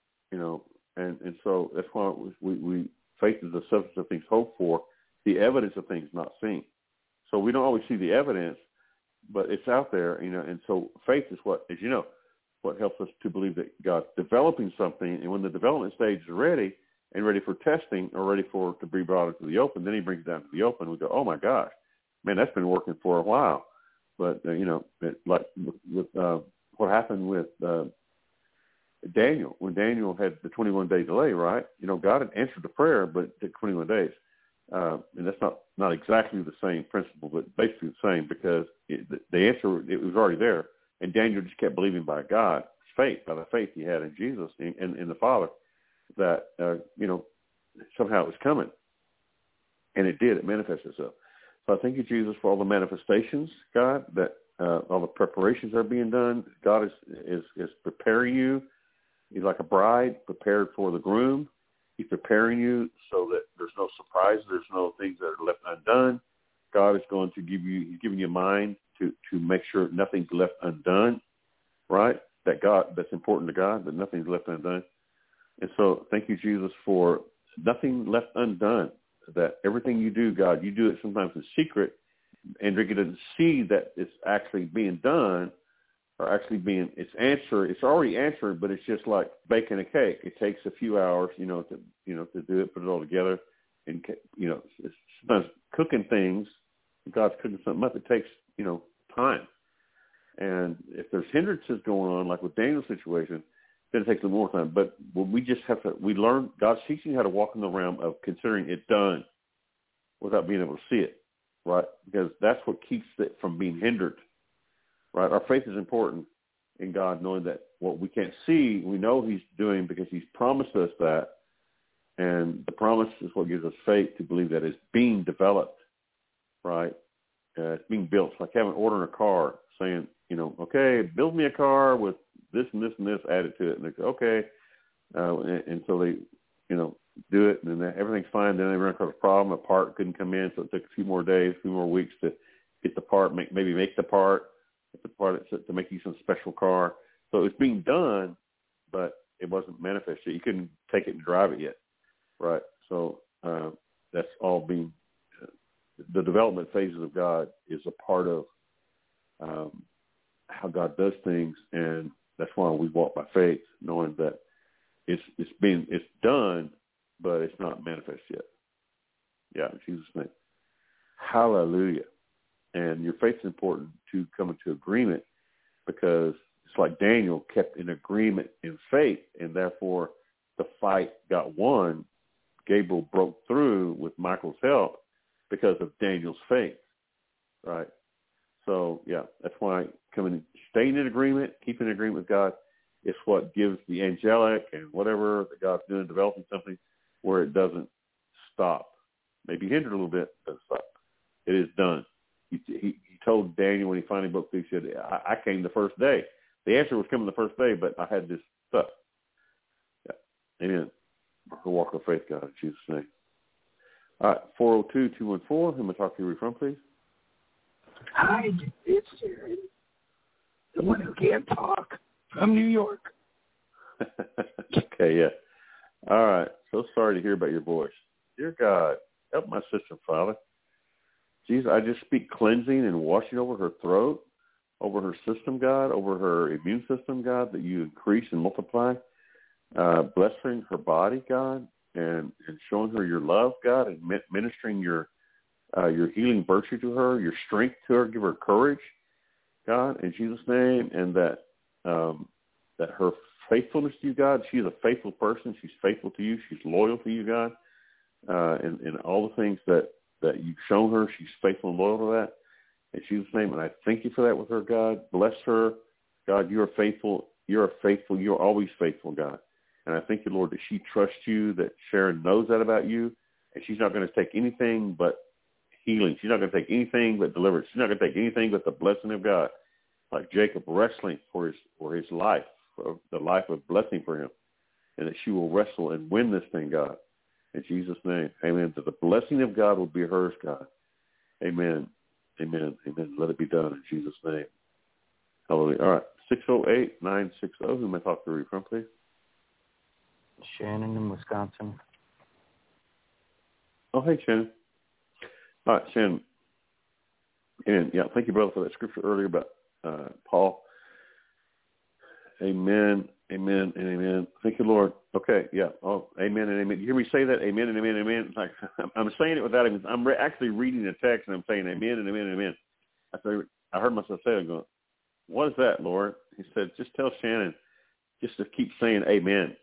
and so that's why we faith is the substance of things hoped for, the evidence of things not seen. So we don't always see the evidence, but it's out there, and so faith is what helps us to believe that God's developing something, and when the development stage is ready for testing or ready to be brought into the open, then he brings it down to the open. We go, oh my gosh, man, that's been working for a while. But, like with what happened with Daniel, when Daniel had the 21-day delay, right? God had answered the prayer, but it took 21 days. And that's not exactly the same principle, but basically the same, because the answer, it was already there. And Daniel just kept believing by God's faith, by the faith he had in Jesus and in the Father, that, somehow it was coming. And it did. It manifested itself. So I thank you, Jesus, for all the manifestations, God, that all the preparations are being done. God is preparing you. He's like a bride prepared for the groom. He's preparing you so that there's no surprises. There's no things that are left undone. God is going to he's giving you a mind to make sure nothing's left undone, right? That's important to God, that nothing's left undone. And so thank you, Jesus, for nothing left undone, that everything you do, God, you do it sometimes in secret, and Ricky doesn't see that it's actually being done, or actually it's answered. It's already answered, but it's just like baking a cake. It takes a few hours, to do it, put it all together, And, sometimes cooking things, God's cooking something up, it takes, time. And if there's hindrances going on, like with Daniel's situation, then it takes a little more time. But we learn, God's teaching you how to walk in the realm of considering it done without being able to see it, right? Because that's what keeps it from being hindered, right? Our faith is important in God, knowing that what we can't see, we know he's doing because he's promised us that. And the promise is what gives us faith to believe that it's being developed, right? It's being built. It's like having ordering a car, saying, okay, build me a car with this and this and this added to it. And they say, okay. And so they, do it, and then everything's fine. Then they run across a problem. A part couldn't come in, so it took a few more days, a few more weeks to get the part, maybe make the part to make you some special car. So it was being done, but it wasn't manifest yet. You couldn't take it and drive it yet, right? So that's all being the development phases of God is a part of how God does things, and that's why we walk by faith, knowing that it's done, but it's not manifest yet. Yeah, in Jesus' name. Hallelujah. And your faith is important to come into agreement, because it's like Daniel kept in agreement in faith, and therefore the fight got won. Gabriel broke through with Michael's help because of Daniel's faith, right? So, yeah, that's why staying in agreement, keeping in agreement with God, is what gives the angelic and whatever that God's doing, developing something where it doesn't stop. Maybe hindered a little bit, but doesn't stop. It is done. He told Daniel when he finally broke through, he said, I came the first day. The answer was coming the first day, but I had this stuff. Yeah. Amen. We'll walk of faith, God, in Jesus' name. All right, 402-214. Who am I talking to you from, please? Hi, it's Sharon, the one who can't talk, from New York. Okay, yeah. All right. So sorry to hear about your voice. Dear God, help my sister, Father. Jesus, I just speak cleansing and washing over her throat, over her system, God, over her immune system, God, that you increase and multiply. Blessing her body, God, and showing her your love, God, and ministering your healing virtue to her, your strength to her, give her courage, God, in Jesus' name, and that her faithfulness to you, God, she's a faithful person. She's faithful to you. She's loyal to you, God, and all the things that you've shown her, she's faithful and loyal to that. In Jesus' name, and I thank you for that with her, God. Bless her, God. You are faithful. You are faithful. You are always faithful, God. And I thank you, Lord, that she trusts you, that Sharon knows that about you, and she's not going to take anything but healing. She's not going to take anything but deliverance. She's not going to take anything but the blessing of God, like Jacob wrestling for his life, for the life of blessing for him, and that she will wrestle and win this thing, God. In Jesus' name, amen. That the blessing of God will be hers, God. Amen. Amen. Amen. Let it be done in Jesus' name. Hallelujah. All right. 608-960. Who may I talk to you from, please? Shannon in Wisconsin. Oh, hey, Shannon. All right, Shannon. And, yeah, thank you, brother, for that scripture earlier about Paul. Amen, amen, and amen. Thank you, Lord. Okay, yeah. Oh, amen and amen. You hear me say that? Amen and amen and amen. It's like, I'm saying it without even, I'm actually reading the text, and I'm saying amen and amen and amen. I heard myself say it. I'm going, what is that, Lord? He said, just tell Shannon just to keep saying amen.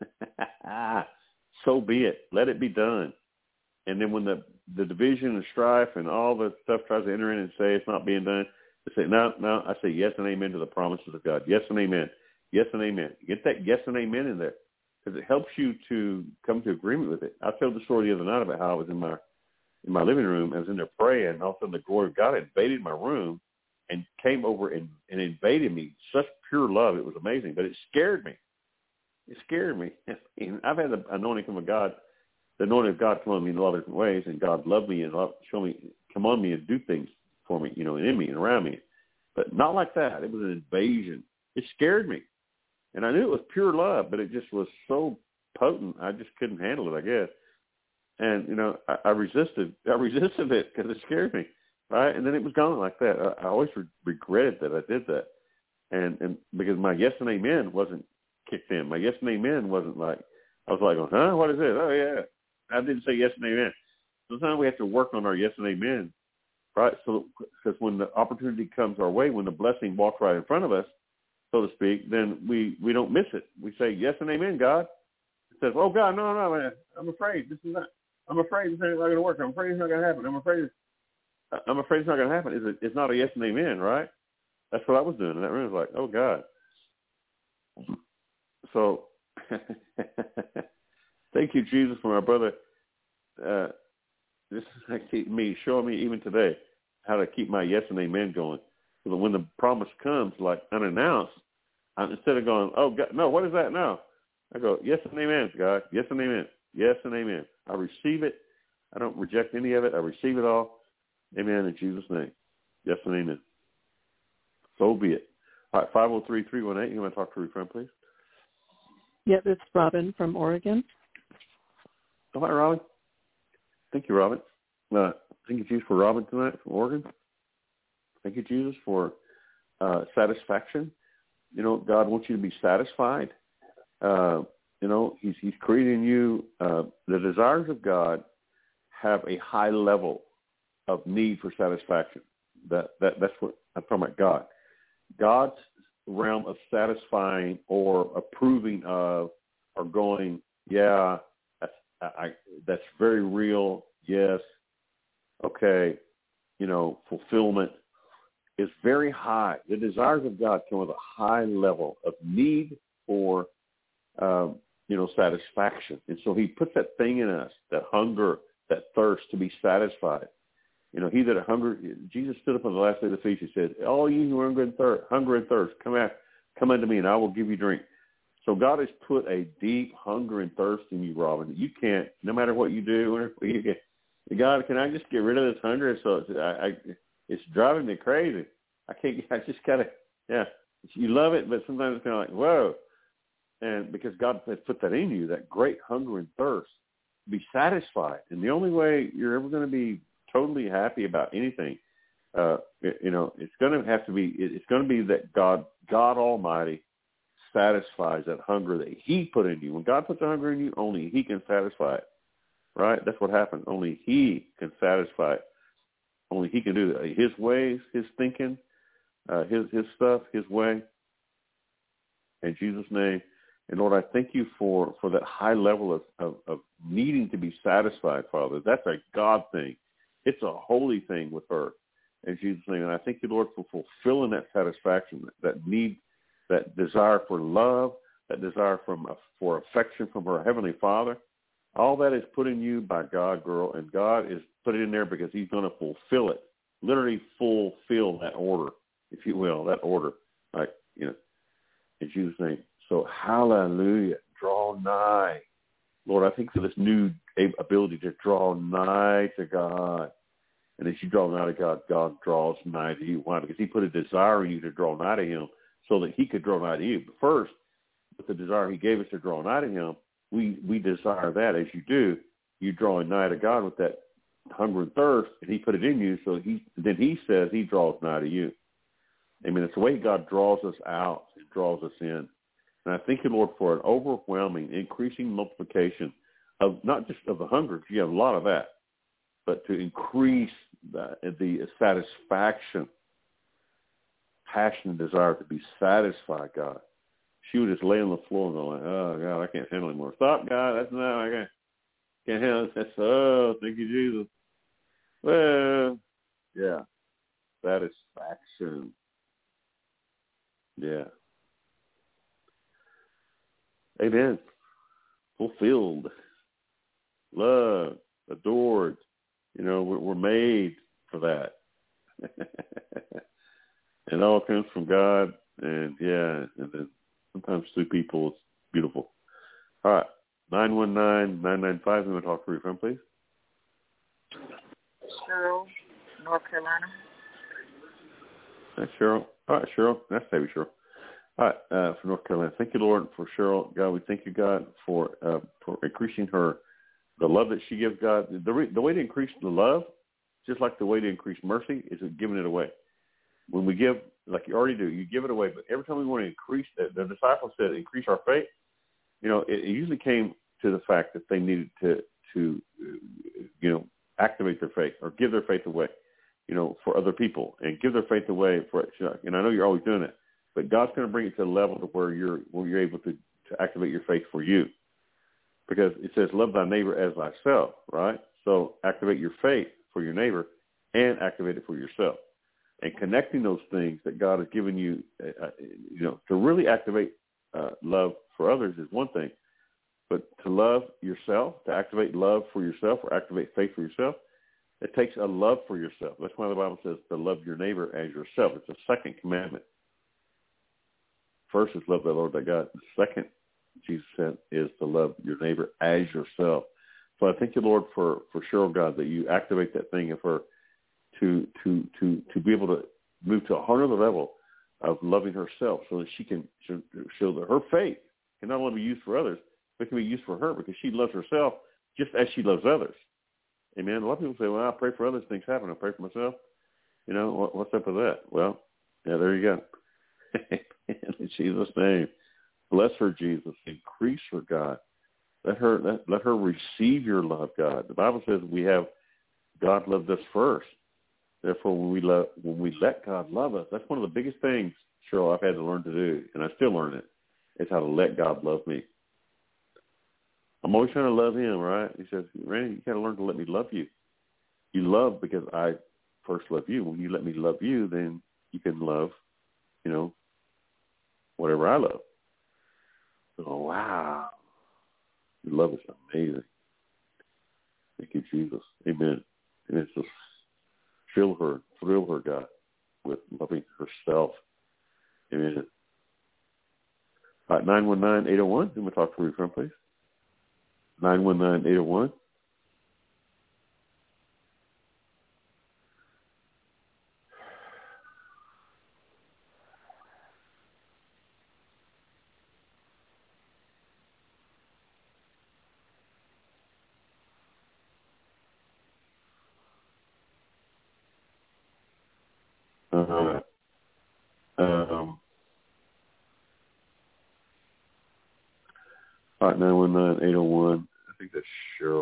So be it. Let it be done. And then when the division and strife and all the stuff tries to enter in and say it's not being done, I say, no. I say yes and amen to the promises of God. Yes and amen. Yes and amen. Get that yes and amen in there, because it helps you to come to agreement with it. I told the story the other night about how I was in my living room. I was in there praying, and all of a sudden the glory of God invaded my room and came over and invaded me. Such pure love. It was amazing, but it scared me. It scared me. And I've had the anointing from God, the anointing of God come on me in a lot of different ways, and God loved me and show me, come on me and do things for me, and in me and around me. But not like that. It was an invasion. It scared me. And I knew it was pure love, but it just was so potent, I just couldn't handle it, I guess. And, I resisted it because it scared me, right? And then it was gone like that. I always regretted that I did that. And because my yes and amen wasn't kicked in. My yes and amen wasn't like, I was like, huh, what is it? Oh, yeah. I didn't say yes and amen. Sometimes we have to work on our yes and amen, right? So, because when the opportunity comes our way, when the blessing walks right in front of us, so to speak, then we don't miss it. We say yes and amen, God. It says, oh, God, no, man, I'm afraid. I'm afraid this ain't going to work. I'm afraid it's not going to happen. I'm afraid it's not going to happen. It's not a yes and amen, right? That's what I was doing in that room. I was like, oh, God. So thank you, Jesus, for my brother. This is showing me even today how to keep my yes and amen going. So that when the promise comes, like unannounced, instead of going, oh, God, no, what is that now? I go, yes and amen, God. Yes and amen. Yes and amen. I receive it. I don't reject any of it. I receive it all. Amen in Jesus' name. Yes and amen. So be it. All right, 503-318. You want to talk to your friend, please? Yep, it's Robin from Oregon. Oh, hi, Robin. Thank you, Robin. Thank you, Jesus, for Robin tonight from Oregon. Thank you, Jesus, for satisfaction. You know, God wants you to be satisfied. You know, He's creating you. The desires of God have a high level of need for satisfaction. That's what I'm talking about. God. God's realm of satisfying or approving of or going, yeah, that's very real. Yes. Okay. You know, fulfillment is very high. The desires of God come with a high level of need for, satisfaction. And so He puts that thing in us, that hunger, that thirst to be satisfied. You know, he that hunger, Jesus stood up on the last day of the feast. He said, all you who are hunger and thirst, come unto me, and I will give you drink. So God has put a deep hunger and thirst in you, Robin. You can't, no matter what you do, God, can I just get rid of this hunger? So it's driving me crazy. I just got to, yeah. You love it, but sometimes it's kind of like, whoa. And because God has put that in you, that great hunger and thirst, be satisfied. And the only way you're ever going to be totally happy about anything, it's going to be that God Almighty satisfies that hunger that He put in you. When God puts a hunger in you, only He can satisfy it, right? That's what happened. Only He can satisfy it. Only He can do that. His ways, His thinking, His stuff, His way. In Jesus' name. And Lord, I thank you for that high level of needing to be satisfied, Father. That's a God thing. It's a holy thing with her, in Jesus' name. And I thank you, Lord, for fulfilling that satisfaction, that need, that desire for love, that desire for affection from her Heavenly Father. All that is put in you by God, girl, and God is put it in there because He's going to fulfill it, literally fulfill that order, if you will, that order, like, in Jesus' name. So hallelujah, draw nigh. Lord, I think for this new ability to draw nigh to God. And as you draw nigh to God, God draws nigh to you. Why? Because He put a desire in you to draw nigh to Him so that He could draw nigh to you. But first, with the desire He gave us to draw nigh to Him, we desire that. As you do, you draw nigh to God with that hunger and thirst, and He put it in you, so then He says He draws nigh to you. Amen. It's the way God draws us out and draws us in. And I thank you, Lord, for an overwhelming, increasing multiplication of not just of the hunger, because you have a lot of that, but to increase the satisfaction, passion, and desire to be satisfied, God. She would just lay on the floor and go like, oh, God, I can't handle anymore. Stop, God. That's not, I can't handle it. That's, oh, thank you, Jesus. Well, yeah, satisfaction. Yeah. Amen. Fulfilled, loved, adored. We're made for that. It all comes from God, and then sometimes through people. It's beautiful. All right, 919-995. You want to talk to your friend, please? Cheryl, North Carolina. That's Cheryl. All right, Cheryl. That's baby Cheryl. All right, from North Carolina. Thank you, Lord, for Cheryl. God, we thank you, God, for increasing the love that she gives, God. The way to increase the love, just like the way to increase mercy, is giving it away. When we give, like you already do, you give it away. But every time we want to increase, the disciples said, increase our faith. It usually came to the fact that they needed to activate their faith or give their faith away, for other people, and give their faith away for. And I know you're always doing it, but God's going to bring it to a level to where you're able to activate your faith for you, because it says love thy neighbor as thyself, right? So activate your faith for your neighbor and activate it for yourself, and connecting those things that God has given you, to really activate love for others is one thing, but to love yourself, to activate love for yourself or activate faith for yourself, it takes a love for yourself. That's why the Bible says to love your neighbor as yourself. It's the second commandment. First is love the Lord thy God. The second, Jesus said, is to love your neighbor as yourself. So I thank you, Lord, for Cheryl, God, that you activate that thing of her to be able to move to a whole other level of loving herself, so that she can show that her faith can not only be used for others, but can be used for her, because she loves herself just as she loves others. Amen. A lot of people say, well, I pray for others, things happen. I pray for myself. What's up with that? Well, yeah, there you go. In Jesus' name. Bless her, Jesus. Increase her, God. Let her receive your love, God. The Bible says God loved us first. Therefore, when we let God love us, that's one of the biggest things, Cheryl, I've had to learn to do, and I still learn it, is how to let God love me. I'm always trying to love him, right? He says, Randy, you got to learn to let me love you. You love because I first love you. When you let me love you, then you can love, whatever I love. Oh, wow. Your love is amazing. Thank you, Jesus. Amen. And it's just thrill her, God, with loving herself. Amen. All right, 919-801. Who am I talking to you from, please? 919-801. All right, 919-801. I think that's Cheryl.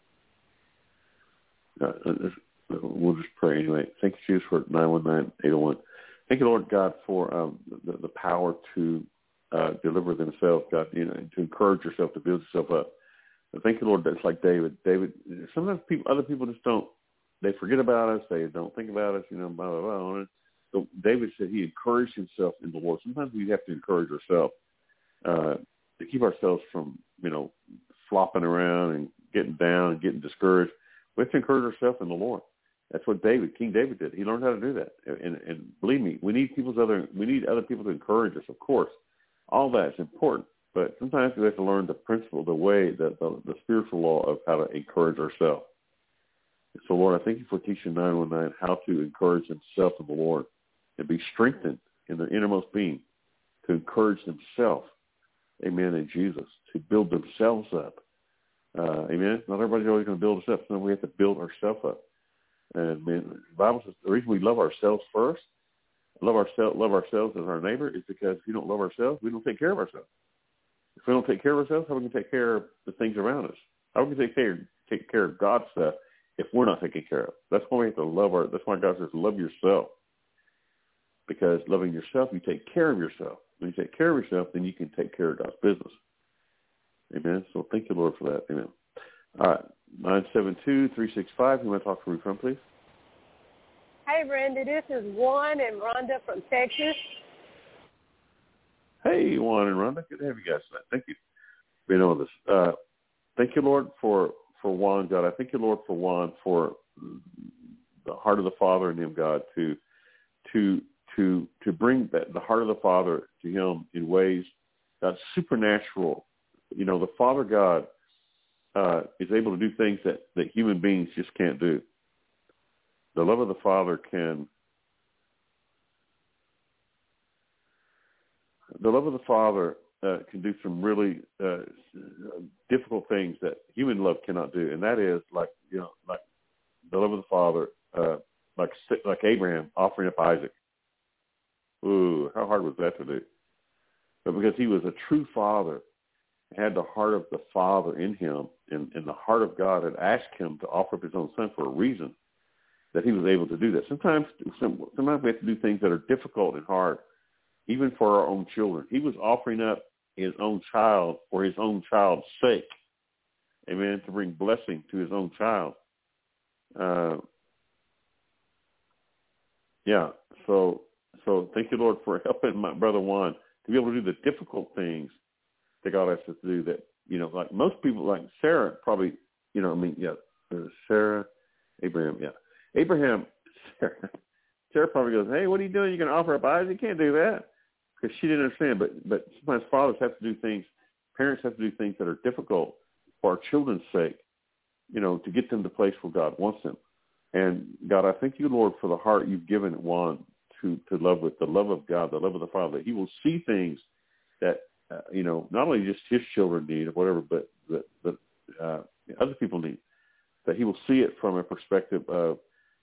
We'll just pray anyway. Thank you, Jesus, for 919-801. Thank you, Lord God, for the power to deliver themselves, God, to encourage yourself, to build yourself up. And thank you, Lord, that's like David. David, sometimes other people just don't, they forget about us, they don't think about us, blah, blah, blah. So David said he encouraged himself in the Lord. Sometimes we have to encourage ourselves to keep ourselves from, flopping around and getting down and getting discouraged. We have to encourage ourselves in the Lord. That's what King David did. He learned how to do that. And believe me, we need other people to encourage us, of course. All that's important. But sometimes we have to learn the principle, the way, the spiritual law of how to encourage ourselves. So, Lord, I thank you for teaching 919 how to encourage themselves in the Lord and be strengthened in their innermost being to encourage themselves. Amen, in Jesus, to build themselves up. Amen. Not everybody's always going to build us up. Sometimes we have to build ourselves up. And the Bible says the reason we love ourselves first, love ourselves as our neighbor, is because if we don't love ourselves, we don't take care of ourselves. If we don't take care of ourselves, how are we going to take care of the things around us? How are we going to take care of God's stuff if we're not taken care of? That's why we have to that's why God says love yourself. Because loving yourself, you take care of yourself. When you take care of yourself, then you can take care of God's business. Amen. So thank you, Lord, for that. Amen. All right. 972-365. You want to talk to me from, please? Hey, Randy. This is Juan and Rhonda from Texas. Hey, Juan and Rhonda. Good to have you guys tonight. Thank you for being on with us. Thank you, Lord, for Juan, God. I thank you, Lord, for Juan, for the heart of the Father in him, God, to bring the heart of the Father to him in ways that's supernatural. The Father God is able to do things that human beings just can't do. The love of the Father can do some really difficult things that human love cannot do, and that is like the love of the Father, like Abraham offering up Isaac. Ooh, how hard was that to do? But because he was a true father, had the heart of the Father in him, and the heart of God had asked him to offer up his own son for a reason, that he was able to do that. Sometimes we have to do things that are difficult and hard, even for our own children. He was offering up his own child for his own child's sake, amen, to bring blessing to his own child. So thank you, Lord, for helping my brother Juan to be able to do the difficult things that God asks us to do. That, like most people, like Sarah, probably, Sarah, Abraham, Sarah probably goes, hey, what are you doing? You're going to offer up Isaac? You can't do that, because she didn't understand. But sometimes fathers have to do things, parents have to do things that are difficult for our children's sake, to get them to the place where God wants them. And God, I thank you, Lord, for the heart you've given Juan to love with, the love of God, the love of the Father, that he will see things that, not only just his children need or whatever, but other people need, that he will see it from a perspective of,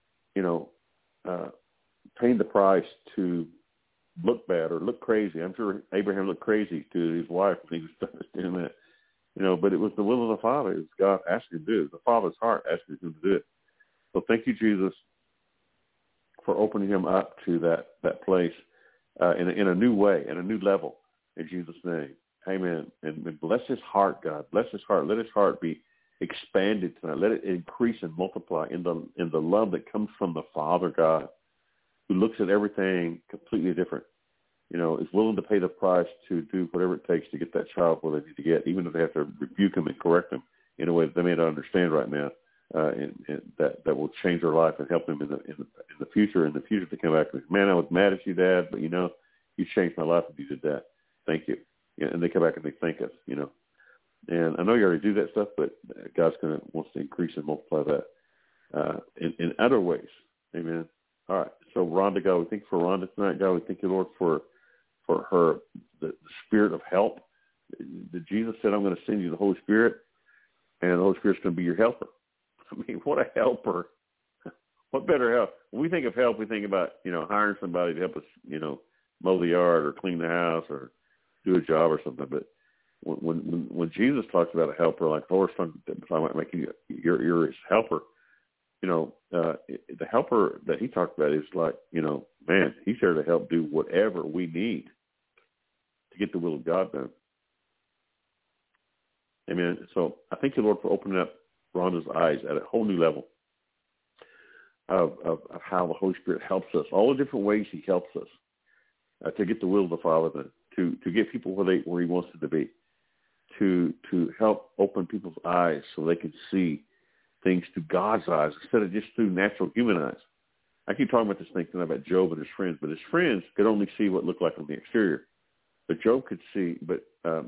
paying the price to look bad or look crazy. I'm sure Abraham looked crazy to his wife when he was doing that, but it was the will of the Father. It was God asking him to do it. It was the Father's heart asking him to do it. So thank you, Jesus, for opening him up to that place in a new way, in a new level, in Jesus' name. Amen. And bless his heart, God. Bless his heart. Let his heart be expanded tonight. Let it increase and multiply in the love that comes from the Father, God, who looks at everything completely different. Is willing to pay the price to do whatever it takes to get that child where they need to get, even if they have to rebuke him and correct him in a way that they may not understand right now. And that will change their life and help them in the future. In the future, to come back and say, man, I was mad at you, Dad, but you changed my life if you did that. Thank you. And they come back and they thank us. And I know you already do that stuff, but God's wants to increase and multiply that in other ways. Amen. All right. So Rhonda, God, we thank you for Rhonda tonight. God, we thank you, Lord, for her the spirit of help. Jesus said, I'm going to send you the Holy Spirit, and the Holy Spirit's going to be your helper. I mean, what a helper. What better help? When we think of help, we think about, hiring somebody to help us, mow the yard or clean the house or do a job or something. But when Jesus talks about a helper, like Lord's talking about making you're his helper, the helper that he talked about is like, man, he's there to help do whatever we need to get the will of God done. Amen. So I thank you, Lord, for opening up Rhonda's eyes at a whole new level of how the Holy Spirit helps us, all the different ways he helps us to get the will of the Father, to get people where he wants them to be, to help open people's eyes so they can see things through God's eyes instead of just through natural human eyes. I keep talking about this thing tonight about Job and his friends, but his friends could only see what looked like on the exterior. But Job could see, but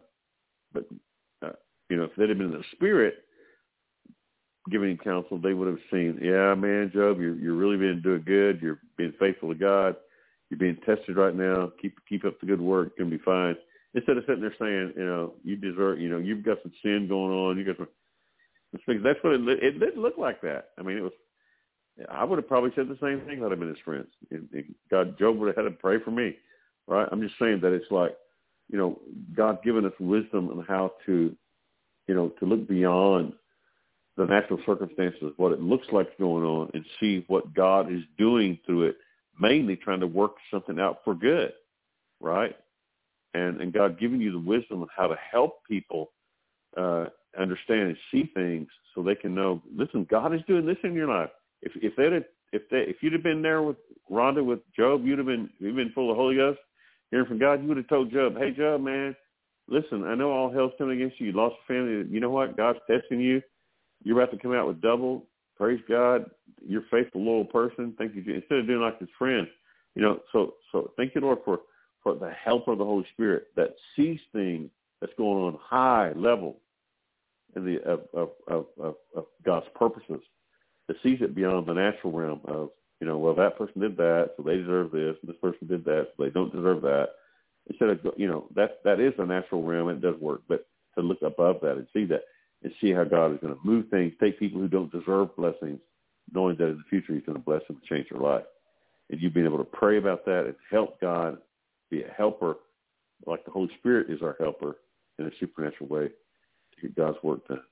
if they'd have been in the Spirit giving him counsel, they would have seen, yeah, man, Job, you're really been doing good. You're being faithful to God. You're being tested right now. Keep up the good work. You're going to be fine. Instead of sitting there saying, you deserve, you've got some sin going on. You got some. That's what it didn't look like that. I mean, it was. I would have probably said the same thing had I been his friends. God, Job would have had to pray for me, right? I'm just saying that it's like, God given us wisdom on how to, to look beyond the natural circumstances of what it looks like going on and see what God is doing through it, mainly trying to work something out for good, right? And God giving you the wisdom of how to help people understand and see things so they can know, listen, God is doing this in your life. If you'd have been there with Rhonda, with Job, you'd been full of Holy Ghost, hearing from God, you would have told Job, hey, Job, man, listen, I know all hell's coming against you. You lost your family. You know what? God's testing you. You're about to come out with double. Praise God. You're a faithful, loyal person. Thank you. Instead of doing like his friend, so thank you, Lord, for the help of the Holy Spirit that sees things that's going on high level in the of God's purposes, that sees it beyond the natural realm of, well, that person did that, so they deserve this, and this person did that, so they don't deserve that. Instead of, that is a natural realm, and it does work, but to look above that and see that, and see how God is going to move things, take people who don't deserve blessings, knowing that in the future he's going to bless them and change their life. And you being able to pray about that and help God be a helper, like the Holy Spirit is our helper, in a supernatural way to get God's work done.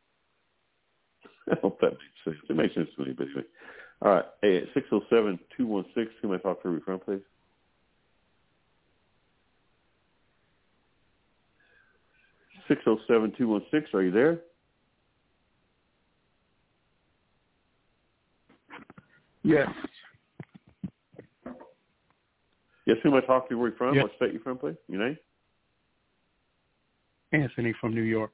I hope that makes sense. It makes sense to me, but anyway. All right. Hey, at 607-216, who may I talk to you from, please? (607-216). Are you there? Yes. Yes, who am I talking to? Where are you from? Yes. What state you from, please? Your name? Anthony from New York.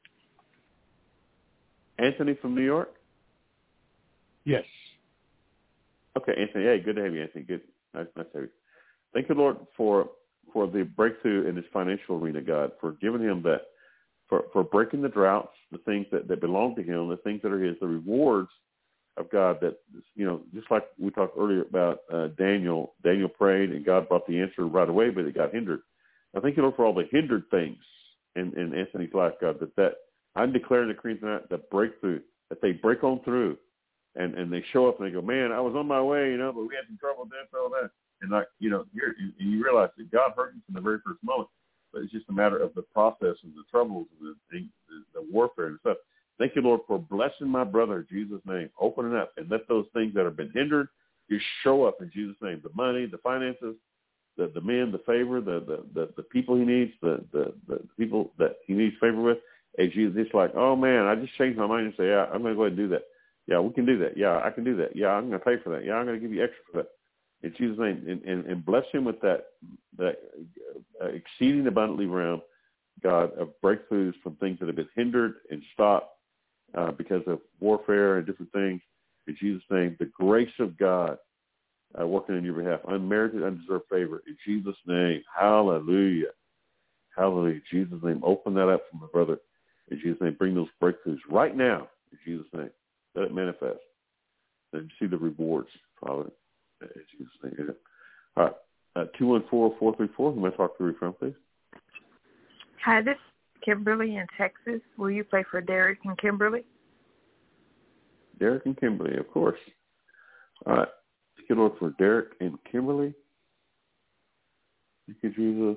Anthony from New York? Yes. Okay, Anthony. Hey, good to have you, Anthony. Good. Nice to have you. Thank you, Lord, for the breakthrough in this financial arena, God, for giving him that, for breaking the droughts, the things that belong to him, the things that are his, the rewards of God that, just like we talked earlier about Daniel. Daniel prayed and God brought the answer right away, but it got hindered. I thank you, Lord, for all the hindered things in Anthony's life, God, that I'm declaring the decree tonight, the breakthrough, that they break on through and they show up and they go, man, I was on my way, but we had some trouble with this, all that. And you realize that God heard you from the very first moment, but it's just a matter of the process and the troubles and the warfare and stuff. Thank you, Lord, for blessing my brother in Jesus' name, opening up and let those things that have been hindered, you show up in Jesus' name, the money, the finances, the men, the favor, the people he needs, the people that he needs favor with. And Jesus, it's like, oh, man, I just changed my mind and say, yeah, I'm going to go ahead and do that. Yeah, we can do that. Yeah, I can do that. Yeah, I'm going to pay for that. Yeah, I'm going to give you extra for that. In Jesus' name, and bless him with that exceeding abundantly realm, God, of breakthroughs from things that have been hindered and stopped because of warfare and different things. In Jesus' name, the grace of God working on your behalf, unmerited, undeserved favor. In Jesus' name, hallelujah. Hallelujah. In Jesus' name, open that up for my brother. In Jesus' name, bring those breakthroughs right now. In Jesus' name, let it manifest. And see the rewards, Father. In Jesus' name. All right. 214-434. Who may I talk to you from, please? Hi, this is Kimberly in Texas. Will you play for Derek and Kimberly? Derek and Kimberly, of course. All right. Thank you, Lord, for Derek and Kimberly. Thank you, Jesus.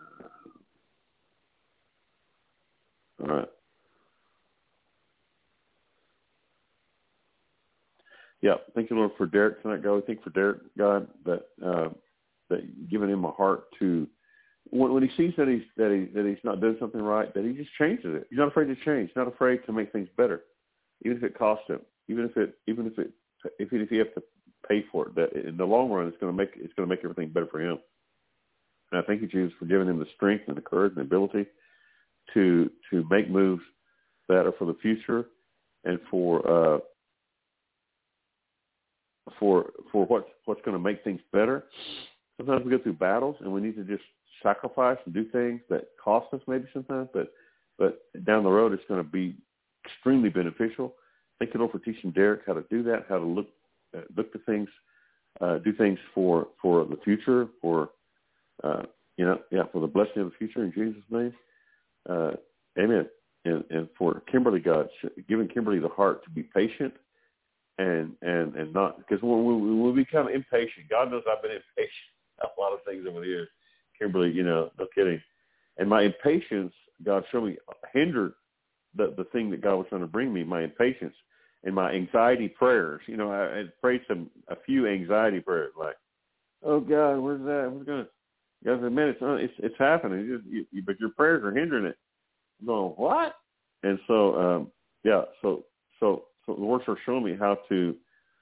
All right. Yeah, thank you, Lord, for Derek tonight, God. We thank for Derek, God, that giving him a heart to, when he sees that he's not doing something right, that he just changes it. He's not afraid to change. He's not afraid to make things better, even if it costs him, even if he has to pay for it. That in the long run, it's going to make everything better for him. And I thank you, Jesus, for giving him the strength and the courage and the ability to make moves that are for the future and for what's going to make things better. Sometimes we go through battles and we need to just sacrifice and do things that cost us maybe sometimes, but down the road it's going to be extremely beneficial. Thank you, Lord, for teaching Derek how to do that, how to look to things, do things for the future, for the blessing of the future in Jesus' name. Amen. And for Kimberly, God, giving Kimberly the heart to be patient and not, because when we become impatient, God knows I've been impatient a lot of things over the years. Kimberly, no kidding. And my impatience, God showed me, hindered the thing that God was trying to bring me, my impatience and my anxiety prayers. I prayed a few anxiety prayers like, oh God, where's that? What's going to? God said, man, it's happening. But your prayers are hindering it. I'm going, what? And so, so the Lord started showing me how to,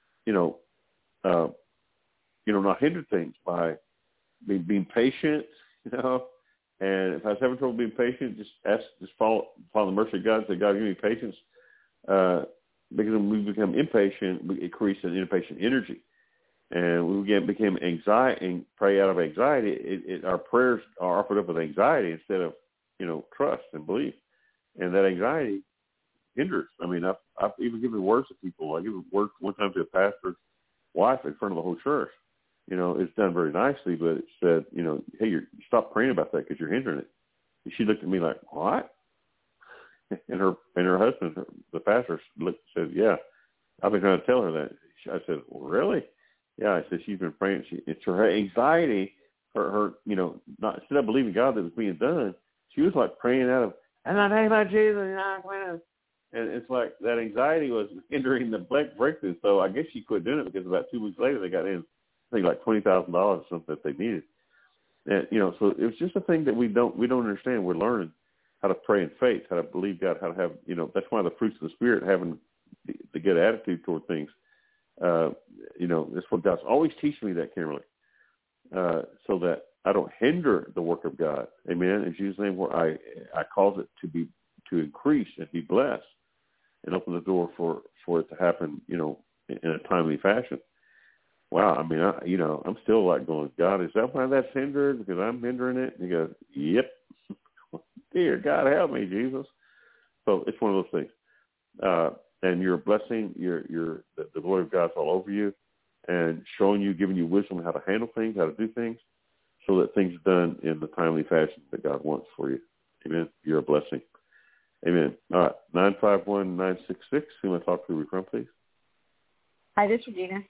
not hinder things by being patient, and if I was having trouble being patient, just follow the mercy of God. Say, God, give me patience. Because when we become impatient, it creates an impatient energy. And when we became anxiety and pray out of anxiety, our prayers are offered up with anxiety instead of, trust and belief. And that anxiety hinders. I mean, I've even given words to people. I gave a word one time to a pastor's wife in front of the whole church. It's done very nicely, but it said, hey, you stop praying about that because you're hindering it. And she looked at me like, what? And her husband, the pastor, said, yeah, I've been trying to tell her that. I said, well, really? Yeah, I said, she's been praying. It's her anxiety, her not instead of believing God that was being done, she was like praying out of in the name of Jesus, and it's like that anxiety was hindering the breakthrough. So I guess she quit doing it because about 2 weeks later they got in, I think like $20,000 or something that they needed. And so it was just a thing that we don't understand. We're learning how to pray in faith, how to believe God, how to have, that's why the fruits of the Spirit, having the good attitude toward things. That's what God's always teaching me, that, Kimberly, so that I don't hinder the work of God. Amen. In Jesus' name, where I cause it to increase and be blessed, and open the door for it to happen, in a timely fashion. Wow. I mean, I'm still like going, God, is that why that's hindered? Because I'm hindering it? And he goes, yep. Dear God, help me, Jesus. So it's one of those things. And you're a blessing. The glory of God's all over you, and showing you, giving you wisdom how to handle things, how to do things, so that things are done in the timely fashion that God wants for you. Amen. You're a blessing. Amen. All right. 951-966. Who want to talk to me from, please? Hi, this is Regina.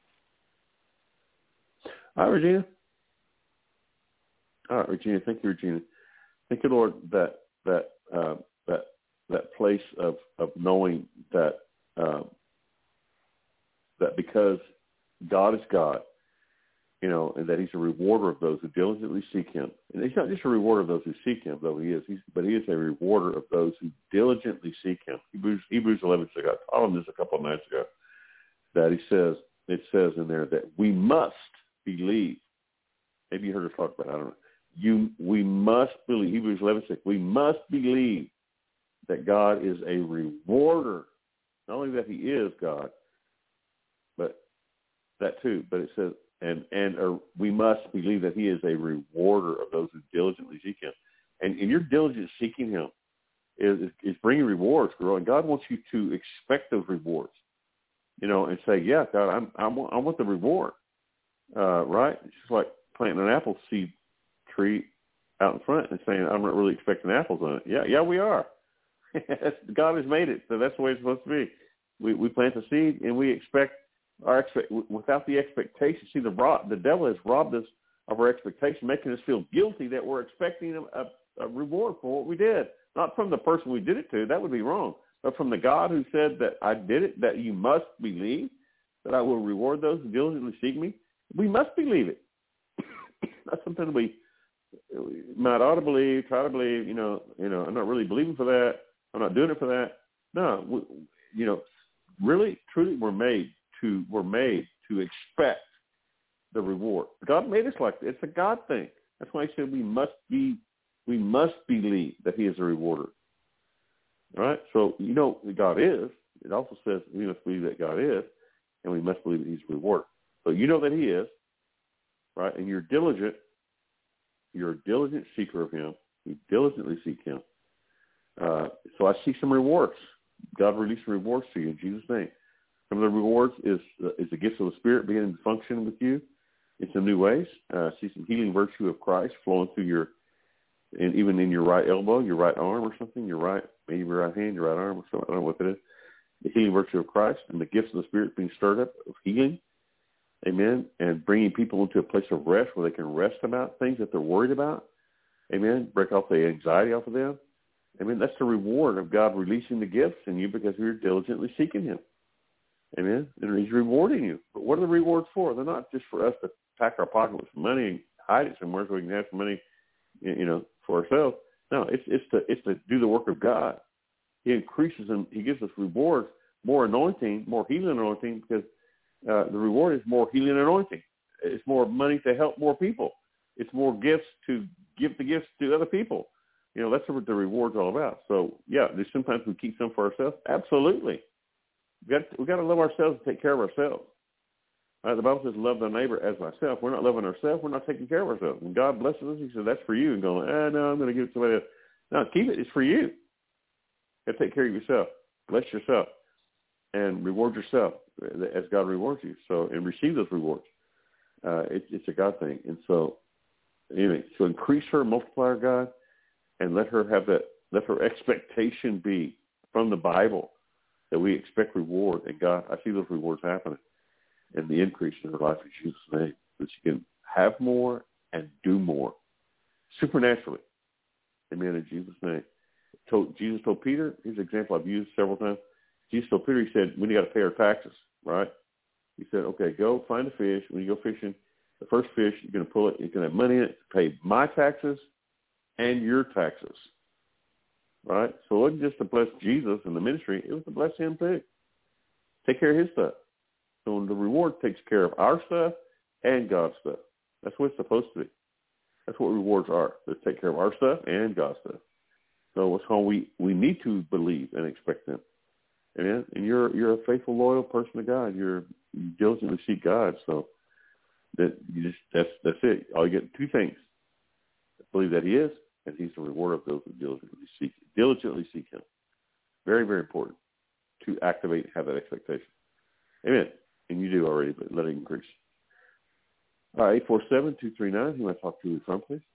Hi, Regina. All right, Regina. Thank you, Regina. Thank you, Lord, that place of knowing that that because God is God, and that He's a rewarder of those who diligently seek Him. And He's not just a rewarder of those who seek Him, though He is, but He is a rewarder of those who diligently seek Him. Hebrews 11:6. I taught him this a couple of nights ago. That it says in there that we must believe. Maybe you heard us talk about it. I don't know. We must believe. Hebrews 11:6. We must believe that God is a rewarder. Not only that He is God, but that too. But it says, we must believe that He is a rewarder of those who diligently seek Him. And in your diligent seeking Him is bringing rewards, girl. And God wants you to expect those rewards, and say, yeah, God, I want the reward, right? It's just like planting an apple seed tree out in front and saying, I'm not really expecting apples on it. Yeah, we are. God has made it, so that's the way it's supposed to be. We plant the seed and we expect without the expectation. See, the devil has robbed us of our expectation, making us feel guilty that we're expecting a reward for what we did. Not from the person we did it to, that would be wrong, but from the God who said that I did it, that you must believe that I will reward those who diligently seek me. We must believe it. Not something we might ought to believe, try to believe. I'm not really believing for that. I'm not doing it for that. No, really, truly, we're made to expect the reward. God made us like that. It's a God thing. That's why He said we must believe that He is a rewarder. All right? So God is. It also says we must believe that God is, and we must believe that He's a rewarder. So you know that He is, right? And you're diligent. You're a diligent seeker of Him. You diligently seek Him. So I see some rewards. God released some rewards to you in Jesus' name. Some of the rewards is the gifts of the Spirit beginning to function with you in some new ways. See some healing virtue of Christ flowing through even in your right elbow, your right arm or something, maybe your right hand, your right arm or something. I don't know what that is. The healing virtue of Christ and the gifts of the Spirit being stirred up of healing. Amen. And bringing people into a place of rest where they can rest about things that they're worried about. Amen. Break off the anxiety off of them. Amen. That's the reward of God releasing the gifts in you because you're diligently seeking Him. Amen. And He's rewarding you. But what are the rewards for? They're not just for us to pack our pocket with some money and hide it somewhere so we can have some money, for ourselves. No, it's to do the work of God. He increases and He gives us rewards, more anointing, more healing anointing, because the reward is more healing anointing. It's more money to help more people. It's more gifts to give the gifts to other people. That's what the reward's all about. So, yeah, there's sometimes we keep some for ourselves. Absolutely. We got to love ourselves and take care of ourselves. The Bible says, love thy neighbor as myself. We're not loving ourselves. We're not taking care of ourselves. When God blesses us, He said, that's for you. And going, no, I'm going to give it to somebody else. No, keep it. It's for you. You got to take care of yourself. Bless yourself. And reward yourself as God rewards you. So, and receive those rewards. It's a God thing. And so, anyway, so increase her, multiply her, God, and let her expectation be from the Bible that we expect reward. And God, I see those rewards happening and the increase in her life in Jesus' name, that she can have more and do more supernaturally. Amen. In Jesus' name. Jesus told Peter, here's an example I've used several times. Jesus told Peter, he said, we got to pay our taxes, right? He said, okay, go find a fish. When you go fishing, the first fish, you're going to pull it. You're going to have money in it to pay my taxes and your taxes, right? So it wasn't just to bless Jesus and the ministry. It was to bless him too. Take care of his stuff. So the reward takes care of our stuff and God's stuff. That's what it's supposed to be. That's what rewards are. They take care of our stuff and God's stuff. So what's called we need to believe and expect them. Amen. And you're a faithful, loyal person to God. You diligently seek God. So that you just that's it. All you get two things: believe that He is, and He's the rewarder of those who diligently seek Him. Very, very important to activate and have that expectation. Amen. And you do already, but let it increase. All right, 847-239. Who might I talk to you from, please?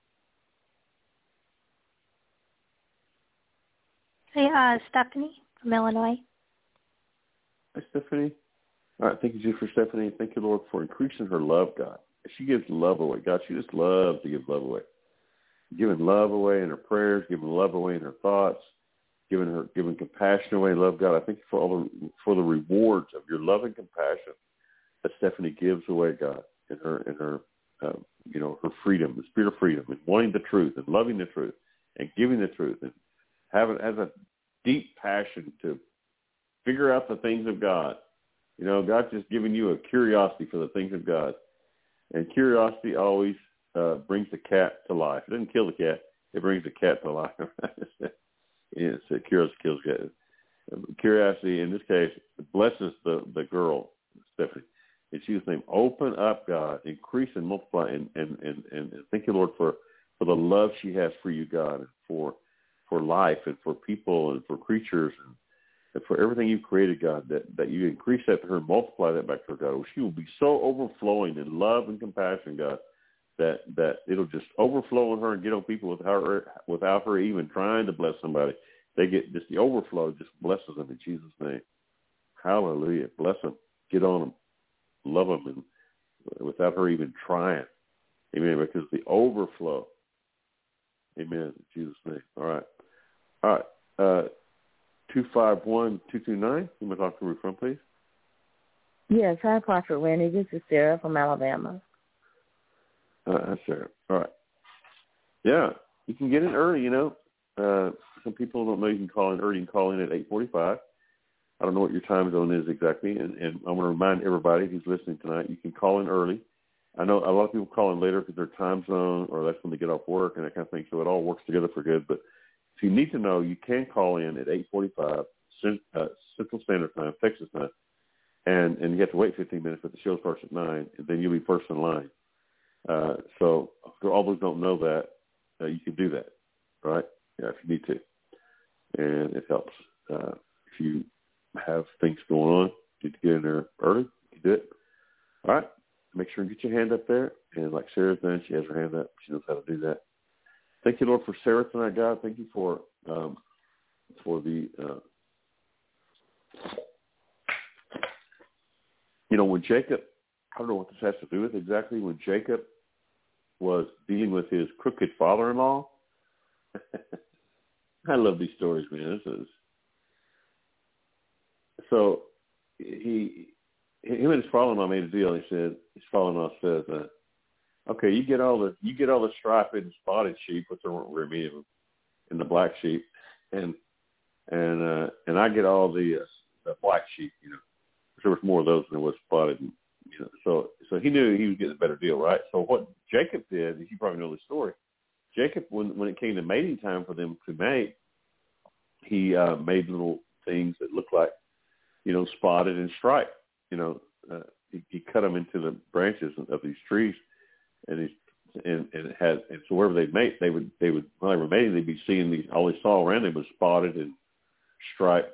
Hey, Stephanie from Illinois. Hi, Stephanie. All right, thank you, Jesus, for Stephanie. Thank you, Lord, for increasing her love, God. She gives love away. God, she just loves to give love away. Giving love away in her prayers, giving love away in her thoughts, giving compassion away. Love, God, I thank you for the rewards of your love and compassion that Stephanie gives away, God, in her her freedom, the spirit of freedom, and wanting the truth and loving the truth and giving the truth and has a deep passion to figure out the things of God. You know, God's just giving you a curiosity for the things of God. And curiosity always brings the cat to life. It doesn't kill the cat. It brings the cat to life. Yes, curiosity kills the cat. Curiosity, in this case, blesses the girl, Stephanie. In Jesus' name, open up, God, increase and multiply, and thank you, Lord, for the love she has for you, God, and for life and for people and for creatures and for everything you've created, God, that you increase that to her, multiply that back to her, God. She will be so overflowing in love and compassion, God, that it'll just overflow on her and get on people without her even trying to bless somebody. They get just the overflow, just blesses them in Jesus' name. Hallelujah. Bless them. Get on them. Love them and without her even trying. Amen. Because the overflow. Amen. In Jesus' name. All right. 251-229. You may talk to me from, please. Yes. Hi, Prophet Randy. This is Sarah from Alabama. Hi, Sarah. All right. Yeah. You can get in early, you know. Some people don't know you can call in early. You can call in at 8:45. I don't know what your time zone is exactly, and I want to remind everybody who's listening tonight, you can call in early. I know a lot of people call in later because their time zone or that's when they get off work and that kind of thing, so it all works together for good. But if you need to know, you can call in at 8:45 Central Standard Time, Texas time, and you have to wait 15 minutes, but the show starts at 9, and then you'll be first in line. So for all those who don't know that, you can do that, right? Yeah, if you need to, and it helps. If you have things going on, you need to get in there early, you do it. All right, make sure and get your hand up there. And like Sarah's done, she has her hand up. She knows how to do that. Thank you, Lord, for Sarah tonight, God. Thank you for the, when Jacob, I don't know what this has to do with exactly, when Jacob was dealing with his crooked father-in-law. I love these stories, man. So him and his father-in-law made a deal. He said, his father-in-law says, okay, you get all the striped and spotted sheep, which there weren't very many of them, and the black sheep, and I get all the black sheep. You know, there was more of those than there was spotted. And, so he knew he was getting a better deal, right? So what Jacob did, you probably know the story. Jacob, when it came to mating time for them to mate, he made little things that looked like, spotted and striped. He cut them into the branches of these trees, and so wherever they mate, they would when they were mating, they'd be seeing these. All they saw around them was spotted and striped,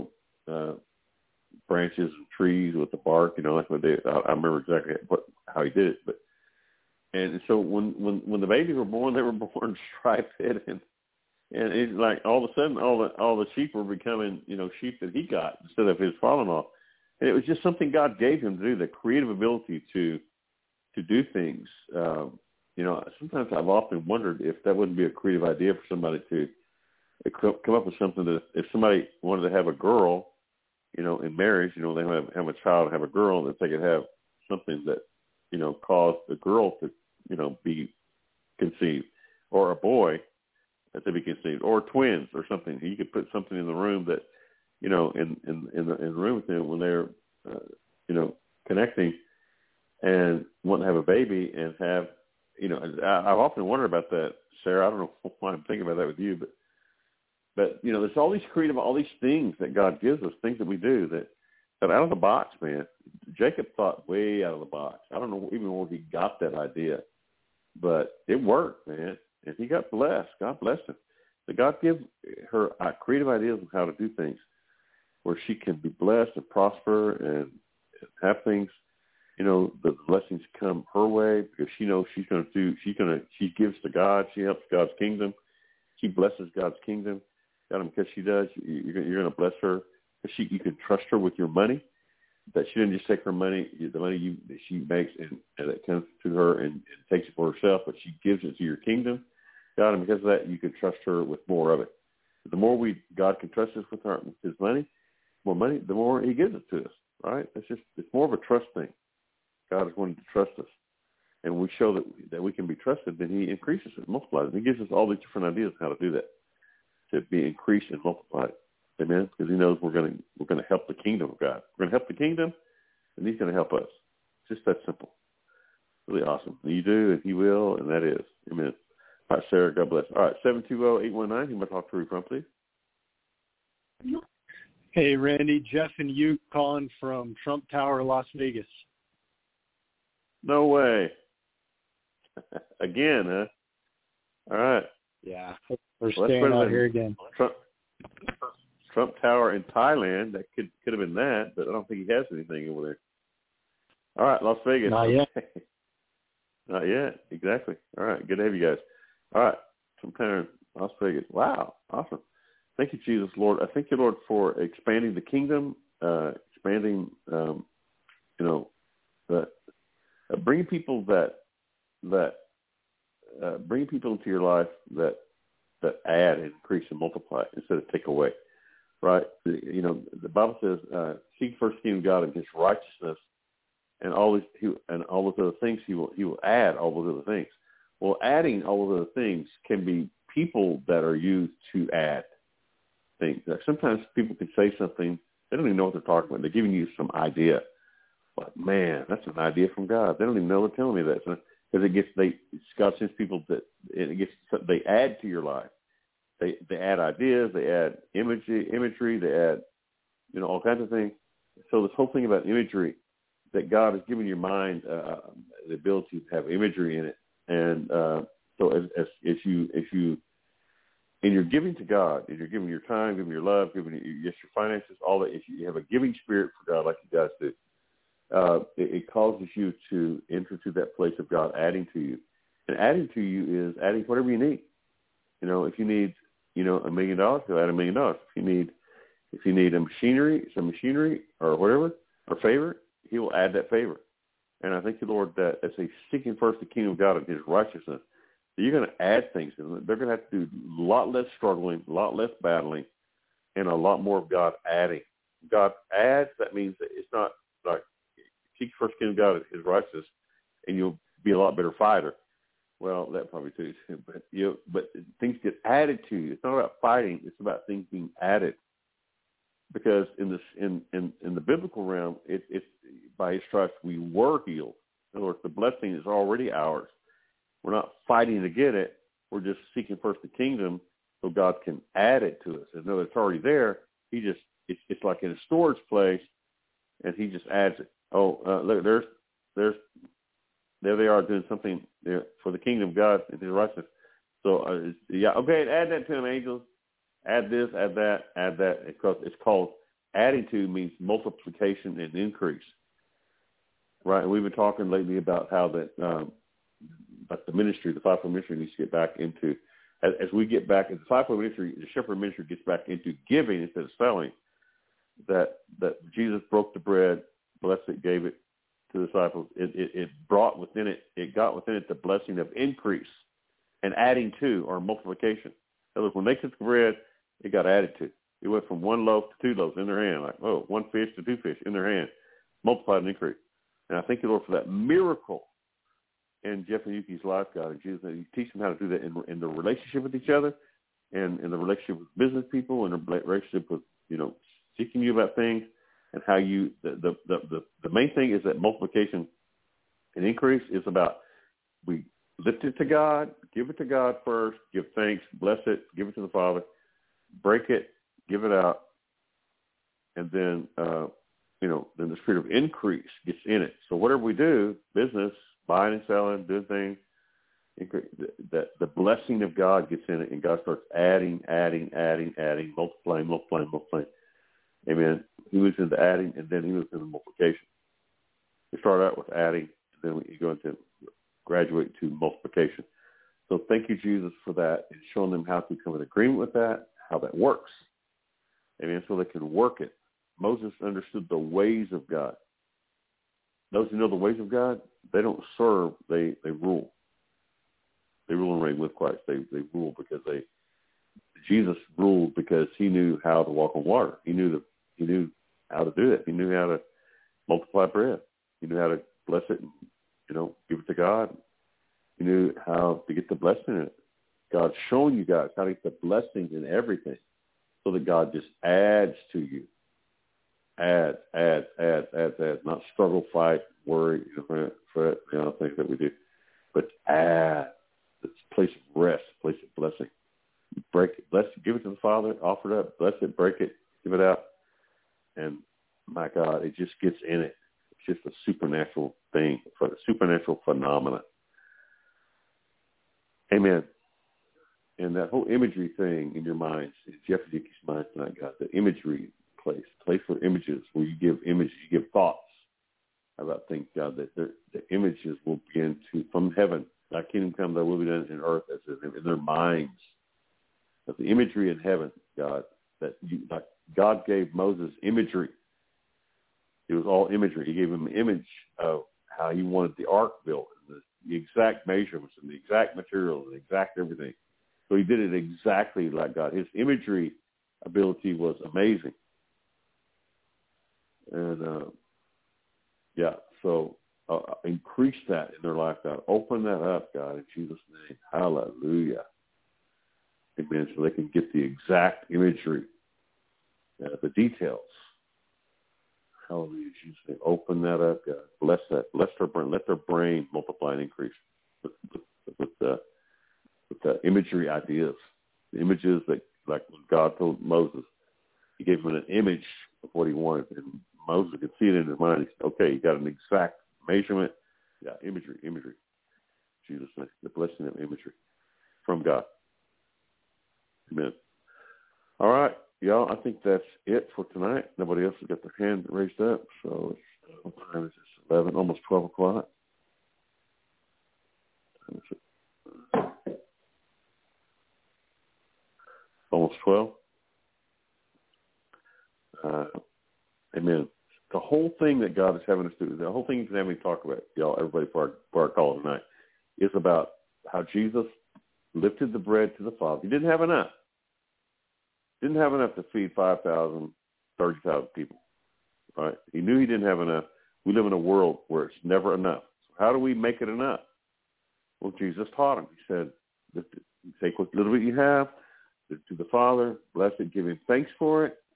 branches and trees with the bark. That's what they. I remember exactly how he did it, and so when the babies were born, they were born striped, and it's like all of a sudden all the sheep were becoming sheep that he got instead of his father-in-law. And it was just something God gave him to do, the creative ability to do things. Sometimes I've often wondered if that wouldn't be a creative idea for somebody to come up with something that if somebody wanted to have a girl, in marriage, they have a child, have a girl, that they could have something that, caused the girl to, be conceived, or a boy that they be conceived, or twins or something. You could put something in the room that, in the room with them when they're, connecting and want to have a baby and have, I've often wondered about that, Sarah. I don't know why I'm thinking about that with you, but there's all these things that God gives us, things that we do that out of the box, man. Jacob thought way out of the box. I don't know even where he got that idea, but it worked, man. And he got blessed. God blessed him. So God gives her creative ideas of how to do things where she can be blessed and prosper and have things, the blessings come her way because she knows she gives to God. She helps God's kingdom. She blesses God's kingdom. Because she does, you're going to bless her. You can trust her with your money. That she didn't just take her money, the money that she makes, and it comes to her and takes it for herself, but she gives it to your kingdom. God, and because of that, you can trust her with more of it. The more God can trust us with His money, the more He gives it to us. Right? It's more of a trust thing. God is wanting to trust us, and we show that we can be trusted. Then He increases it, multiplies it. He gives us all these different ideas of how to do that, to be increased and multiplied. Amen. Because He knows we're going to help the kingdom of God. We're going to help the kingdom, and He's going to help us. Just that simple. Really awesome. You do, and He will, and that is. Amen. All right, Sarah, God bless. All right, 720-819, who might talk to you from, please? Hey, Randy, Jeff and you calling from Trump Tower, Las Vegas. No way. Again, huh? All right. Yeah, we're staying out here again. Trump Tower in Thailand. That could have been that, but I don't think he has anything over there. All right, Las Vegas. Not yet. Not yet. Exactly. All right. Good to have you guys. All right. Trump Tower in Las Vegas. Wow. Awesome. Thank you, Jesus, Lord. I thank you, Lord, for expanding the kingdom, expanding, bringing people bring people into your life that add, increase, and multiply instead of take away. Right? The Bible says, "Seek first the kingdom of God and His righteousness, and all those other things He will add all those other things." Well, adding all those other things can be people that are used to add things. Sometimes people can say something, they don't even know what they're talking about. They're giving you some idea. But man, that's an idea from God. They don't even know they're telling me that. Because God sends people they add to your life. They add ideas, they add imagery, they add, all kinds of things. So this whole thing about imagery, that God has given your mind the ability to have imagery in it. And so as you in your giving to God, if you're giving your time, giving your love, giving your finances, all that, if you have a giving spirit for God like you guys do, it causes you to enter to that place of God adding to you. And adding to you is adding whatever you need. If you need, $1 million, he'll add $1 million. If you need some machinery or whatever, or favor, he will add that favor. And I thank you, Lord, that as they seeking first the kingdom of God and His righteousness, that you're going to add things to them. They're going to have to do a lot less struggling, a lot less battling, and a lot more of God adding. God adds, that means that it's not like seek first the kingdom of God and His righteousness, and you'll be a lot better fighter. Well, that probably too, but things get added to you. It's not about fighting; it's about things being added. Because in the biblical realm, it's by His stripes we were healed. In other words, the blessing is already ours. We're not fighting to get it. We're just seeking first the kingdom so God can add it to us. And though it's already there, it's like in a storage place, and He just adds it. Look, there they are doing something there for the kingdom of God and His righteousness. So okay, add that to them, angels. Add this, add that. Because it's called adding to means multiplication and increase. Right? And we've been talking lately about how that the ministry, the fivefold ministry, needs to get back into, as we get back into the fivefold ministry, the shepherd ministry gets back into giving instead of selling. That Jesus broke the bread, blessed it, gave it to the disciples. It got within it the blessing of increase and adding to, or multiplication. In other words, when they took the bread, it got added to. It went from 1 loaf to 2 loaves in their hand, like, 1 fish to 2 fish in their hand, multiplied and increased. And I thank you, Lord, for that miracle in Jeff and Yuki's life, God, and Jesus. You teach them how to do that in the relationship with each other, and in the relationship with business people, and the relationship with, seeking you about things, and how you, the main thing is that multiplication and increase is about, we lift it to God, give it to God first, give thanks, bless it, give it to the Father, break it, give it out, and then, then the spirit of increase gets in it. So whatever we do, business, buying and selling, doing things, the blessing of God gets in it, and God starts adding, multiplying. Amen. He was into adding, and then he was into multiplication. We start out with adding, and then you go into graduate to multiplication. So thank you, Jesus, for that, and showing them how to come in agreement with that, how that works. Amen. So they can work it. Moses understood the ways of God. Those who know the ways of God, they don't serve, they rule. They rule and reign with Christ. They rule because Jesus ruled because he knew how to walk on water. He knew how to do it. He knew how to multiply bread. He knew how to bless it and, give it to God. He knew how to get the blessing in it. God's showing you guys how to get the blessings in everything so that God just adds to you. Adds. Not struggle, fight, worry, fret, things that we do. But add. It's a place of rest, a place of blessing. Break it, bless it, give it to the Father, offer it up, bless it, break it, give it out. And my God, it just gets in it. It's just a supernatural thing, a supernatural phenomenon. Amen. And that whole imagery thing in your minds, in Jeff Yuki's mind tonight, God, the imagery place for images, where you give images, you give thoughts about things, God, that the images will begin to, from heaven, thy kingdom come, thy will be done in earth as in their minds. But the imagery in heaven, God, like God gave Moses imagery. It was all imagery. He gave him an image of how he wanted the ark built, and the exact measurements and the exact materials and the exact everything. So he did it exactly like God. His imagery ability was amazing. And, so increase that in their life, God. Open that up, God, in Jesus' name. Hallelujah. Amen. So they can get the exact imagery, the details. Hallelujah, Jesus' name. Open that up, God. Bless that. Bless their brain. Let their brain multiply and increase with the imagery ideas. The images that, like when God told Moses, he gave him an image of what he wanted, and Moses could see it in his mind. He said, okay, you got an exact measurement. Yeah, imagery. Jesus' name. The blessing of imagery from God. Amen. All right, y'all, I think that's it for tonight. Nobody else has got their hand raised up, so what time is it? 11, almost 12 o'clock. Almost 12. Amen. The whole thing that God is having us do, the whole thing He's having me talk about, y'all, everybody, for our call tonight, is about how Jesus lifted the bread to the Father. He didn't have enough. Didn't have enough to feed 5,000, 30,000 people. Right? He knew He didn't have enough. We live in a world where it's never enough. So how do we make it enough? Well, Jesus taught him. He said, take what little bit you have to the Father, bless it, give Him thanks for it.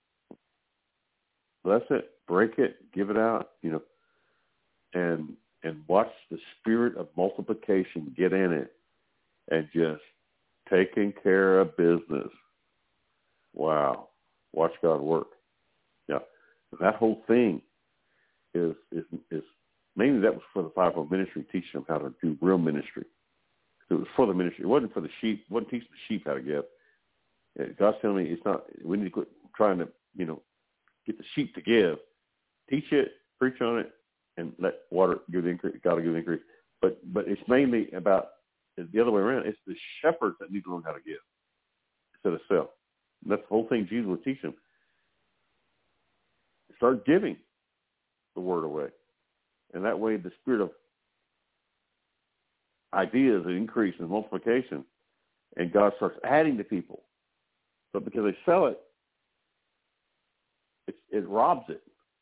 Bless it, break it, give it out, and watch the spirit of multiplication get in it and just taking care of business. Wow. Watch God work. Yeah. That whole thing is mainly that was for the fivefold ministry, teaching them how to do real ministry. It was for the ministry. It wasn't for the sheep. It wasn't teaching the sheep how to give. God's telling me we need to quit trying to, get the sheep to give. Teach it, preach on it, and let water give the increase. God will give the increase. But it's mainly about the other way around. It's the shepherds that need to learn how to give instead of sell. And that's the whole thing Jesus was teaching them. Start giving the word away. And that way the spirit of ideas and increase and multiplication, and God starts adding to people. But because they sell it, it robs it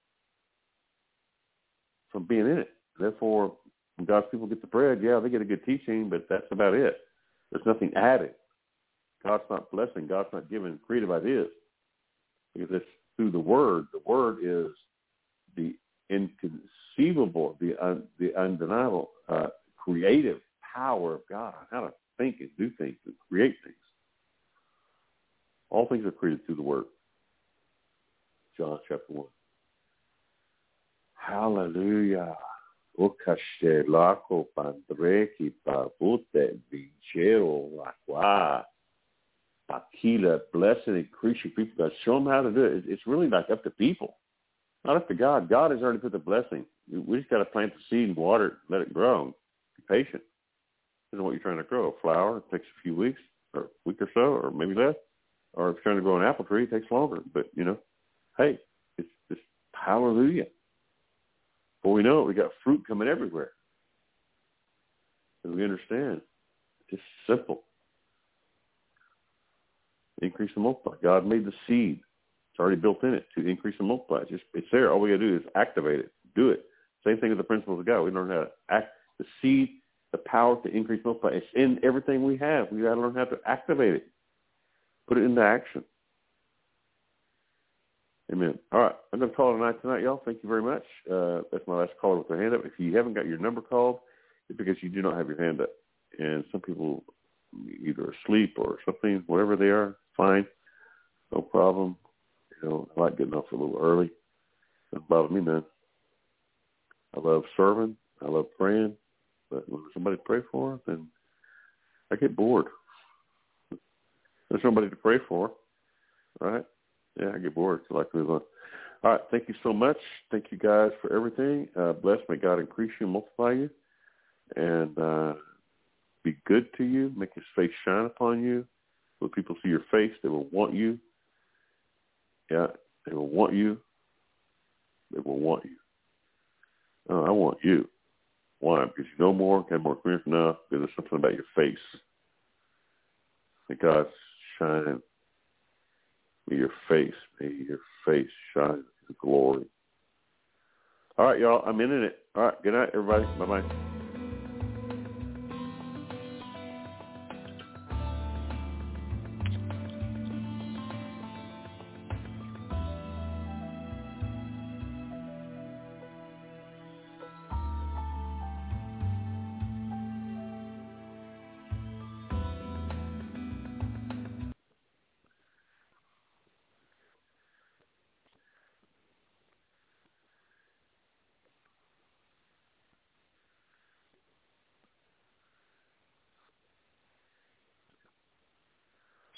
from being in it. Therefore, when God's people get the bread, yeah, they get a good teaching, but that's about it. There's nothing added. God's not blessing. God's not giving creative ideas. Because it's through the Word. The Word is the inconceivable, the undeniable, creative power of God, how to think and do things and create things. All things are created through the Word. John chapter 1. Hallelujah. Okashelako pandreki pavute vincero aqua pakila. Bless and increase your people. God, show them how to do it. It's really like up to people, not up to God. God has already put the blessing. We just got to plant the seed and water it, let it grow. Be patient. This is what you're trying to grow. A flower, it takes a few weeks, or a week or so, or maybe less. Or if you're trying to grow an apple tree, it takes longer. But, hey, it's just hallelujah. Before we know it, we got fruit coming everywhere. And we understand. It's just simple. Increase and multiply. God made the seed. It's already built in it to increase and multiply. It's there. All we got to do is activate it. Do it. Same thing with the principles of God. We learn how to act. The seed, the power to increase and multiply. It's in everything we have. We got to learn how to activate it. Put it into action. Amen. All right. I'm going to call it a night tonight, y'all. Thank you very much. That's my last caller with their hand up. If you haven't got your number called, it's because you do not have your hand up. And some people either asleep or something, whatever they are, fine. No problem. I like getting off a little early. Doesn't bother me, man. I love serving. I love praying. But when there's somebody to pray for, then I get bored. There's somebody to pray for, right? Yeah, I get bored, so I like to move on. All right, thank you so much. Thank you guys for everything. Bless, may God increase you, multiply you, and be good to you, make his face shine upon you. When people see your face, they will want you. Yeah, they will want you. They will want you. Oh, I want you. Why? Because you know more, have more experience now, because there's something about your face. May God shine. May your face shine with glory. All right, y'all, I'm in it. All right, good night, everybody. Bye-bye.